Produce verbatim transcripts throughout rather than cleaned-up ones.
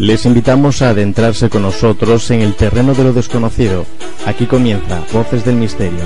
Les invitamos a adentrarse con nosotros en el terreno de lo desconocido. Aquí comienza Voces del Misterio.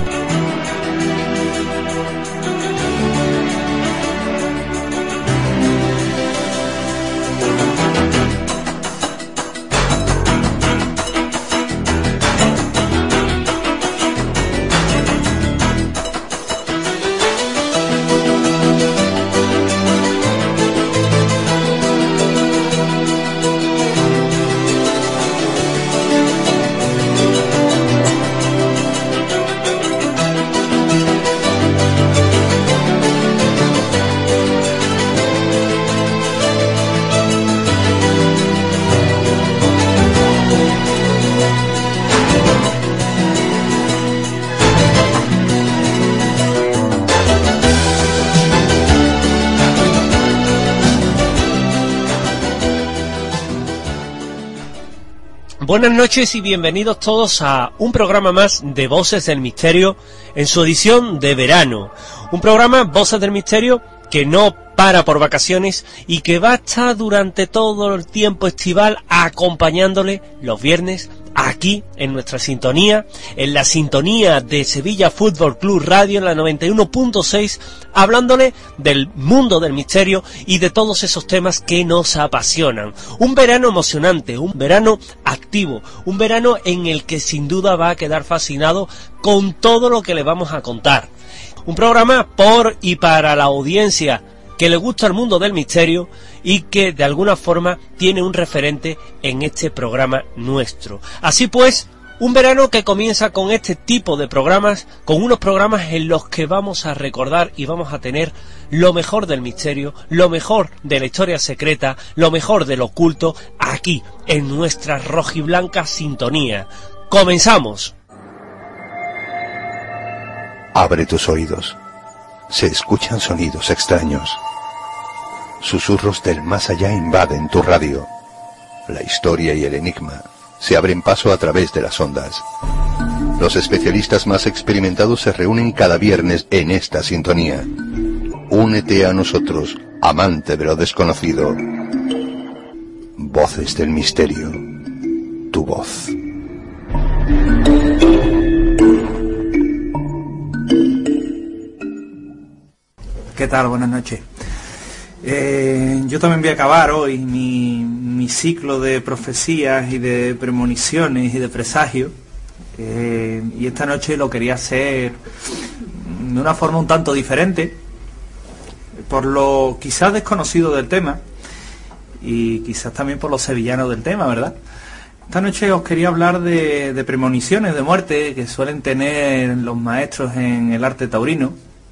Buenas noches y bienvenidos todos a un programa más de Voces del Misterio en su edición de verano. Un programa, Voces del Misterio, que no para por vacaciones y que va a estar durante todo el tiempo estival acompañándole los viernes aquí en nuestra sintonía, en la sintonía de Sevilla Fútbol Club Radio en la noventa y uno punto seis, hablándole del mundo del misterio y de todos esos temas que nos apasionan. Un verano emocionante, un verano activo, un verano en el que sin duda va a quedar fascinado con todo lo que le vamos a contar. Un programa por y para la audiencia que le gusta el mundo del misterio y que de alguna forma tiene un referente en este programa nuestro. Así pues, un verano que comienza con este tipo de programas, con unos programas en los que vamos a recordar y vamos a tener lo mejor del misterio, lo mejor de la historia secreta, lo mejor del oculto, aquí, en nuestra rojiblanca sintonía. ¡Comenzamos! Abre tus oídos. Se escuchan sonidos extraños. Susurros del más allá invaden tu radio. La historia y el enigma se abren paso a través de las ondas. Los especialistas más experimentados se reúnen cada viernes en esta sintonía. Únete a nosotros, amante de lo desconocido. Voces del Misterio. Tu voz. ¿Qué tal? Buenas noches. Eh, yo también voy a acabar hoy mi, mi ciclo de profecías y de premoniciones y de presagios. Eh, y esta noche lo quería hacer de una forma un tanto diferente, por lo quizás desconocido del tema y quizás también por los sevillanos del tema, ¿verdad? Esta noche os quería hablar de, de premoniciones de muerte que suelen tener los maestros en el arte taurino.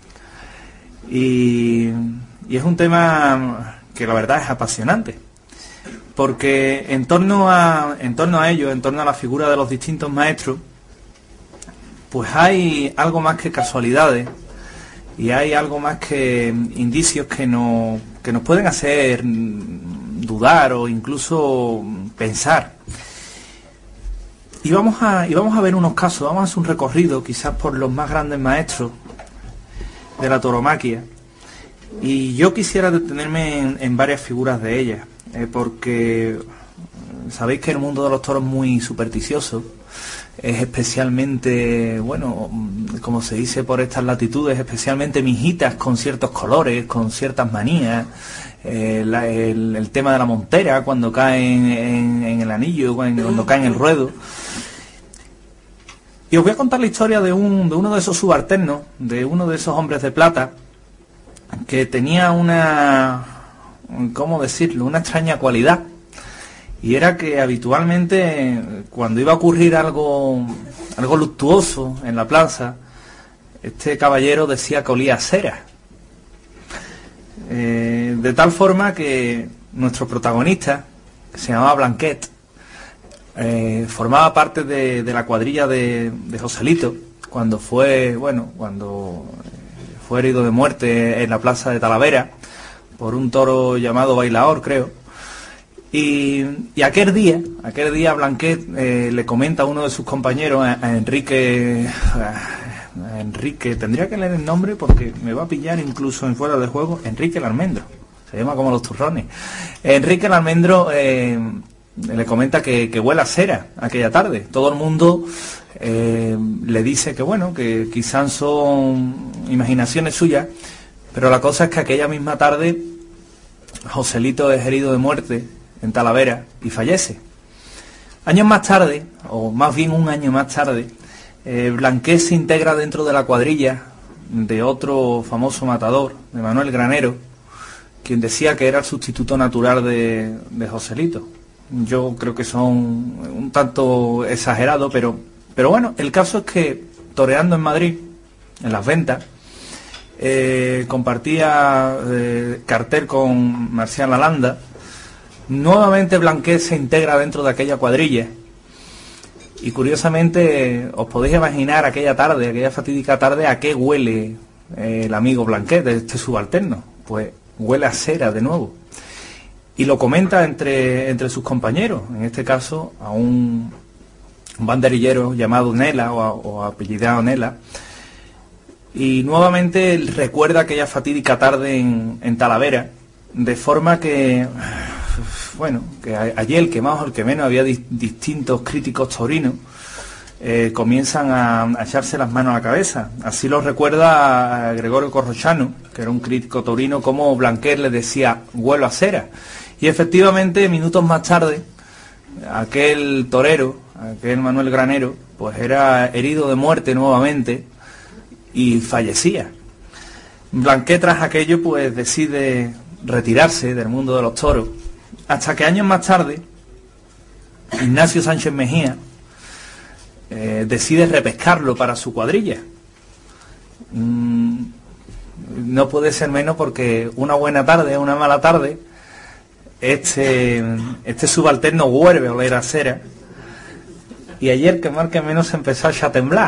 Y, y es un tema que la verdad es apasionante, porque en torno a en torno a ello, en torno a la figura de los distintos maestros, pues hay algo más que casualidades y hay algo más que indicios que nos que nos pueden hacer dudar o incluso pensar. Y vamos a y vamos a ver unos casos, vamos a hacer un recorrido quizás por los más grandes maestros de la tauromaquia, y yo quisiera detenerme en, en varias figuras de ellas, eh, porque sabéis que el mundo de los toros es muy supersticioso, es especialmente, bueno, como se dice por estas latitudes, especialmente mijitas con ciertos colores, con ciertas manías, eh, la, el, el tema de la montera cuando cae en, en, en el anillo, cuando, cuando cae en el ruedo. Y os voy a contar la historia de, un, de uno de esos subalternos, de uno de esos hombres de plata, que tenía una, ¿cómo decirlo?, una extraña cualidad. Y era que habitualmente, cuando iba a ocurrir algo, algo luctuoso en la plaza, este caballero decía que olía a cera. Eh, de tal forma que nuestro protagonista, que se llamaba Blanquet, Eh, formaba parte de, de la cuadrilla de, de Joselito cuando fue, bueno, cuando fue herido de muerte en la plaza de Talavera por un toro llamado Bailaor, creo. Y, y aquel día, aquel día Blanquet eh, le comenta a uno de sus compañeros, a, a Enrique, a Enrique, tendría que leer el nombre porque me va a pillar incluso en fuera de juego, Enrique el Almendro, se llama como los turrones. Enrique el Almendro eh, le comenta que, que huele a cera aquella tarde. Todo el mundo eh, le dice que bueno, que quizás son imaginaciones suyas, pero la cosa es que aquella misma tarde Joselito es herido de muerte en Talavera y fallece. Años más tarde, o más bien un año más tarde, eh, Blanqué se integra dentro de la cuadrilla de otro famoso matador, de Manuel Granero, quien decía que era el sustituto natural de, de Joselito. Yo creo que son un tanto exagerados, pero, pero bueno, el caso es que toreando en Madrid, en las ventas, eh, compartía eh, cartel con Marcial Lalanda. Nuevamente Blanqué se integra dentro de aquella cuadrilla y curiosamente os podéis imaginar aquella tarde, aquella fatídica tarde, a qué huele eh, el amigo Blanqué de este subalterno. Pues huele a cera de nuevo y lo comenta entre, entre sus compañeros, en este caso a un, un banderillero llamado Nela o, a, o apellidado Nela, y nuevamente él recuerda aquella fatídica tarde en, en Talavera, de forma que bueno, que allí el que más o el que menos había di distintos críticos taurinos eh, comienzan a, a echarse las manos a la cabeza. Así lo recuerda a Gregorio Corrochano, que era un crítico taurino, como Blanqué le decía huelo a cera. Y efectivamente, minutos más tarde, aquel torero, aquel Manuel Granero, pues era herido de muerte nuevamente y fallecía. Blanqué tras aquello pues decide retirarse del mundo de los toros, hasta que años más tarde Ignacio Sánchez Mejía eh, decide repescarlo para su cuadrilla. Mm, no puede ser menos porque una buena tarde, una mala tarde, este, este subalterno vuelve a oler a cera, y ayer que más que menos se empezó a temblar.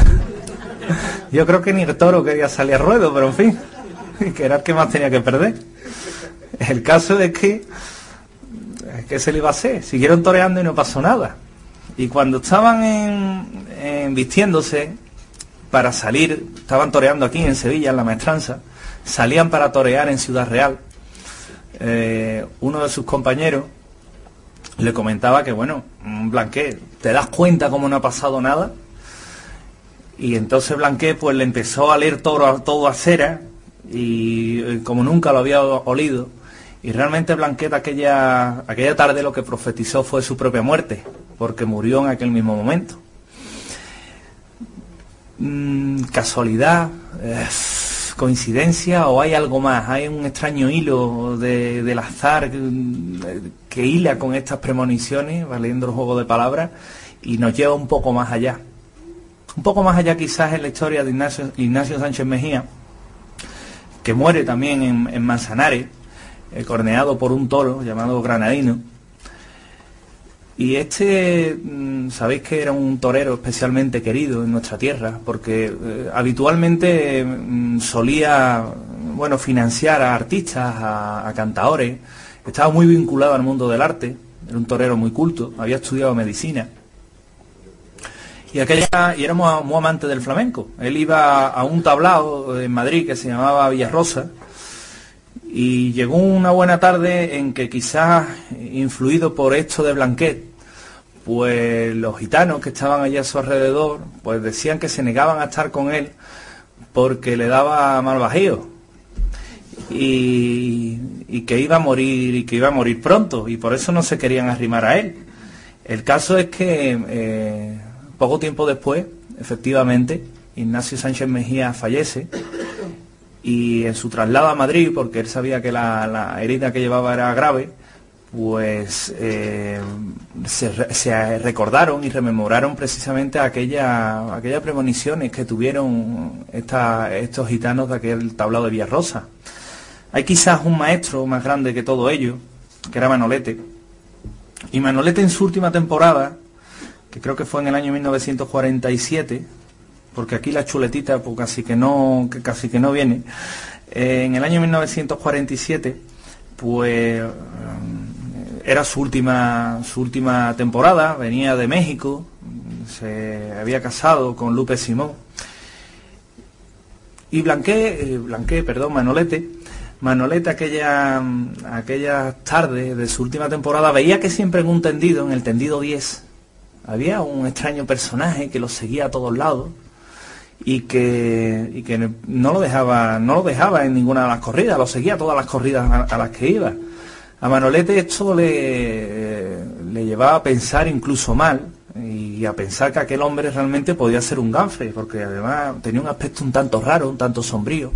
Yo creo que ni el toro quería salir a ruedo, pero en fin, que era el que más tenía que perder. El caso es que ¿qué se le iba a hacer? Siguieron toreando y no pasó nada. Y cuando estaban en, en vistiéndose para salir, estaban toreando aquí en Sevilla, en la Maestranza, salían para torear en Ciudad Real, eh, uno de sus compañeros le comentaba que, bueno, Blanqué, ¿te das cuenta cómo no ha pasado nada? Y entonces Blanqué pues le empezó a leer todo, todo a cera, y como nunca lo había olido. Y realmente Blanqué aquella, aquella tarde lo que profetizó fue su propia muerte, porque murió en aquel mismo momento. Mm, ¿Casualidad? Eh, ¿Coincidencia? ¿O hay algo más? ¿Hay un extraño hilo de, del azar que, que hila con estas premoniciones, valiendo el juego de palabras, y nos lleva un poco más allá? Un poco más allá quizás en la historia de Ignacio, Ignacio Sánchez Mejía, que muere también en, en Manzanares, Eh, corneado por un toro llamado Granadino. Y este, mmm, sabéis que era un torero especialmente querido en nuestra tierra, porque eh, habitualmente mmm, solía, bueno, financiar a artistas, a, a cantaores. Estaba muy vinculado al mundo del arte, era un torero muy culto, había estudiado medicina. Y aquella, y era muy, muy amante del flamenco. Él iba a un tablao en Madrid que se llamaba Villarrosa. Y llegó una buena tarde en que quizás, influido por esto de Blanqué, pues los gitanos que estaban allí a su alrededor, pues decían que se negaban a estar con él porque le daba mal bajío y, y que iba a morir y que iba a morir pronto, y por eso no se querían arrimar a él. El caso es que eh, poco tiempo después, efectivamente, Ignacio Sánchez Mejía fallece. Y en su traslado a Madrid, porque él sabía que la, la herida que llevaba era grave, pues eh, se, se recordaron y rememoraron precisamente aquella, aquellas premoniciones que tuvieron esta, estos gitanos de aquel tablado de Villarrosa. Hay quizás un maestro más grande que todo ello, que era Manolete. Y Manolete en su última temporada, que creo que fue en el año mil novecientos cuarenta y siete, porque aquí la chuletita pues casi que no que casi que no viene, eh, en el año mil novecientos cuarenta y siete pues era su última su última temporada, venía de México, se había casado con Lupe Simón, y Blanqué, eh, Blanqué, perdón, Manolete, Manolete aquella, aquella tarde de su última temporada veía que siempre en un tendido, en el tendido diez, había un extraño personaje que lo seguía a todos lados y que, y que no lo dejaba, no lo dejaba en ninguna de las corridas, lo seguía a todas las corridas a, a las que iba. A Manolete esto le, le llevaba a pensar incluso mal y a pensar que aquel hombre realmente podía ser un ganfe, porque además tenía un aspecto un tanto raro, un tanto sombrío.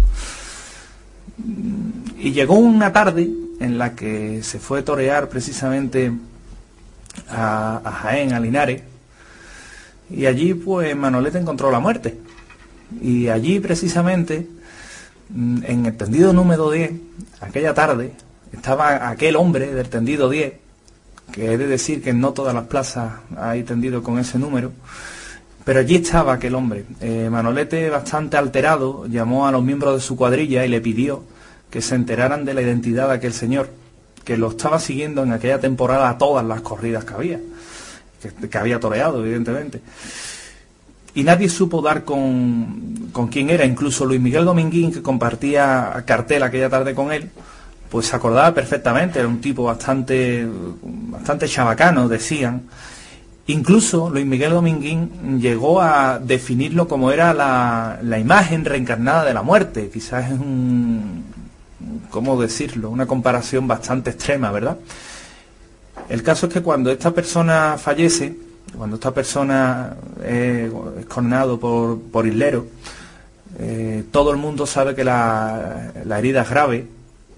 Y llegó una tarde en la que se fue a torear precisamente a, a Jaén, a Linares, y allí pues Manolete encontró la muerte. Y allí precisamente, en el tendido número diez, aquella tarde, estaba aquel hombre del tendido diez, que he de decir que no todas las plazas hay tendido con ese número, pero allí estaba aquel hombre. Eh, Manolete, bastante alterado, llamó a los miembros de su cuadrilla y le pidió que se enteraran de la identidad de aquel señor, que lo estaba siguiendo en aquella temporada a todas las corridas que había, que, que había toreado, evidentemente. Y nadie supo dar con, con quién era. Incluso Luis Miguel Dominguín, que compartía cartel aquella tarde con él, pues se acordaba perfectamente. Era un tipo bastante, bastante chabacano, decían. Incluso Luis Miguel Dominguín llegó a definirlo como era la, la imagen reencarnada de la muerte. Quizás es un, ¿cómo decirlo?, una comparación bastante extrema, ¿verdad? El caso es que cuando esta persona fallece, cuando esta persona es condenado por, por Islero, eh, todo el mundo sabe que la, la herida es grave,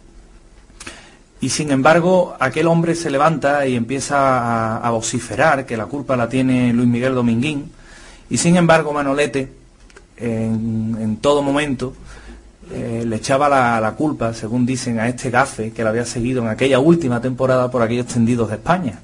y sin embargo aquel hombre se levanta y empieza a, a vociferar que la culpa la tiene Luis Miguel Dominguín, y sin embargo Manolete en, en todo momento eh, le echaba la, la culpa, según dicen, a este gafe que lo había seguido en aquella última temporada por aquellos tendidos de España.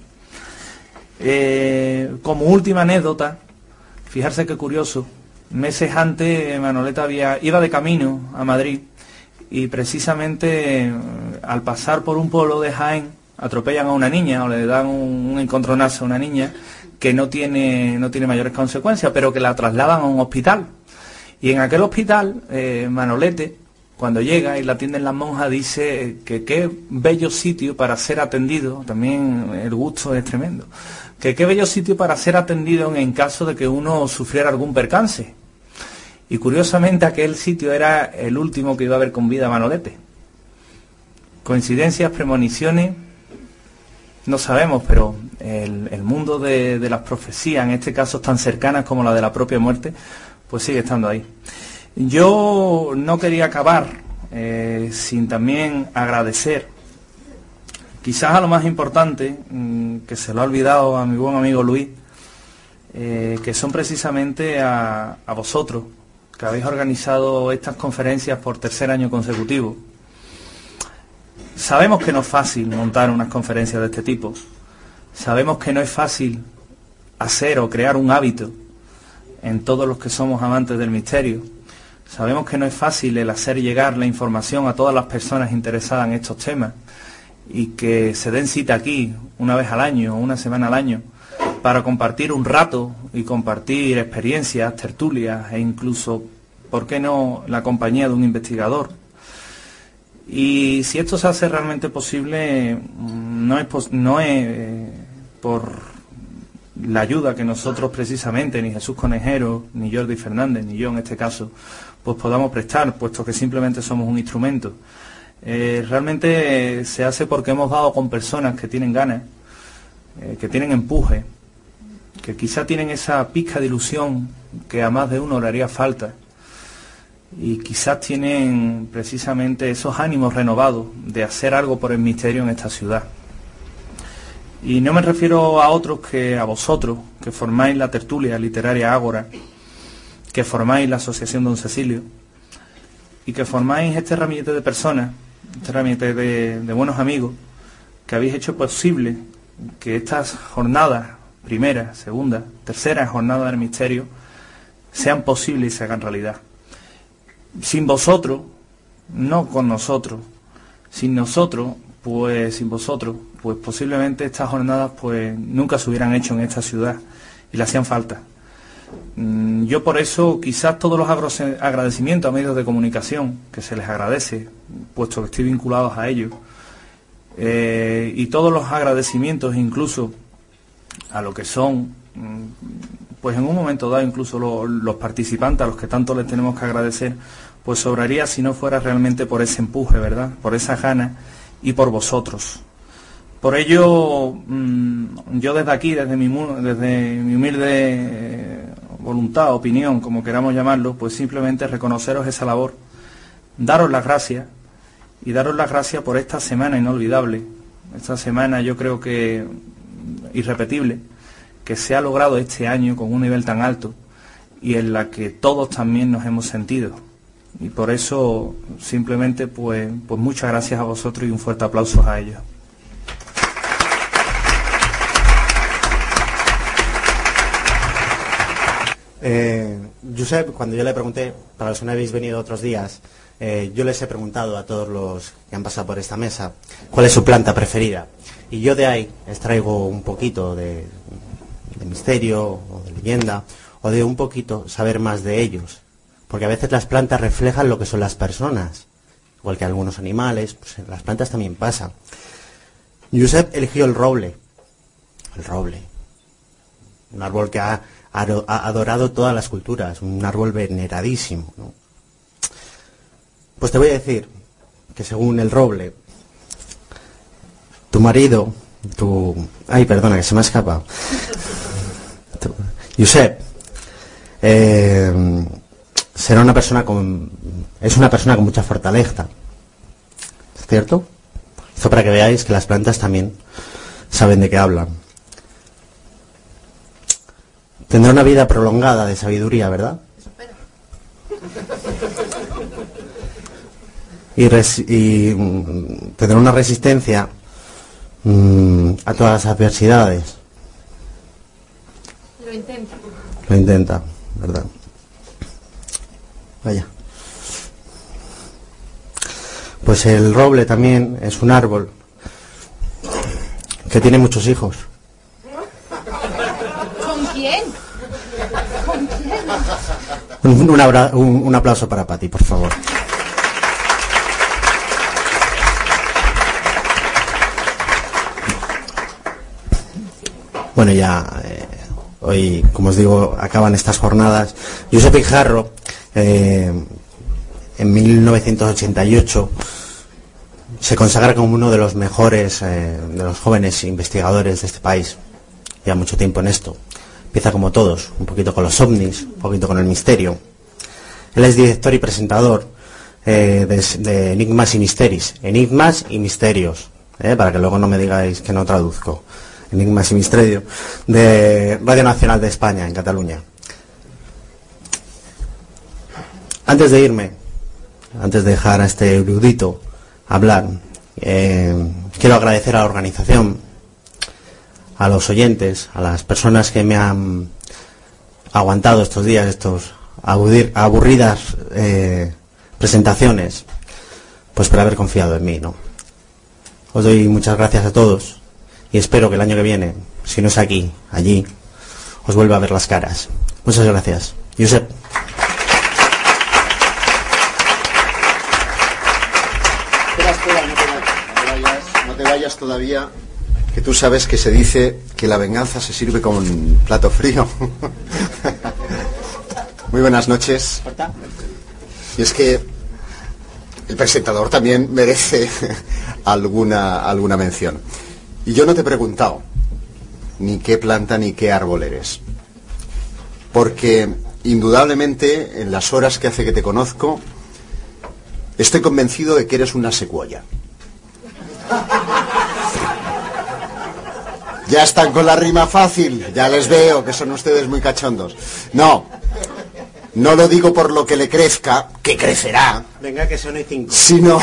Eh, como última anécdota, fijarse qué curioso, meses antes Manolete había, iba de camino a Madrid y precisamente eh, al pasar por un pueblo de Jaén atropellan a una niña o le dan un, un encontronazo a una niña que no tiene, no tiene mayores consecuencias, pero que la trasladan a un hospital. Y en aquel hospital, eh, Manolete, cuando llega y la atienden las monjas, dice que qué bello sitio para ser atendido, también el gusto es tremendo, que qué bello sitio para ser atendido en caso de que uno sufriera algún percance. Y curiosamente aquel sitio era el último que iba a ver con vida a Manolete. Coincidencias, premoniciones, no sabemos, pero el, el mundo de, de las profecías, en este caso tan cercanas como la de la propia muerte, pues sigue estando ahí. Yo no quería acabar eh, sin también agradecer, quizás a lo más importante, mmm, que se lo ha olvidado a mi buen amigo Luis, eh, que son precisamente a, a vosotros, que habéis organizado estas conferencias por tercer año consecutivo. Sabemos que no es fácil montar unas conferencias de este tipo, sabemos que no es fácil hacer o crear un hábito en todos los que somos amantes del misterio, sabemos que no es fácil el hacer llegar la información a todas las personas interesadas en estos temas y que se den cita aquí una vez al año o una semana al año para compartir un rato y compartir experiencias, tertulias e incluso, ¿por qué no?, la compañía de un investigador. Y si esto se hace realmente posible, no es, pos no es eh, por la ayuda que nosotros precisamente, ni Jesús Conejero, ni Jordi Fernández, ni yo en este caso, pues podamos prestar, puesto que simplemente somos un instrumento. Eh, realmente eh, se hace porque hemos dado con personas que tienen ganas, eh, que tienen empuje, que quizá tienen esa pizca de ilusión que a más de uno le haría falta, y quizás tienen precisamente esos ánimos renovados de hacer algo por el misterio en esta ciudad. Y no me refiero a otros que a vosotros, que formáis la tertulia literaria Ágora, que formáis la Asociación Don Cecilio, y que formáis este ramillete de personas, este ramillete de, de buenos amigos, que habéis hecho posible que estas jornadas, primera, segunda, tercera jornada del misterio, sean posibles y se hagan realidad. Sin vosotros, no con nosotros, sin nosotros, pues sin vosotros, pues posiblemente estas jornadas pues nunca se hubieran hecho en esta ciudad y le hacían falta. Yo por eso quizás todos los agradecimientos a medios de comunicación, que se les agradece, puesto que estoy vinculado a ellos, eh, y todos los agradecimientos incluso a lo que son, pues en un momento dado incluso lo, los participantes a los que tanto les tenemos que agradecer, pues sobraría si no fuera realmente por ese empuje, ¿verdad? Por esa gana y por vosotros. Por ello, yo desde aquí, desde mi, desde mi humilde voluntad, opinión, como queramos llamarlo, pues simplemente reconoceros esa labor, daros las gracias y daros las gracias por esta semana inolvidable, esta semana yo creo que irrepetible, que se ha logrado este año con un nivel tan alto y en la que todos también nos hemos sentido. Y por eso simplemente pues, pues muchas gracias a vosotros y un fuerte aplauso a ellos. Eh, Josep, cuando yo le pregunté, para los que no habéis venido otros días, eh, yo les he preguntado a todos los que han pasado por esta mesa cuál es su planta preferida. Y yo de ahí extraigo un poquito de, de misterio o de leyenda, o de un poquito saber más de ellos. Porque a veces las plantas reflejan lo que son las personas. Igual que algunos animales, pues en las plantas también pasa. Josep eligió el roble. El roble. Un árbol que ha ha adorado todas las culturas, un árbol veneradísimo, ¿no? Pues te voy a decir que según el roble, tu marido, tu... Ay, perdona, que se me ha escapado. Tu... Josep, eh, será una persona con... Es una persona con mucha fortaleza. ¿Es cierto? Esto para que veáis que las plantas también saben de qué hablan. Tendrá una vida prolongada de sabiduría, ¿verdad? Y, res, y mm, tendrá una resistencia mm, a todas las adversidades. Lo intenta. Lo intenta, ¿verdad? Vaya. Pues el roble también es un árbol que tiene muchos hijos. ¿Con quién? ¿Con quién? Un, un, abra, un, un aplauso para Pati, por favor. Bueno, ya eh, hoy, como os digo, acaban estas jornadas. Josep Guijarro, eh, en mil novecientos ochenta y ocho, se consagra como uno de los mejores, eh, de los jóvenes investigadores de este país. Lleva mucho tiempo en esto. Empieza como todos, un poquito con los ovnis, un poquito con el misterio. Él es director y presentador eh, de, de Enigmas y Misteris. Enigmas y Misterios, eh, para que luego no me digáis que no traduzco. Enigmas y Misterio, de Radio Nacional de España, en Cataluña. Antes de irme, antes de dejar a este erudito hablar, eh, quiero agradecer a la organización, a los oyentes, a las personas que me han aguantado estos días, estos aburrir, aburridas eh, presentaciones, pues por haber confiado en mí, ¿no? Os doy muchas gracias a todos y espero que el año que viene, si no es aquí, allí, os vuelva a ver las caras. Muchas gracias. Josep. Espera, espera, no te vayas, no te vayas, no te vayas todavía, que tú sabes que se dice que la venganza se sirve con plato frío. Muy buenas noches. Y es que el presentador también merece alguna, alguna mención. Y yo no te he preguntado ni qué planta ni qué árbol eres. Porque indudablemente en las horas que hace que te conozco, estoy convencido de que eres una secuoya. Ya están con la rima fácil, ya les veo que son ustedes muy cachondos. No, no lo digo por lo que le crezca, que crecerá. Venga, que son y cinco. Sino,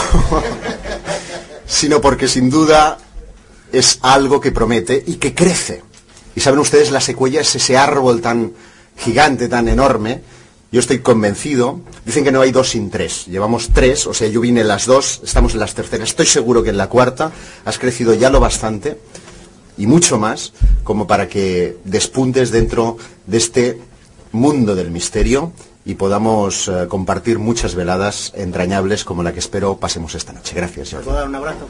sino porque sin duda es algo que promete y que crece. Y saben ustedes, la secuoya es ese árbol tan gigante, tan enorme. Yo estoy convencido, dicen que no hay dos sin tres, llevamos tres, o sea, yo vine en las dos, estamos en las terceras, estoy seguro que en la cuarta has crecido ya lo bastante, y mucho más, como para que despuntes dentro de este mundo del misterio y podamos eh, compartir muchas veladas entrañables como la que espero pasemos esta noche. Gracias, Jordi. ¿Puedo dar un abrazo?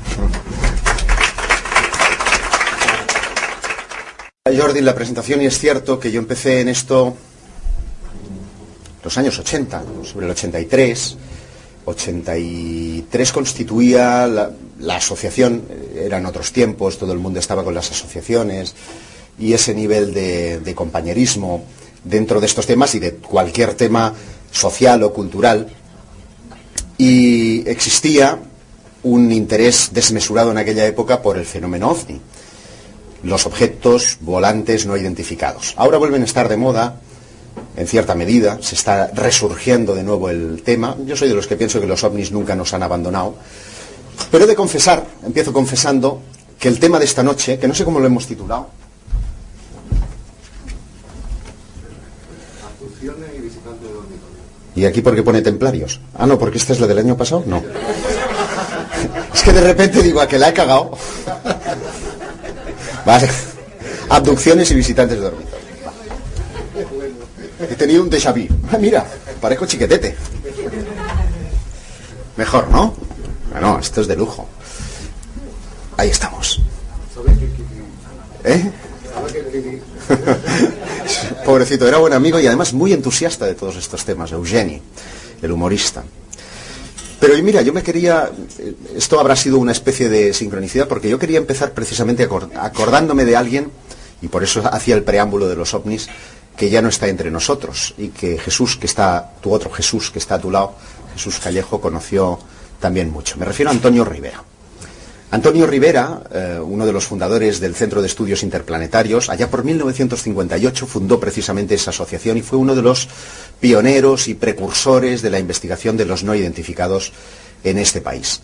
Jordi, la presentación, y es cierto que yo empecé en esto los años ochenta, sobre el ochenta y tres. ochenta y tres constituía la, la asociación, eran otros tiempos, todo el mundo estaba con las asociaciones y ese nivel de, de compañerismo dentro de estos temas y de cualquier tema social o cultural. Y existía un interés desmesurado en aquella época por el fenómeno ovni, los objetos volantes no identificados. Ahora vuelven a estar de moda, en cierta medida, se está resurgiendo de nuevo el tema. Yo soy de los que pienso que los ovnis nunca nos han abandonado. Pero he de confesar, empiezo confesando, que el tema de esta noche, que no sé cómo lo hemos titulado. ¿Y aquí por qué pone templarios? Ah, no, porque esta es la del año pasado. No. Es que de repente digo, a que la he cagado. Vale. Abducciones y visitantes de dormitorio. He tenido un déjà vu. Ah, mira, parezco chiquetete. Mejor, ¿no? Bueno, esto es de lujo. Ahí estamos. ¿Eh? Pobrecito, era buen amigo y además muy entusiasta de todos estos temas. Eugeni, el humorista. Pero mira, yo me quería... Esto habrá sido una especie de sincronicidad porque yo quería empezar precisamente acordándome de alguien, y por eso hacía el preámbulo de los ovnis, que ya no está entre nosotros y que Jesús, que está, tu otro Jesús que está a tu lado, Jesús Callejo, conoció también mucho. Me refiero a Antonio Rivera. Antonio Rivera, eh, uno de los fundadores del Centro de Estudios Interplanetarios, allá por mil novecientos cincuenta y ocho fundó precisamente esa asociación y fue uno de los pioneros y precursores de la investigación de los no identificados en este país.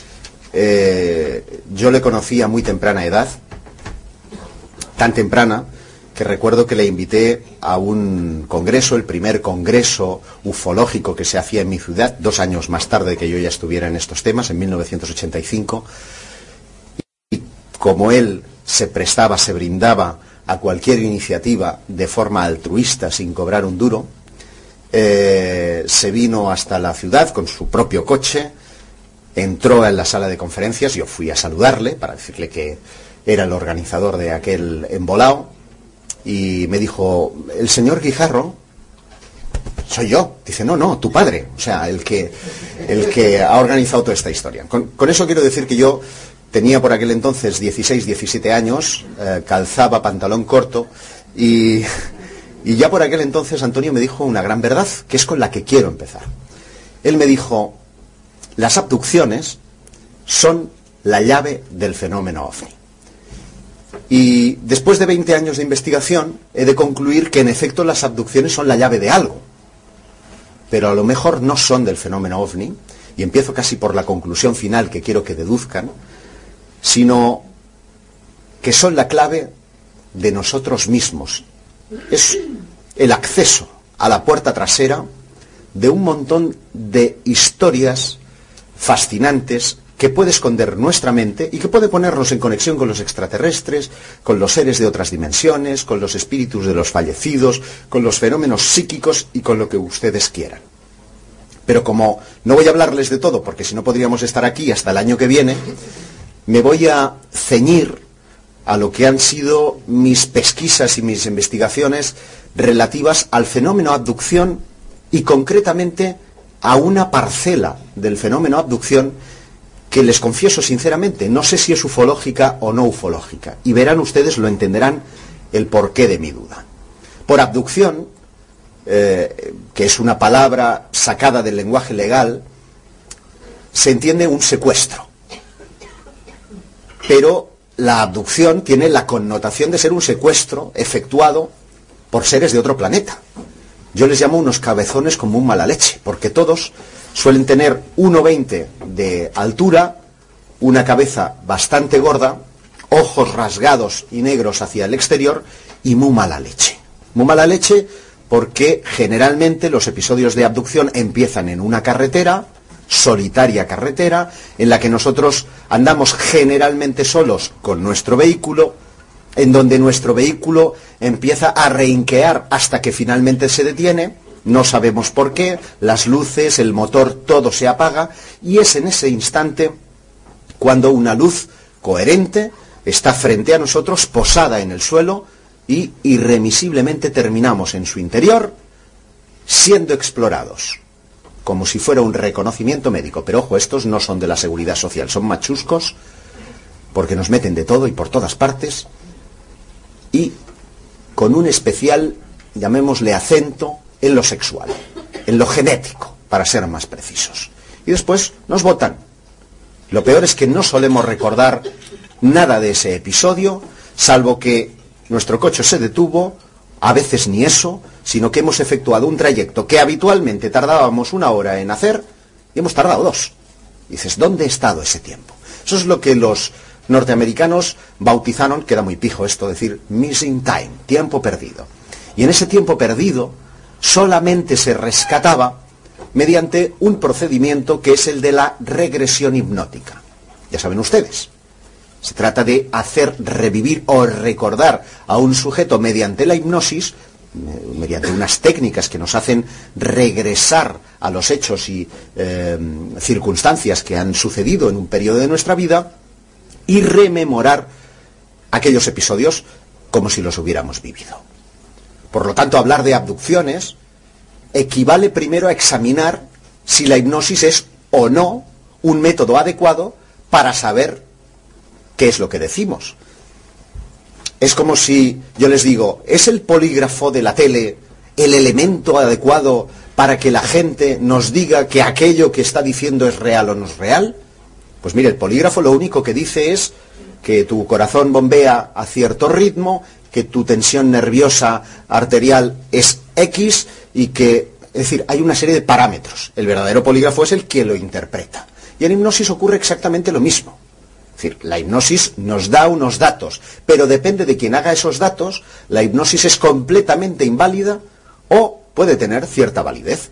Eh, yo le conocí a muy temprana edad, tan temprana que recuerdo que le invité a un congreso, el primer congreso ufológico que se hacía en mi ciudad, dos años más tarde que yo ya estuviera en estos temas, en mil novecientos ochenta y cinco. Y como él se prestaba, se brindaba a cualquier iniciativa de forma altruista, sin cobrar un duro, eh, se vino hasta la ciudad con su propio coche, entró en la sala de conferencias, yo fui a saludarle para decirle que era el organizador de aquel embolao, y me dijo, el señor Guijarro, soy yo. Dice, no, no, tu padre, o sea, el que, el que ha organizado toda esta historia. Con, con eso quiero decir que yo tenía por aquel entonces dieciséis, diecisiete años, eh, calzaba pantalón corto, y, y ya por aquel entonces Antonio me dijo una gran verdad, que es con la que quiero empezar. Él me dijo, las abducciones son la llave del fenómeno ovni. Y después de veinte años de investigación, he de concluir que en efecto las abducciones son la llave de algo. Pero a lo mejor no son del fenómeno ovni, y empiezo casi por la conclusión final que quiero que deduzcan, sino que son la clave de nosotros mismos. Es el acceso a la puerta trasera de un montón de historias fascinantes que puede esconder nuestra mente y que puede ponernos en conexión con los extraterrestres, con los seres de otras dimensiones, con los espíritus de los fallecidos, con los fenómenos psíquicos y con lo que ustedes quieran. Pero como no voy a hablarles de todo, porque si no podríamos estar aquí hasta el año que viene, me voy a ceñir a lo que han sido mis pesquisas y mis investigaciones relativas al fenómeno abducción y concretamente a una parcela del fenómeno abducción que les confieso sinceramente, no sé si es ufológica o no ufológica, y verán ustedes, lo entenderán, el porqué de mi duda. Por abducción, eh, que es una palabra sacada del lenguaje legal, se entiende un secuestro. Pero la abducción tiene la connotación de ser un secuestro efectuado por seres de otro planeta. Yo les llamo unos cabezones como un mala leche, porque todos suelen tener uno veinte de altura, una cabeza bastante gorda, ojos rasgados y negros hacia el exterior y muy mala leche. Muy mala leche porque generalmente los episodios de abducción empiezan en una carretera, solitaria carretera, en la que nosotros andamos generalmente solos con nuestro vehículo en donde nuestro vehículo empieza a renquear hasta que finalmente se detiene, no sabemos por qué, las luces, el motor, todo se apaga, y es en ese instante cuando una luz coherente está frente a nosotros, posada en el suelo, y irremisiblemente terminamos en su interior siendo explorados, como si fuera un reconocimiento médico. Pero ojo, estos no son de la seguridad social, son machuscos, porque nos meten de todo y por todas partes, y con un especial, llamémosle acento, en lo sexual, en lo genético, para ser más precisos. Y después nos botan. Lo peor es que no solemos recordar nada de ese episodio, salvo que nuestro coche se detuvo, a veces ni eso, sino que hemos efectuado un trayecto que habitualmente tardábamos una hora en hacer, y hemos tardado dos. Y dices, ¿dónde he estado ese tiempo? Eso es lo que los norteamericanos bautizaron, queda muy pijo esto, decir missing time, tiempo perdido. Y en ese tiempo perdido solamente se rescataba mediante un procedimiento que es el de la regresión hipnótica. Ya saben ustedes, se trata de hacer revivir o recordar a un sujeto mediante la hipnosis, mediante unas técnicas que nos hacen regresar a los hechos y eh, circunstancias que han sucedido en un periodo de nuestra vida, y rememorar aquellos episodios como si los hubiéramos vivido. Por lo tanto, hablar de abducciones equivale primero a examinar si la hipnosis es o no un método adecuado para saber qué es lo que decimos. Es como si yo les digo, ¿es el polígrafo de la tele el elemento adecuado para que la gente nos diga que aquello que está diciendo es real o no es real? Pues mire, el polígrafo lo único que dice es que tu corazón bombea a cierto ritmo, que tu tensión nerviosa arterial es X y que, es decir, hay una serie de parámetros. El verdadero polígrafo es el que lo interpreta. Y en hipnosis ocurre exactamente lo mismo. Es decir, la hipnosis nos da unos datos, pero depende de quien haga esos datos, la hipnosis es completamente inválida o puede tener cierta validez.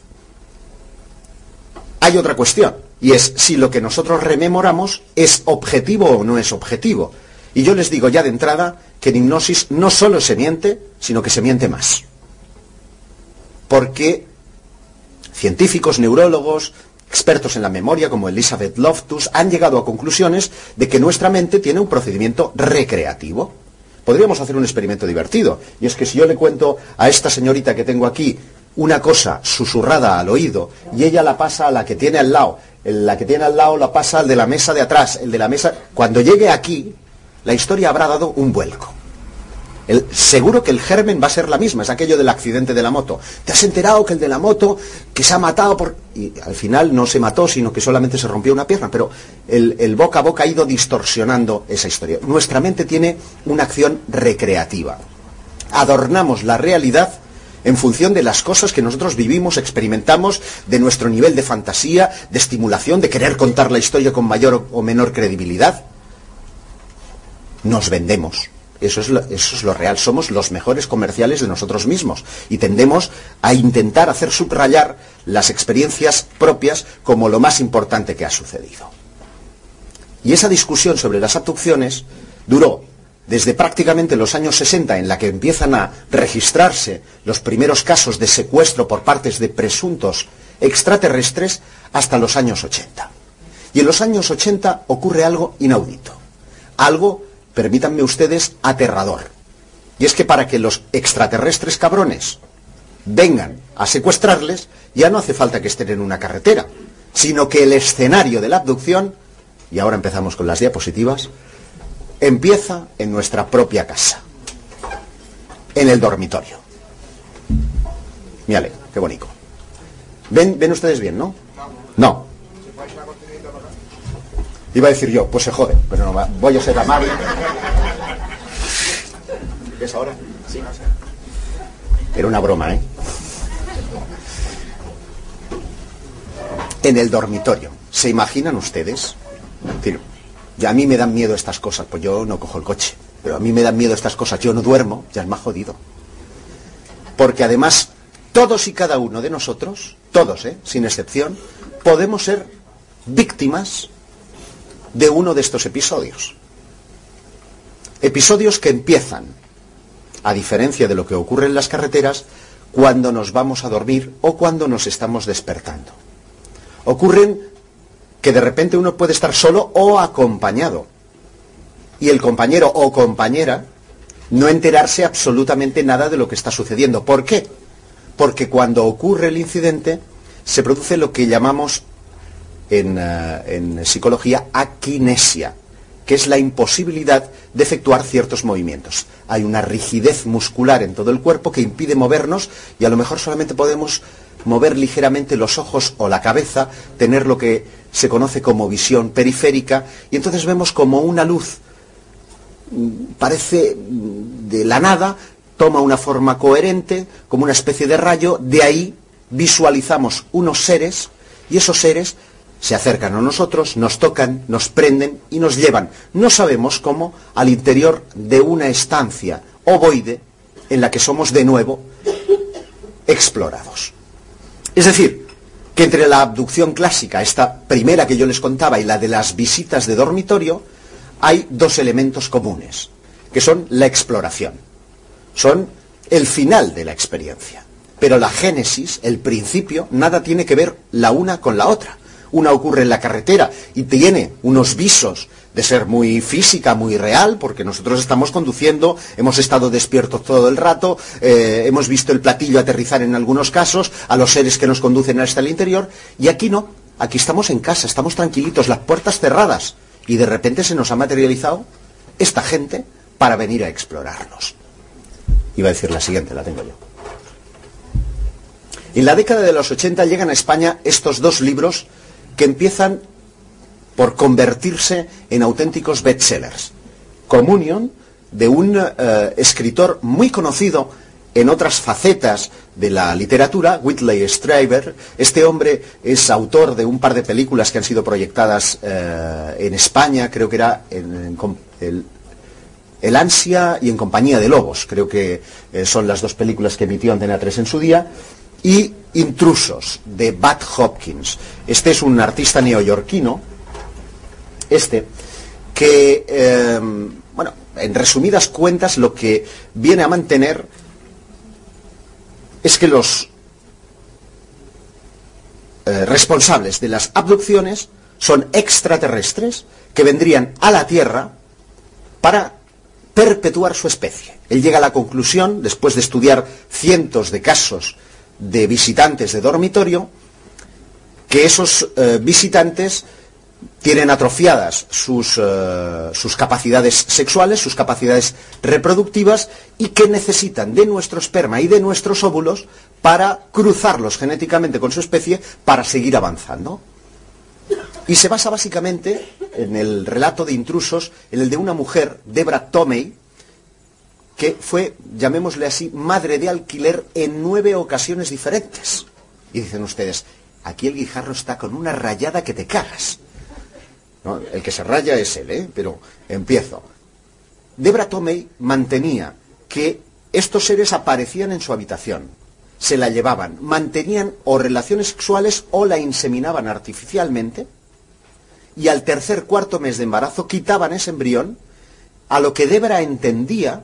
Hay otra cuestión, y es si lo que nosotros rememoramos es objetivo o no es objetivo. Y yo les digo ya de entrada que en hipnosis no solo se miente, sino que se miente más. Porque científicos, neurólogos, expertos en la memoria como Elizabeth Loftus han llegado a conclusiones de que nuestra mente tiene un procedimiento recreativo. Podríamos hacer un experimento divertido, y es que si yo le cuento a esta señorita que tengo aquí una cosa susurrada al oído y ella la pasa a la que tiene al lado, la que tiene al lado la pasa al de la mesa de atrás, el de la mesa, cuando llegue aquí la historia habrá dado un vuelco. El, seguro que el germen va a ser la misma, es aquello del accidente de la moto. ¿Te has enterado que el de la moto que se ha matado por...? Y al final no se mató, sino que solamente se rompió una pierna, pero el, el boca a boca ha ido distorsionando esa historia. Nuestra mente tiene una acción recreativa. Adornamos la realidad en función de las cosas que nosotros vivimos, experimentamos, de nuestro nivel de fantasía, de estimulación, de querer contar la historia con mayor o menor credibilidad. Nos vendemos. Eso es, lo, eso es lo real. Somos los mejores comerciales de nosotros mismos y tendemos a intentar hacer subrayar las experiencias propias como lo más importante que ha sucedido. Y esa discusión sobre las abducciones duró desde prácticamente los años sesenta, en la que empiezan a registrarse los primeros casos de secuestro por parte de presuntos extraterrestres, hasta los años ochenta. Y en los años ochenta ocurre algo inaudito, algo, permítanme ustedes, aterrador. Y es que para que los extraterrestres cabrones vengan a secuestrarles, ya no hace falta que estén en una carretera, sino que el escenario de la abducción, y ahora empezamos con las diapositivas, empieza en nuestra propia casa, en el dormitorio. Mírale, qué bonito. ¿Ven, ven ustedes bien, no? No. Iba a decir yo, pues se jode, pero no va, voy a ser amable. ¿Es ahora? Sí. Era una broma, ¿eh? En el dormitorio, ¿se imaginan ustedes? Y a mí me dan miedo estas cosas, pues yo no cojo el coche, pero a mí me dan miedo estas cosas, yo no duermo, ya es más jodido. Porque además, todos y cada uno de nosotros, todos, ¿eh? sin excepción, podemos ser víctimas de uno de estos episodios. Episodios que empiezan, a diferencia de lo que ocurre en las carreteras, cuando nos vamos a dormir o cuando nos estamos despertando. Ocurren que de repente uno puede estar solo o acompañado. Y el compañero o compañera no enterarse absolutamente nada de lo que está sucediendo. ¿Por qué? Porque cuando ocurre el incidente se produce lo que llamamos en, uh, en psicología akinesia, que es la imposibilidad de efectuar ciertos movimientos. Hay una rigidez muscular en todo el cuerpo que impide movernos y a lo mejor solamente podemos mover ligeramente los ojos o la cabeza, tener lo que se conoce como visión periférica, y entonces vemos como una luz parece de la nada, toma una forma coherente, como una especie de rayo, de ahí visualizamos unos seres, y esos seres se acercan a nosotros, nos tocan, nos prenden y nos llevan, no sabemos cómo, al interior de una estancia ovoide en la que somos de nuevo explorados. Es decir, que entre la abducción clásica, esta primera que yo les contaba, y la de las visitas de dormitorio, hay dos elementos comunes, que son la exploración. Son el final de la experiencia. Pero la génesis, el principio, nada tiene que ver la una con la otra. Una ocurre en la carretera y tiene unos visos de ser muy física, muy real, porque nosotros estamos conduciendo, hemos estado despiertos todo el rato, eh, hemos visto el platillo aterrizar en algunos casos, a los seres que nos conducen hasta el interior, y aquí no, aquí estamos en casa, estamos tranquilitos, las puertas cerradas, y de repente se nos ha materializado esta gente para venir a explorarnos. Iba a decir la siguiente, la tengo yo. En la década de los ochenta llegan a España estos dos libros que empiezan por convertirse en auténticos bestsellers. Communion, de un uh, escritor muy conocido en otras facetas de la literatura, Whitley Strieber. Este hombre es autor de un par de películas que han sido proyectadas uh, en España, creo que era en, en, el, el Ansia y En compañía de lobos, creo que eh, son las dos películas que emitió Antena tres en su día, y Intrusos, de Bud Hopkins. Este es un artista neoyorquino, este, que, eh, bueno, en resumidas cuentas, lo que viene a mantener es que los eh, responsables de las abducciones son extraterrestres que vendrían a la Tierra para perpetuar su especie. Él llega a la conclusión, después de estudiar cientos de casos de visitantes de dormitorio, que esos eh, visitantes tienen atrofiadas sus, uh, sus capacidades sexuales, sus capacidades reproductivas, y que necesitan de nuestro esperma y de nuestros óvulos para cruzarlos genéticamente con su especie para seguir avanzando. Y se basa básicamente en el relato de Intrusos, en el de una mujer, Deborah Tomei, que fue, llamémosle así, madre de alquiler en nueve ocasiones diferentes. Y dicen ustedes, aquí el guijarro está con una rayada que te cagas. ¿No? El que se raya es él, ¿eh? Pero empiezo. Deborah Tomei mantenía que estos seres aparecían en su habitación, se la llevaban, mantenían o relaciones sexuales o la inseminaban artificialmente, y al tercer cuarto mes de embarazo quitaban ese embrión, a lo que Deborah entendía,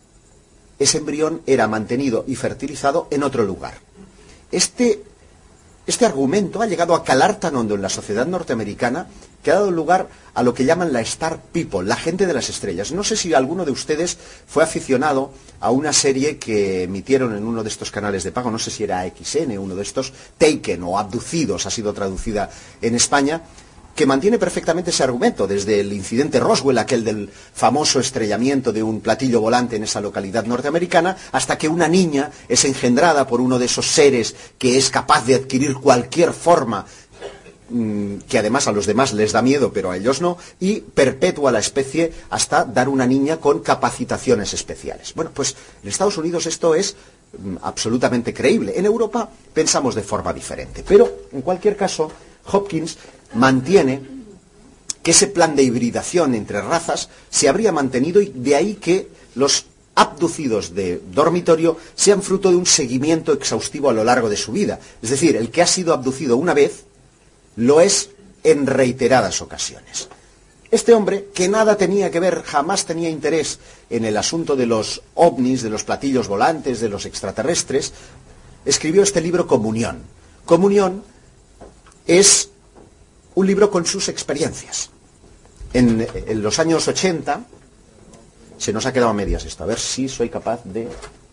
ese embrión era mantenido y fertilizado en otro lugar. Este, este argumento ha llegado a calar tan hondo en la sociedad norteamericana que ha dado lugar a lo que llaman la Star People, la gente de las estrellas. No sé si alguno de ustedes fue aficionado a una serie que emitieron en uno de estos canales de pago, no sé si era X N, uno de estos, Taken o Abducidos, ha sido traducida en España, que mantiene perfectamente ese argumento, desde el incidente Roswell, aquel del famoso estrellamiento de un platillo volante en esa localidad norteamericana, hasta que una niña es engendrada por uno de esos seres que es capaz de adquirir cualquier forma, mmm, que además a los demás les da miedo, pero a ellos no, y perpetúa la especie hasta dar una niña con capacitaciones especiales. Bueno, pues en Estados Unidos esto es mmm, absolutamente creíble. En Europa pensamos de forma diferente, pero en cualquier caso, Hopkins mantiene que ese plan de hibridación entre razas se habría mantenido, y de ahí que los abducidos de dormitorio sean fruto de un seguimiento exhaustivo a lo largo de su vida. Es decir, el que ha sido abducido una vez lo es en reiteradas ocasiones. Este hombre, que nada tenía que ver, jamás tenía interés en el asunto de los ovnis, de los platillos volantes, de los extraterrestres, escribió este libro Comunión. Comunión es un libro con sus experiencias. En, en los años ochenta, se nos ha quedado a medias esto, a ver si soy capaz de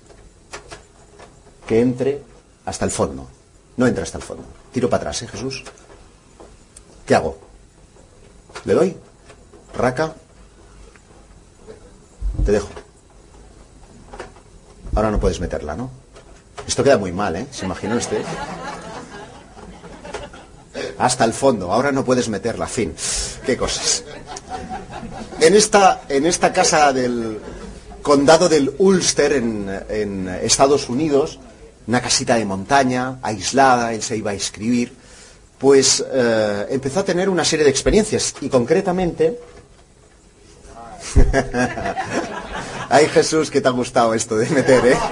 que entre hasta el fondo. No entra hasta el fondo. Tiro para atrás, ¿eh, Jesús? ¿Qué hago? ¿Le doy? ¿Raca? Te dejo. Ahora no puedes meterla, ¿no? Esto queda muy mal, ¿eh? ¿Se imaginó este? Hasta el fondo. Ahora no puedes meterla. Fin. Qué cosas. En esta, en esta casa del condado del Ulster, en, en Estados Unidos, una casita de montaña, aislada, él se iba a escribir, pues eh, empezó a tener una serie de experiencias. Y concretamente... Ay, Jesús, que te ha gustado esto de meter, ¿eh?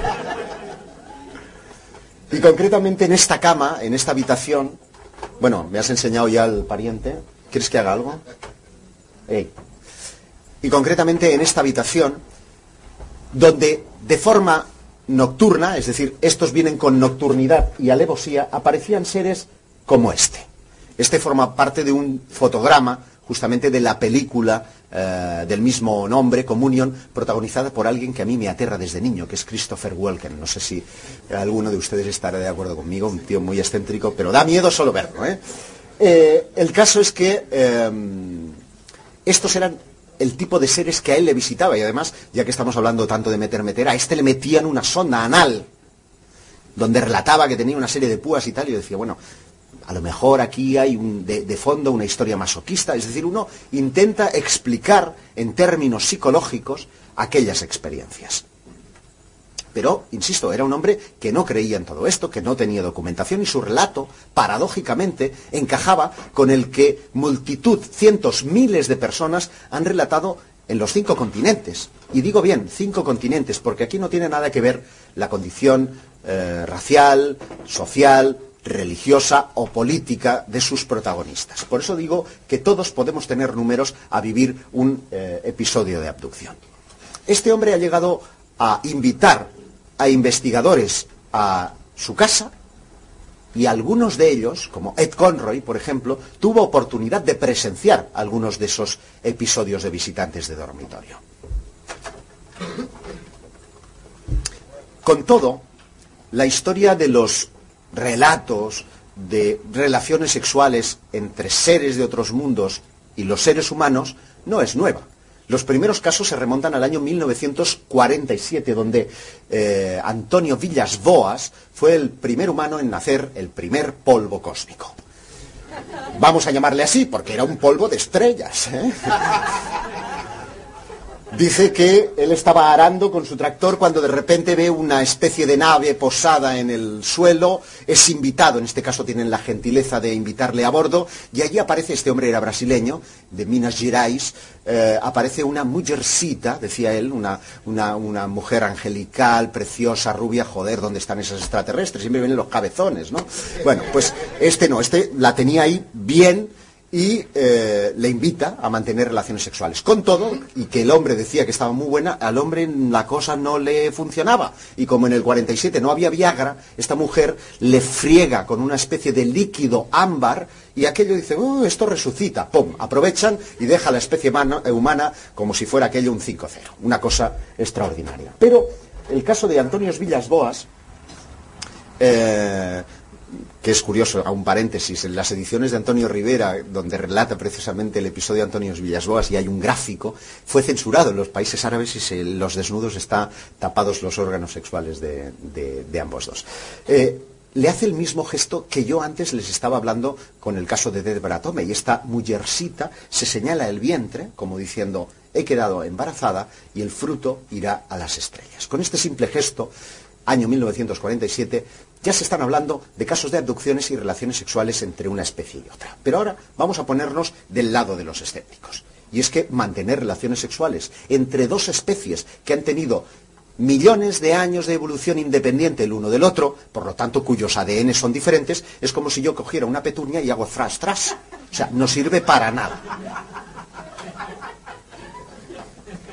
Y concretamente en esta cama, en esta habitación... Bueno, me has enseñado ya al pariente. ¿Quieres que haga algo? Ey. Y concretamente en esta habitación, donde de forma nocturna, es decir, estos vienen con nocturnidad y alevosía, aparecían seres como este. Este forma parte de un fotograma, justamente de la película eh, del mismo nombre, Comunión, protagonizada por alguien que a mí me aterra desde niño, que es Christopher Walken. No sé si alguno de ustedes estará de acuerdo conmigo, un tío muy excéntrico, pero da miedo solo verlo, ¿eh? Eh, el caso es que eh, estos eran el tipo de seres que a él le visitaba, y además, ya que estamos hablando tanto de meter, meter, a este le metían una sonda anal, donde relataba que tenía una serie de púas y tal, y yo decía, bueno, a lo mejor aquí hay un, de, de fondo una historia masoquista, es decir, uno intenta explicar en términos psicológicos aquellas experiencias. Pero, insisto, era un hombre que no creía en todo esto, que no tenía documentación, y su relato, paradójicamente, encajaba con el que multitud, cientos, miles de personas han relatado en los cinco continentes. Y digo bien, cinco continentes, porque aquí no tiene nada que ver la condición eh, racial, social, religiosa o política de sus protagonistas. Por eso digo que todos podemos tener números a vivir un eh, episodio de abducción. Este hombre ha llegado a invitar a investigadores a su casa, y algunos de ellos, como Ed Conroy, por ejemplo, tuvo oportunidad de presenciar algunos de esos episodios de visitantes de dormitorio. Con todo, la historia de los relatos de relaciones sexuales entre seres de otros mundos y los seres humanos no es nueva. Los primeros casos se remontan al año mil novecientos cuarenta y siete, donde eh, Antonio Villas-Boas fue el primer humano en nacer el primer polvo cósmico. Vamos a llamarle así, porque era un polvo de estrellas, ¿eh? Dice que él estaba arando con su tractor cuando de repente ve una especie de nave posada en el suelo, es invitado, en este caso tienen la gentileza de invitarle a bordo, y allí aparece, este hombre era brasileño, de Minas Gerais, eh, aparece una mujercita, decía él, una, una, una mujer angelical, preciosa, rubia, joder, ¿dónde están esas extraterrestres? Siempre vienen los cabezones, ¿no? Bueno, pues este no, este la tenía ahí bien, y eh, le invita a mantener relaciones sexuales. Con todo, y que el hombre decía que estaba muy buena, al hombre la cosa no le funcionaba. Y como en el cuarenta y siete no había Viagra, esta mujer le friega con una especie de líquido ámbar, y aquello dice, oh, esto resucita. ¡Pum! Aprovechan y deja a la especie humana, humana como si fuera aquello un cinco cero. Una cosa extraordinaria. Pero el caso de Antonio Villas-Boas... Eh, que es curioso, a un paréntesis, en las ediciones de Antonio Rivera, donde relata precisamente el episodio de Antonio Villas-Boas, y hay un gráfico, fue censurado en los países árabes y se, los desnudos están tapados los órganos sexuales de, de, de ambos dos. Eh, le hace el mismo gesto que yo antes les estaba hablando con el caso de Deborah Tome, y esta mujercita se señala el vientre, como diciendo, he quedado embarazada y el fruto irá a las estrellas. Con este simple gesto, año mil novecientos cuarenta y siete, ya se están hablando de casos de abducciones y relaciones sexuales entre una especie y otra. Pero ahora vamos a ponernos del lado de los escépticos. Y es que mantener relaciones sexuales entre dos especies que han tenido millones de años de evolución independiente el uno del otro, por lo tanto cuyos A D N son diferentes, es como si yo cogiera una petunia y hago tras tras. O sea, no sirve para nada.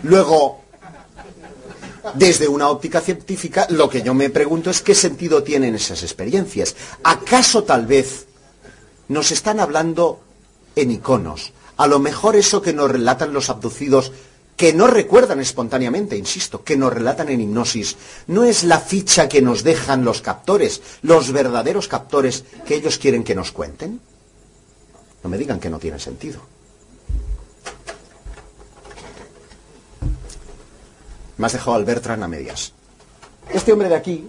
Luego, desde una óptica científica, lo que yo me pregunto es qué sentido tienen esas experiencias. ¿Acaso tal vez nos están hablando en iconos? A lo mejor eso que nos relatan los abducidos, que no recuerdan espontáneamente, insisto, que nos relatan en hipnosis, no es la ficha que nos dejan los captores, los verdaderos captores que ellos quieren que nos cuenten. No me digan que no tiene sentido. Me has dejado al Bertrand a medias. Este hombre de aquí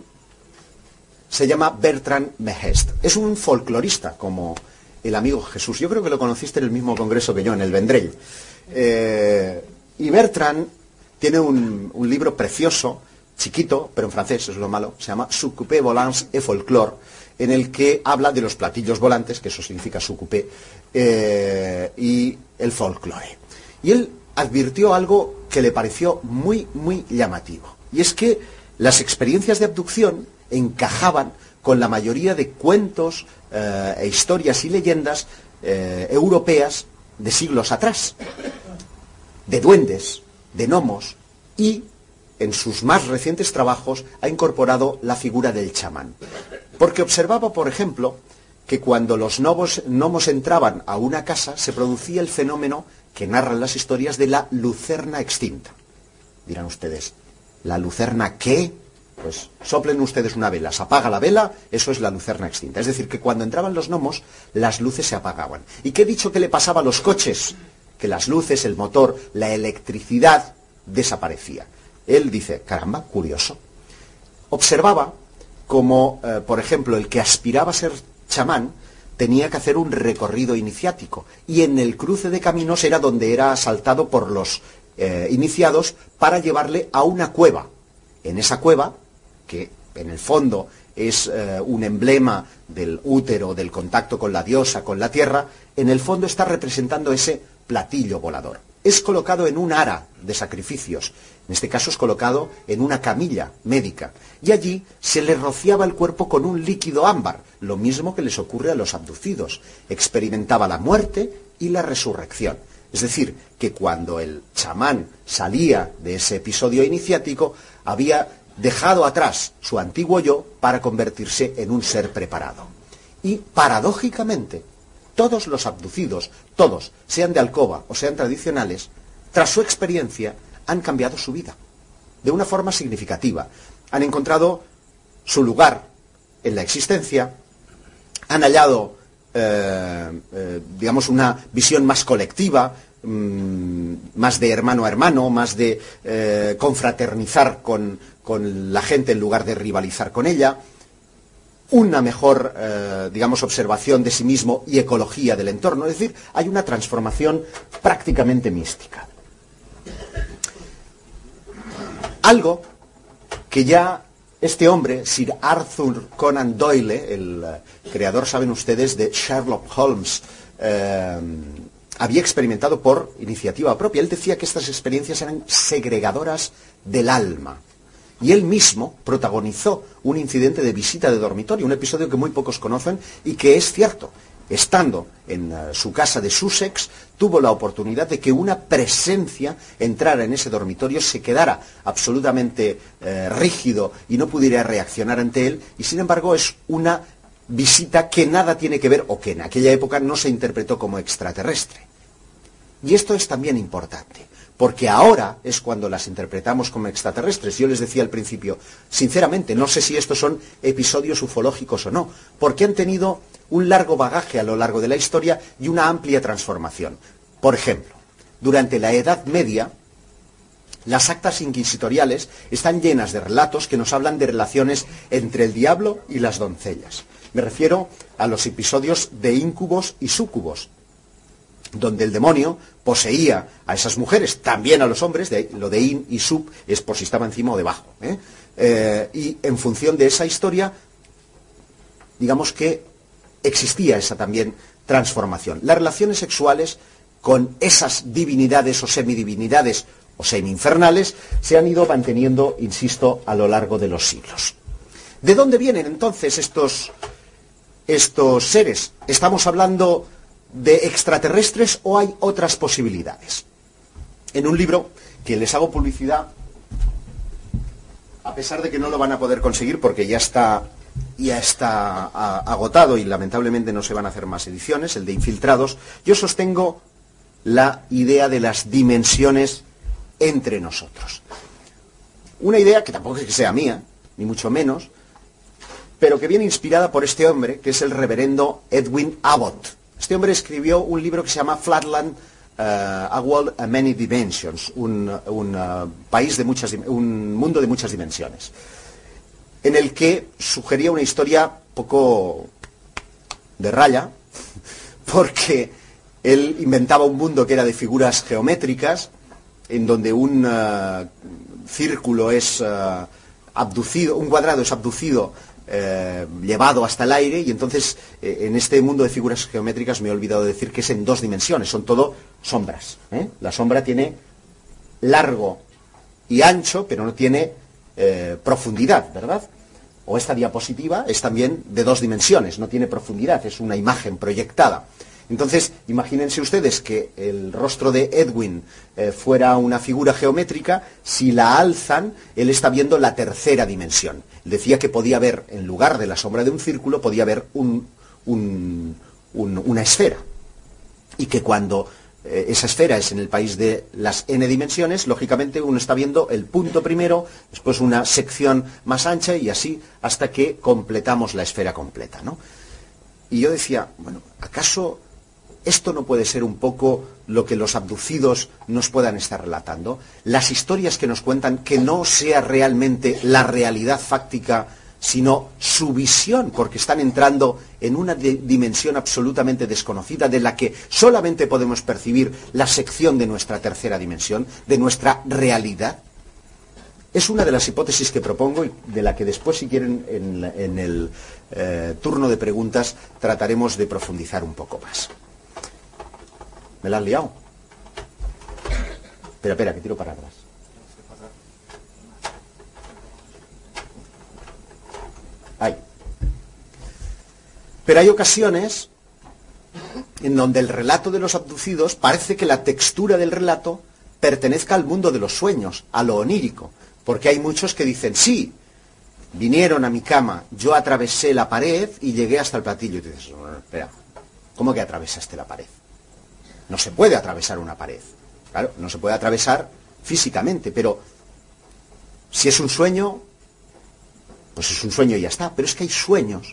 se llama Bertrand Mehest. Es un folclorista, como el amigo Jesús. Yo creo que lo conociste en el mismo congreso que yo, en el Vendrell. Eh, y Bertrand tiene un, un libro precioso, chiquito, pero en francés, es lo malo, se llama Soucoupé volants et folklore, en el que habla de los platillos volantes, que eso significa soucoupé, eh, y el folclore. Y él advirtió algo que le pareció muy, muy llamativo. Y es que las experiencias de abducción encajaban con la mayoría de cuentos eh, e historias y leyendas eh, europeas de siglos atrás. De duendes, de gnomos, y en sus más recientes trabajos ha incorporado la figura del chamán. Porque observaba, por ejemplo, que cuando los gnomos, gnomos entraban a una casa se producía el fenómeno que narran las historias de la lucerna extinta. Dirán ustedes, ¿la lucerna qué? Pues soplen ustedes una vela, se apaga la vela, eso es la lucerna extinta. Es decir, que cuando entraban los gnomos, las luces se apagaban. ¿Y qué he dicho que le pasaba a los coches? Que las luces, el motor, la electricidad desaparecía. Él dice, caramba, curioso. Observaba como, eh, por ejemplo, el que aspiraba a ser chamán tenía que hacer un recorrido iniciático, y en el cruce de caminos era donde era asaltado por los eh, iniciados para llevarle a una cueva. En esa cueva, que en el fondo es eh, un emblema del útero, del contacto con la diosa, con la tierra, en el fondo está representando ese platillo volador. Es colocado en un ara de sacrificios, en este caso es colocado en una camilla médica, y allí se le rociaba el cuerpo con un líquido ámbar, lo mismo que les ocurre a los abducidos. Experimentaba la muerte y la resurrección. Es decir, que cuando el chamán salía de ese episodio iniciático, había dejado atrás su antiguo yo para convertirse en un ser preparado. Y, paradójicamente, todos los abducidos, todos, sean de alcoba o sean tradicionales, tras su experiencia, han cambiado su vida, de una forma significativa. Han encontrado su lugar en la existencia, han hallado, eh, eh, digamos, una visión más colectiva, mmm, más de hermano a hermano, más de eh, confraternizar con, con la gente en lugar de rivalizar con ella, una mejor, eh, digamos, observación de sí mismo y ecología del entorno. Es decir, hay una transformación prácticamente mística. Algo que ya este hombre, Sir Arthur Conan Doyle, el uh, creador, saben ustedes, de Sherlock Holmes, eh, había experimentado por iniciativa propia. Él decía que estas experiencias eran segregadoras del alma. Y él mismo protagonizó un incidente de visita de dormitorio, un episodio que muy pocos conocen y que es cierto. Estando en uh, su casa de Sussex, tuvo la oportunidad de que una presencia entrara en ese dormitorio, se quedara absolutamente eh, rígido y no pudiera reaccionar ante él, y sin embargo es una visita que nada tiene que ver, o que en aquella época no se interpretó como extraterrestre. Y esto es también importante, porque ahora es cuando las interpretamos como extraterrestres. Yo les decía al principio, sinceramente, no sé si estos son episodios ufológicos o no, porque han tenido un largo bagaje a lo largo de la historia y una amplia transformación. Por ejemplo, durante la Edad Media, las actas inquisitoriales están llenas de relatos que nos hablan de relaciones entre el diablo y las doncellas. Me refiero a los episodios de íncubos y súcubos, donde el demonio poseía a esas mujeres, también a los hombres, de lo de in y sub es por si estaba encima o debajo, ¿eh? Eh, y en función de esa historia, digamos que existía esa también transformación. Las relaciones sexuales con esas divinidades o semidivinidades o semi-infernales se han ido manteniendo, insisto, a lo largo de los siglos. ¿De dónde vienen entonces estos, estos seres? ¿Estamos hablando de extraterrestres o hay otras posibilidades? en un libro que les hago publicidad, a pesar de que no lo van a poder conseguir porque ya está, ya está a, agotado y lamentablemente no se van a hacer más ediciones, el de Infiltrados. Yo sostengo la idea de las dimensiones entre nosotros. Una idea que tampoco es que sea mía, ni mucho menos, pero que viene inspirada por este hombre, que es el reverendo Edwin Abbott. Este hombre escribió un libro que se llama Flatland, uh, A World of Many Dimensions, un, un uh, país de muchas, un mundo de muchas dimensiones, en el que sugería una historia poco de raya, porque él inventaba un mundo que era de figuras geométricas, en donde un uh, círculo es uh, abducido, un cuadrado es abducido, Eh, llevado hasta el aire, y entonces eh, en este mundo de figuras geométricas me he olvidado de decir que es en dos dimensiones, son todo sombras, ¿eh? La sombra tiene largo y ancho, pero no tiene eh, profundidad, ¿verdad? O esta diapositiva es también de dos dimensiones, no tiene profundidad, es una imagen proyectada. Entonces, imagínense ustedes que el rostro de Edwin eh, fuera una figura geométrica. Si la alzan, él está viendo la tercera dimensión. Decía que podía ver, en lugar de la sombra de un círculo, podía ver un, un, un, una esfera. Y que cuando eh, esa esfera es en el país de las n dimensiones, lógicamente uno está viendo el punto primero, después una sección más ancha y así hasta que completamos la esfera completa, ¿no? Y yo decía, bueno, ¿acaso esto no puede ser un poco lo que los abducidos nos puedan estar relatando? Las historias que nos cuentan, que no sea realmente la realidad fáctica, sino su visión, porque están entrando en una dimensión absolutamente desconocida, de la que solamente podemos percibir la sección de nuestra tercera dimensión, de nuestra realidad. Es una de las hipótesis que propongo y de la que después, si quieren, en, en el eh, turno de preguntas trataremos de profundizar un poco más. ¿Me la has liado? Espera, espera, que tiro para atrás. Ahí. Pero hay ocasiones en donde el relato de los abducidos parece que la textura del relato pertenezca al mundo de los sueños, a lo onírico. Porque hay muchos que dicen, sí, vinieron a mi cama, yo atravesé la pared y llegué hasta el platillo. Y tú dices, no, no, espera, ¿cómo que atravesaste la pared? No se puede atravesar una pared. Claro, no se puede atravesar físicamente, pero si es un sueño, pues es un sueño y ya está. Pero es que hay sueños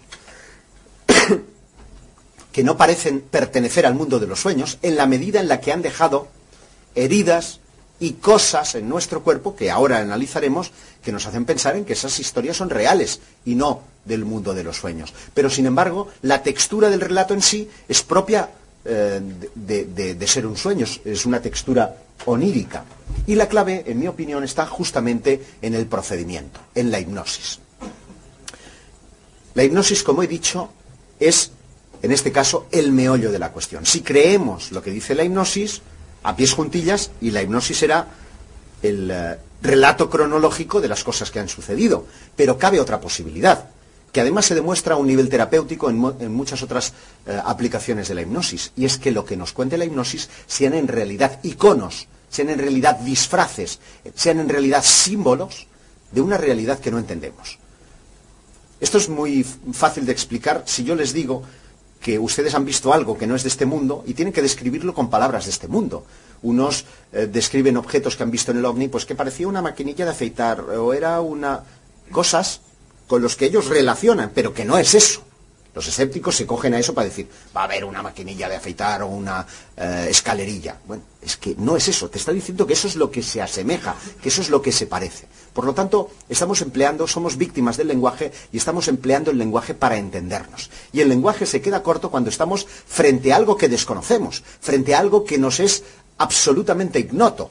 que no parecen pertenecer al mundo de los sueños, en la medida en la que han dejado heridas y cosas en nuestro cuerpo, que ahora analizaremos, que nos hacen pensar en que esas historias son reales y no del mundo de los sueños. Pero, sin embargo, la textura del relato en sí es propia eh, de, de, de ser un sueño, es una textura onírica. Y la clave, en mi opinión, está justamente en el procedimiento, en la hipnosis. La hipnosis, como he dicho, es, en este caso, el meollo de la cuestión. Si creemos lo que dice la hipnosis, a pies juntillas, y la hipnosis será el uh, relato cronológico de las cosas que han sucedido. Pero cabe otra posibilidad, que además se demuestra a un nivel terapéutico en, en muchas otras uh, aplicaciones de la hipnosis, y es que lo que nos cuente la hipnosis sean en realidad iconos, sean en realidad disfraces, sean en realidad símbolos de una realidad que no entendemos. Esto es muy fácil de explicar si yo les digo que ustedes han visto algo que no es de este mundo y tienen que describirlo con palabras de este mundo. Unos eh, describen objetos que han visto en el ovni, pues que parecía una maquinilla de afeitar, o era una... cosas con los que ellos relacionan, pero que no es eso. Los escépticos se cogen a eso para decir, va a haber una maquinilla de afeitar o una eh, escalerilla. Bueno, es que no es eso. Te está diciendo que eso es lo que se asemeja, que eso es lo que se parece. Por lo tanto, estamos empleando, somos víctimas del lenguaje y estamos empleando el lenguaje para entendernos. Y el lenguaje se queda corto cuando estamos frente a algo que desconocemos, frente a algo que nos es absolutamente ignoto.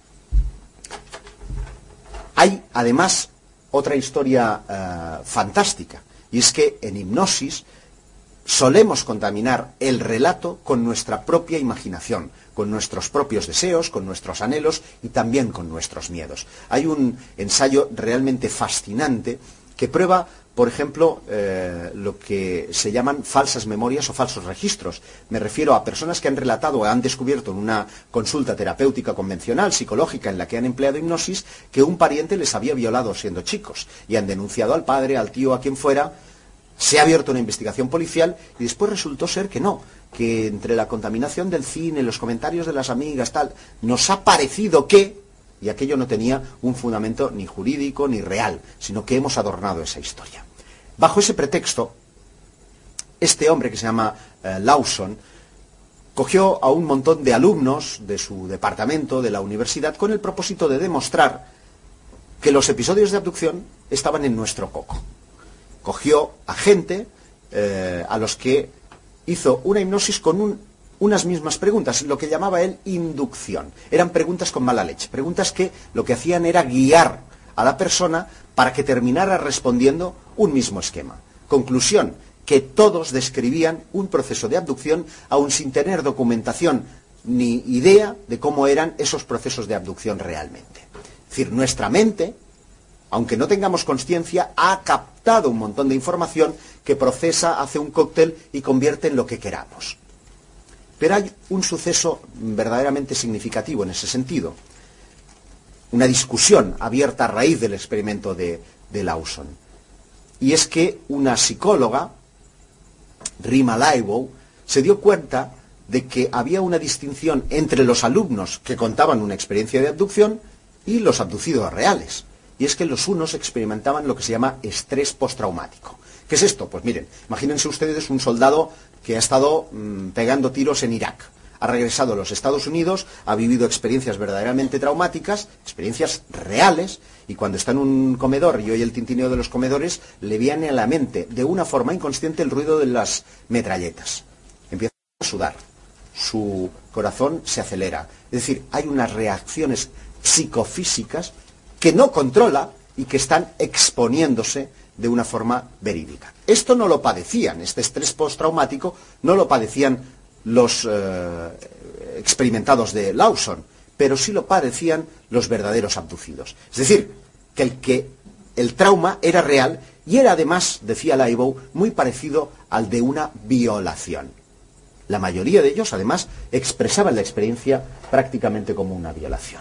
Hay, además, otra historia uh, fantástica, y es que en hipnosis solemos contaminar el relato con nuestra propia imaginación, con nuestros propios deseos, con nuestros anhelos y también con nuestros miedos. Hay un ensayo realmente fascinante que prueba por ejemplo, eh, lo que se llaman falsas memorias o falsos registros. Me refiero a personas que han relatado o han descubierto en una consulta terapéutica convencional, psicológica, en la que han empleado hipnosis, que un pariente les había violado siendo chicos y han denunciado al padre, al tío, a quien fuera. Se ha abierto una investigación policial y después resultó ser que no, que entre la contaminación del cine, los comentarios de las amigas, tal, nos ha parecido que... y aquello no tenía un fundamento ni jurídico ni real, sino que hemos adornado esa historia. Bajo ese pretexto, este hombre que se llama eh, Lawson cogió a un montón de alumnos de su departamento, de la universidad, con el propósito de demostrar que los episodios de abducción estaban en nuestro coco. Cogió a gente eh, a los que hizo una hipnosis con un unas mismas preguntas, lo que llamaba él inducción. Eran preguntas con mala leche, preguntas que lo que hacían era guiar a la persona para que terminara respondiendo un mismo esquema. Conclusión, que todos describían un proceso de abducción aun sin tener documentación ni idea de cómo eran esos procesos de abducción realmente. Es decir, nuestra mente, aunque no tengamos consciencia, ha captado un montón de información que procesa, hace un cóctel y convierte en lo que queramos. Pero hay un suceso verdaderamente significativo en ese sentido. Una discusión abierta a raíz del experimento de, de Lawson. Y es que una psicóloga, Rima Laibow, se dio cuenta de que había una distinción entre los alumnos que contaban una experiencia de abducción y los abducidos reales. Y es que los unos experimentaban lo que se llama estrés postraumático. ¿Qué es esto? Pues miren, imagínense ustedes un soldado que ha estado mmm, pegando tiros en Irak. Ha regresado a los Estados Unidos, ha vivido experiencias verdaderamente traumáticas, experiencias reales, y cuando está en un comedor y oye el tintineo de los comedores, le viene a la mente, de una forma inconsciente, el ruido de las metralletas. Empieza a sudar, su corazón se acelera. Es decir, hay unas reacciones psicofísicas que no controla y que están exponiéndose de una forma verídica. Esto no lo padecían, este estrés postraumático no lo padecían los eh, experimentados de Lawson, pero sí lo padecían los verdaderos abducidos. Es decir, que el, que el trauma era real y era además, decía Laibow, muy parecido al de una violación. La mayoría de ellos, además, expresaban la experiencia prácticamente como una violación.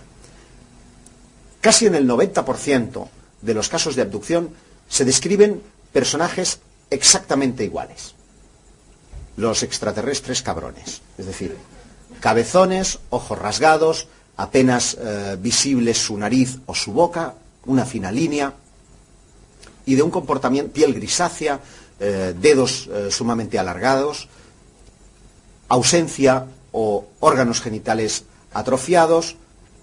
Casi en el noventa por ciento de los casos de abducción se describen personajes exactamente iguales. Los extraterrestres cabrones, es decir, cabezones, ojos rasgados, apenas eh, visibles su nariz o su boca, una fina línea, y de un comportamiento, piel grisácea, eh, dedos eh, sumamente alargados, ausencia o órganos genitales atrofiados,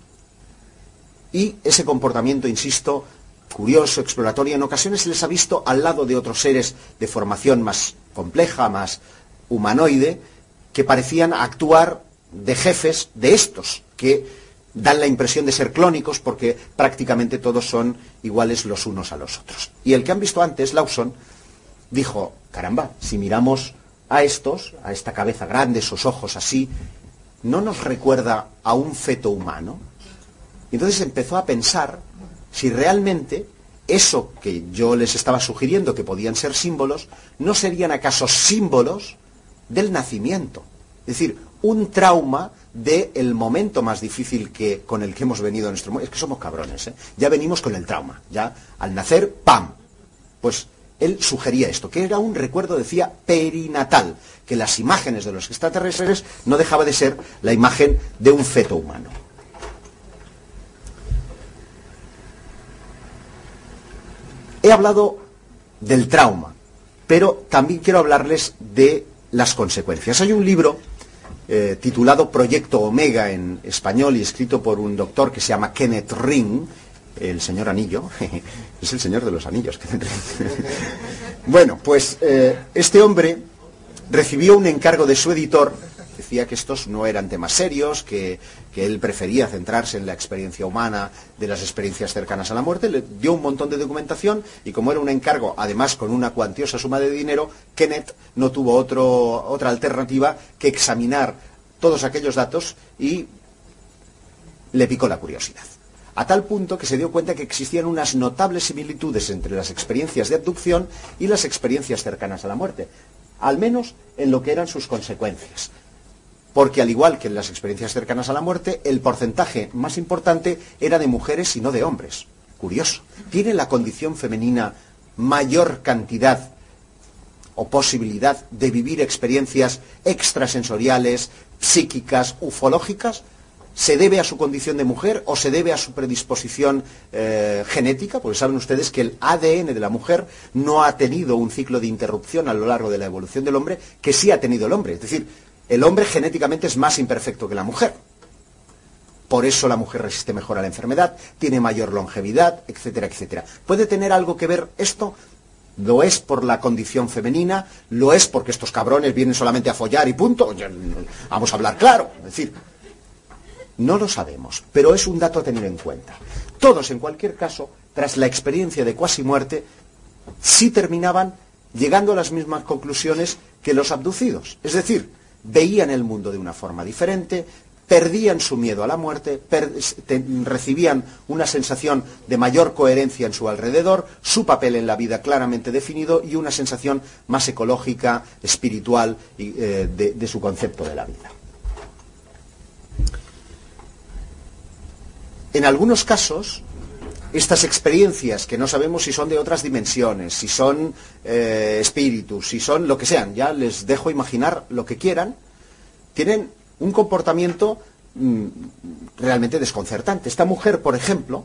y ese comportamiento, insisto, curioso, exploratorio, en ocasiones se les ha visto al lado de otros seres de formación más compleja, más humanoide, que parecían actuar de jefes de estos, que dan la impresión de ser clónicos porque prácticamente todos son iguales los unos a los otros. Y el que han visto antes, Lawson, dijo, caramba, si miramos a estos, a esta cabeza grande, esos ojos así, ¿no nos recuerda a un feto humano? Y entonces empezó a pensar si realmente eso que yo les estaba sugiriendo que podían ser símbolos, ¿no serían acaso símbolos del nacimiento? Es decir, un trauma del momento más difícil que, con el que hemos venido a nuestro mundo. Es que somos cabrones, ¿eh? Ya venimos con el trauma, ya al nacer, ¡pam! Pues él sugería esto, que era un recuerdo, decía, perinatal, que las imágenes de los extraterrestres no dejaba de ser la imagen de un feto humano. He hablado del trauma, pero también quiero hablarles de las consecuencias. Hay un libro eh, titulado Proyecto Omega en español y escrito por un doctor que se llama Kenneth Ring, el señor Anillo, es el señor de los anillos, Kenneth Ring. Bueno, pues eh, este hombre recibió un encargo de su editor, decía que estos no eran temas serios, que, que él prefería centrarse en la experiencia humana de las experiencias cercanas a la muerte, le dio un montón de documentación y como era un encargo, además con una cuantiosa suma de dinero, Kenneth no tuvo otro, otra alternativa que examinar todos aquellos datos y le picó la curiosidad. a tal punto que se dio cuenta que existían unas notables similitudes entre las experiencias de abducción y las experiencias cercanas a la muerte, al menos en lo que eran sus consecuencias. Porque al igual que en las experiencias cercanas a la muerte, el porcentaje más importante era de mujeres y no de hombres. Curioso. ¿Tiene la condición femenina mayor cantidad o posibilidad de vivir experiencias extrasensoriales, psíquicas, ufológicas? ¿Se debe a su condición de mujer o se debe a su predisposición eh, genética? Porque saben ustedes que el A D N de la mujer no ha tenido un ciclo de interrupción a lo largo de la evolución del hombre que sí ha tenido el hombre. Es decir, el hombre genéticamente es más imperfecto que la mujer. Por eso la mujer resiste mejor a la enfermedad, tiene mayor longevidad, etcétera, etcétera. ¿Puede tener algo que ver esto? Lo es por la condición femenina, lo es porque estos cabrones vienen solamente a follar y punto. Vamos a hablar claro. Es decir, no lo sabemos, pero es un dato a tener en cuenta. Todos, en cualquier caso, tras la experiencia de cuasi muerte, sí terminaban llegando a las mismas conclusiones que los abducidos. Es decir, veían el mundo de una forma diferente, perdían su miedo a la muerte, per- te- recibían una sensación de mayor coherencia en su alrededor, su papel en la vida claramente definido y una sensación más ecológica, espiritual y, eh, de, de su concepto de la vida. En algunos casos, estas experiencias, que no sabemos si son de otras dimensiones, si son eh, espíritus, si son lo que sean, ya les dejo imaginar lo que quieran, tienen un comportamiento mmm, realmente desconcertante. Esta mujer, por ejemplo,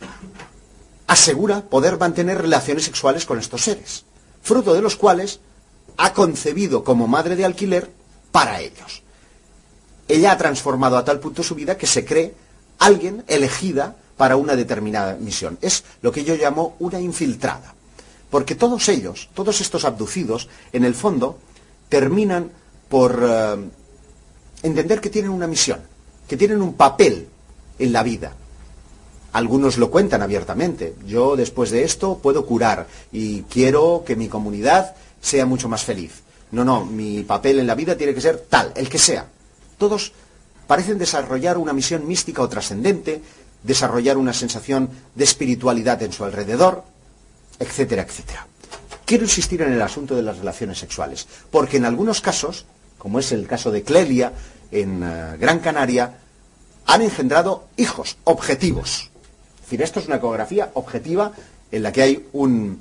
asegura poder mantener relaciones sexuales con estos seres, fruto de los cuales ha concebido como madre de alquiler para ellos. Ella ha transformado a tal punto su vida que se cree alguien elegida para una determinada misión. Es lo que yo llamo una infiltrada. Porque todos ellos, todos estos abducidos, en el fondo, terminan por uh, entender que tienen una misión, que tienen un papel en la vida. Algunos lo cuentan abiertamente. Yo, después de esto, puedo curar y quiero que mi comunidad sea mucho más feliz. No, no, mi papel en la vida tiene que ser tal, el que sea. Todos parecen desarrollar una misión mística o trascendente, desarrollar una sensación de espiritualidad en su alrededor, etcétera, etcétera. Quiero insistir en el asunto de las relaciones sexuales, porque en algunos casos, como es el caso de Clelia en uh, Gran Canaria, han engendrado hijos objetivos. Es decir, esto es una ecografía objetiva en la que hay un,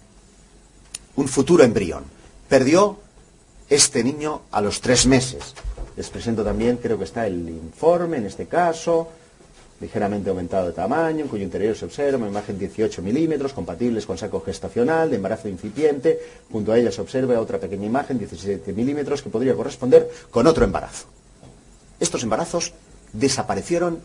un futuro embrión. Perdió este niño a los tres meses. Les presento también, creo que está el informe en este caso, ligeramente aumentado de tamaño, en cuyo interior se observa una imagen dieciocho milímetros, compatibles con saco gestacional, de embarazo incipiente. Junto a ella se observa otra pequeña imagen, diecisiete milímetros, que podría corresponder con otro embarazo. Estos embarazos desaparecieron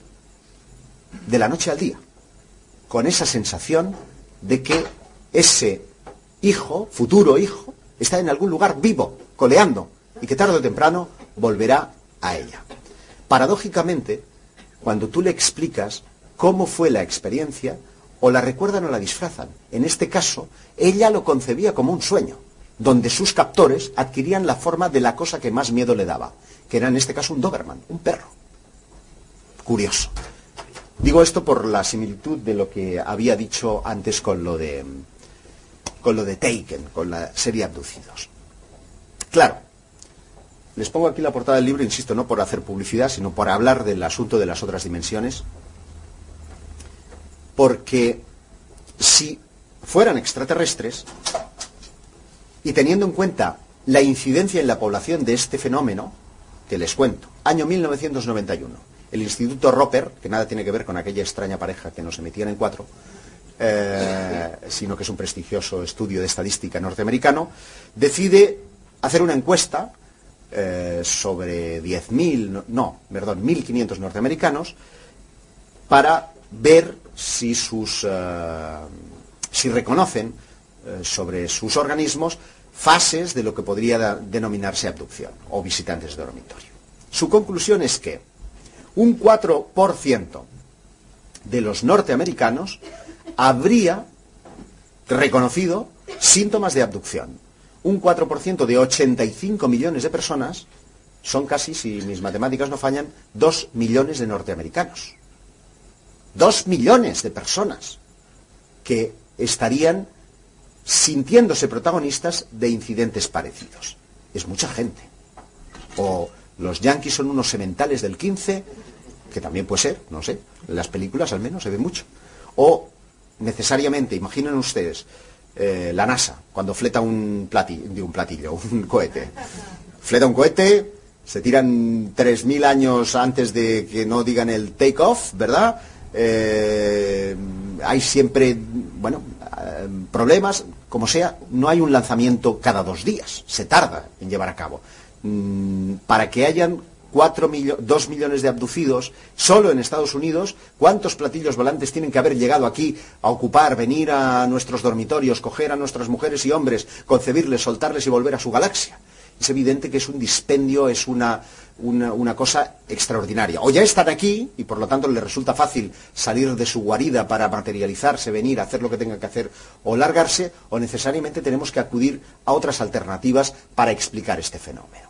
de la noche al día, con esa sensación de que ese hijo, futuro hijo, está en algún lugar vivo, coleando, y que tarde o temprano volverá a ella. Paradójicamente, cuando tú le explicas cómo fue la experiencia, o la recuerdan o la disfrazan. En este caso, ella lo concebía como un sueño, donde sus captores adquirían la forma de la cosa que más miedo le daba, que era en este caso un Doberman, un perro. Curioso. Digo esto por la similitud de lo que había dicho antes con lo de, con lo de Taken, con la serie Abducidos. Claro, les pongo aquí la portada del libro, insisto, no por hacer publicidad, sino por hablar del asunto de las otras dimensiones. Porque si fueran extraterrestres, y teniendo en cuenta la incidencia en la población de este fenómeno, que les cuento, año mil novecientos noventa y uno, el Instituto Roper, que nada tiene que ver con aquella extraña pareja que nos metían en cuatro, eh, sino que es un prestigioso estudio de estadística norteamericano, decide hacer una encuesta eh, sobre diez mil, no, perdón, mil quinientos norteamericanos, para ver si sus uh, si reconocen uh, sobre sus organismos fases de lo que podría da, denominarse abducción o visitantes de dormitorio. Su conclusión es que un cuatro por ciento de los norteamericanos habría reconocido síntomas de abducción. Un cuatro por ciento de ochenta y cinco millones de personas son casi, si mis matemáticas no fallan, dos millones de norteamericanos. Dos millones de personas que estarían sintiéndose protagonistas de incidentes parecidos. Es mucha gente. O los yanquis son unos sementales del quince, que también puede ser, no sé, en las películas al menos se ve mucho. O necesariamente, imaginen ustedes, eh, la NASA, cuando fleta un platillo, un platillo, un cohete. Fleta un cohete, se tiran tres mil años antes de que no digan el take off, ¿verdad? Eh, hay siempre, bueno, eh, problemas, como sea, no hay un lanzamiento cada dos días, se tarda en llevar a cabo. Mm, para que hayan cuatro millo- dos millones de abducidos, solo en Estados Unidos, ¿cuántos platillos volantes tienen que haber llegado aquí a ocupar, venir a nuestros dormitorios, coger a nuestras mujeres y hombres, concebirles, soltarles y volver a su galaxia? Es evidente que es un dispendio, es una, una, una cosa extraordinaria. O ya están aquí, y por lo tanto les resulta fácil salir de su guarida para materializarse, venir, hacer lo que tengan que hacer, o largarse, o necesariamente tenemos que acudir a otras alternativas para explicar este fenómeno.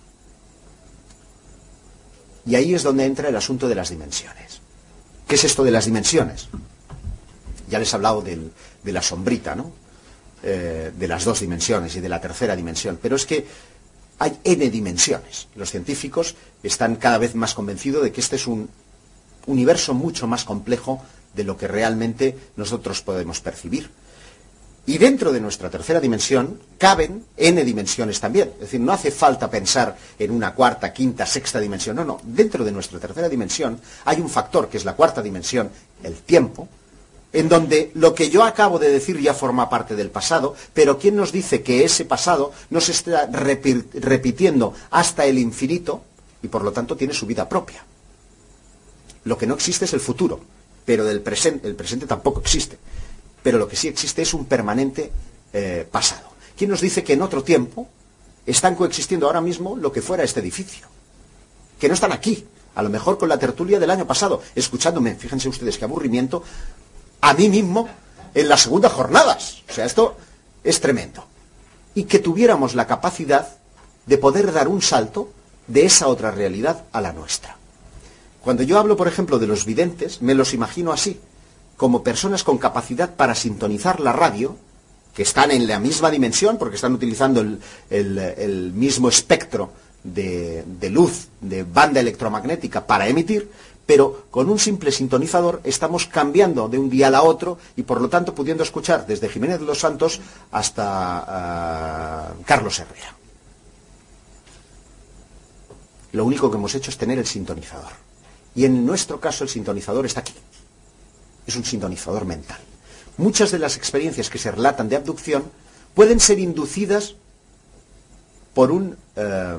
Y ahí es donde entra el asunto de las dimensiones. ¿Qué es esto de las dimensiones? Ya les he hablado del, de la sombrita, ¿no? Eh, de las dos dimensiones y de la tercera dimensión. Pero es que hay N dimensiones. Los científicos están cada vez más convencidos de que este es un universo mucho más complejo de lo que realmente nosotros podemos percibir. Y dentro de nuestra tercera dimensión caben N dimensiones también. Es decir, no hace falta pensar en una cuarta, quinta, sexta dimensión. No, no. Dentro de nuestra tercera dimensión hay un factor, que es la cuarta dimensión, el tiempo, en donde lo que yo acabo de decir ya forma parte del pasado, pero ¿quién nos dice que ese pasado no se está repi- repitiendo hasta el infinito y por lo tanto tiene su vida propia? Lo que no existe es el futuro, pero del presente, el presente tampoco existe. Pero lo que sí existe es un permanente eh, pasado. ¿Quién nos dice que en otro tiempo están coexistiendo ahora mismo lo que fuera este edificio? Que no están aquí, a lo mejor con la tertulia del año pasado, escuchándome, fíjense ustedes qué aburrimiento, a mí mismo en las segundas jornadas. O sea, esto es tremendo. Y que tuviéramos la capacidad de poder dar un salto de esa otra realidad a la nuestra. Cuando yo hablo, por ejemplo, de los videntes, me los imagino así, como personas con capacidad para sintonizar la radio, que están en la misma dimensión, porque están utilizando el, el, el mismo espectro de, de luz, de banda electromagnética para emitir, pero con un simple sintonizador estamos cambiando de un dial a otro y por lo tanto pudiendo escuchar desde Jiménez de los Santos hasta uh, Carlos Herrera. Lo único que hemos hecho es tener el sintonizador. Y en nuestro caso el sintonizador está aquí. Es un sintonizador mental. Muchas de las experiencias que se relatan de abducción pueden ser inducidas por un, eh,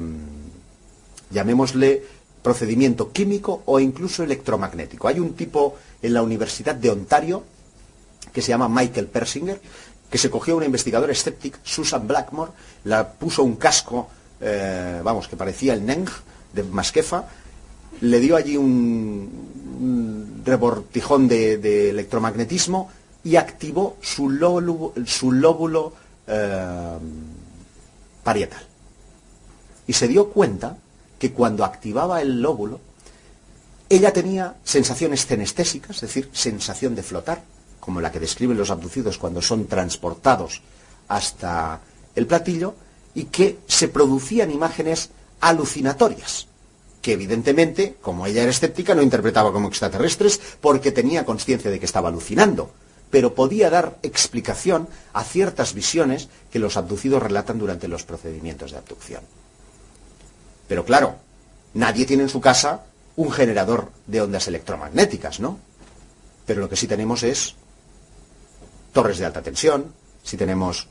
llamémosle, procedimiento químico o incluso electromagnético. Hay un tipo en la Universidad de Ontario que se llama Michael Persinger, que se cogió a una investigadora escéptica, Susan Blackmore, la puso un casco, eh, vamos, que parecía el Neng de Masquefa, le dio allí un, un rebortijón de, de electromagnetismo y activó su lóbulo, su lóbulo eh, parietal. Y se dio cuenta que cuando activaba el lóbulo, ella tenía sensaciones cenestésicas, es decir, sensación de flotar, como la que describen los abducidos cuando son transportados hasta el platillo, y que se producían imágenes alucinatorias, que evidentemente, como ella era escéptica, no interpretaba como extraterrestres porque tenía conciencia de que estaba alucinando, pero podía dar explicación a ciertas visiones que los abducidos relatan durante los procedimientos de abducción. Pero claro, nadie tiene en su casa un generador de ondas electromagnéticas, ¿no? Pero lo que sí tenemos es torres de alta tensión, sí tenemos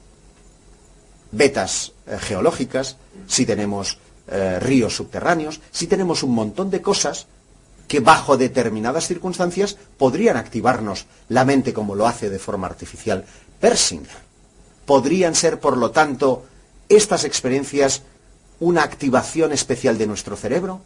vetas eh, geológicas, sí tenemos eh, ríos subterráneos, sí tenemos un montón de cosas que bajo determinadas circunstancias podrían activarnos la mente como lo hace de forma artificial Persinger. Podrían ser, por lo tanto, estas experiencias una activación especial de nuestro cerebro.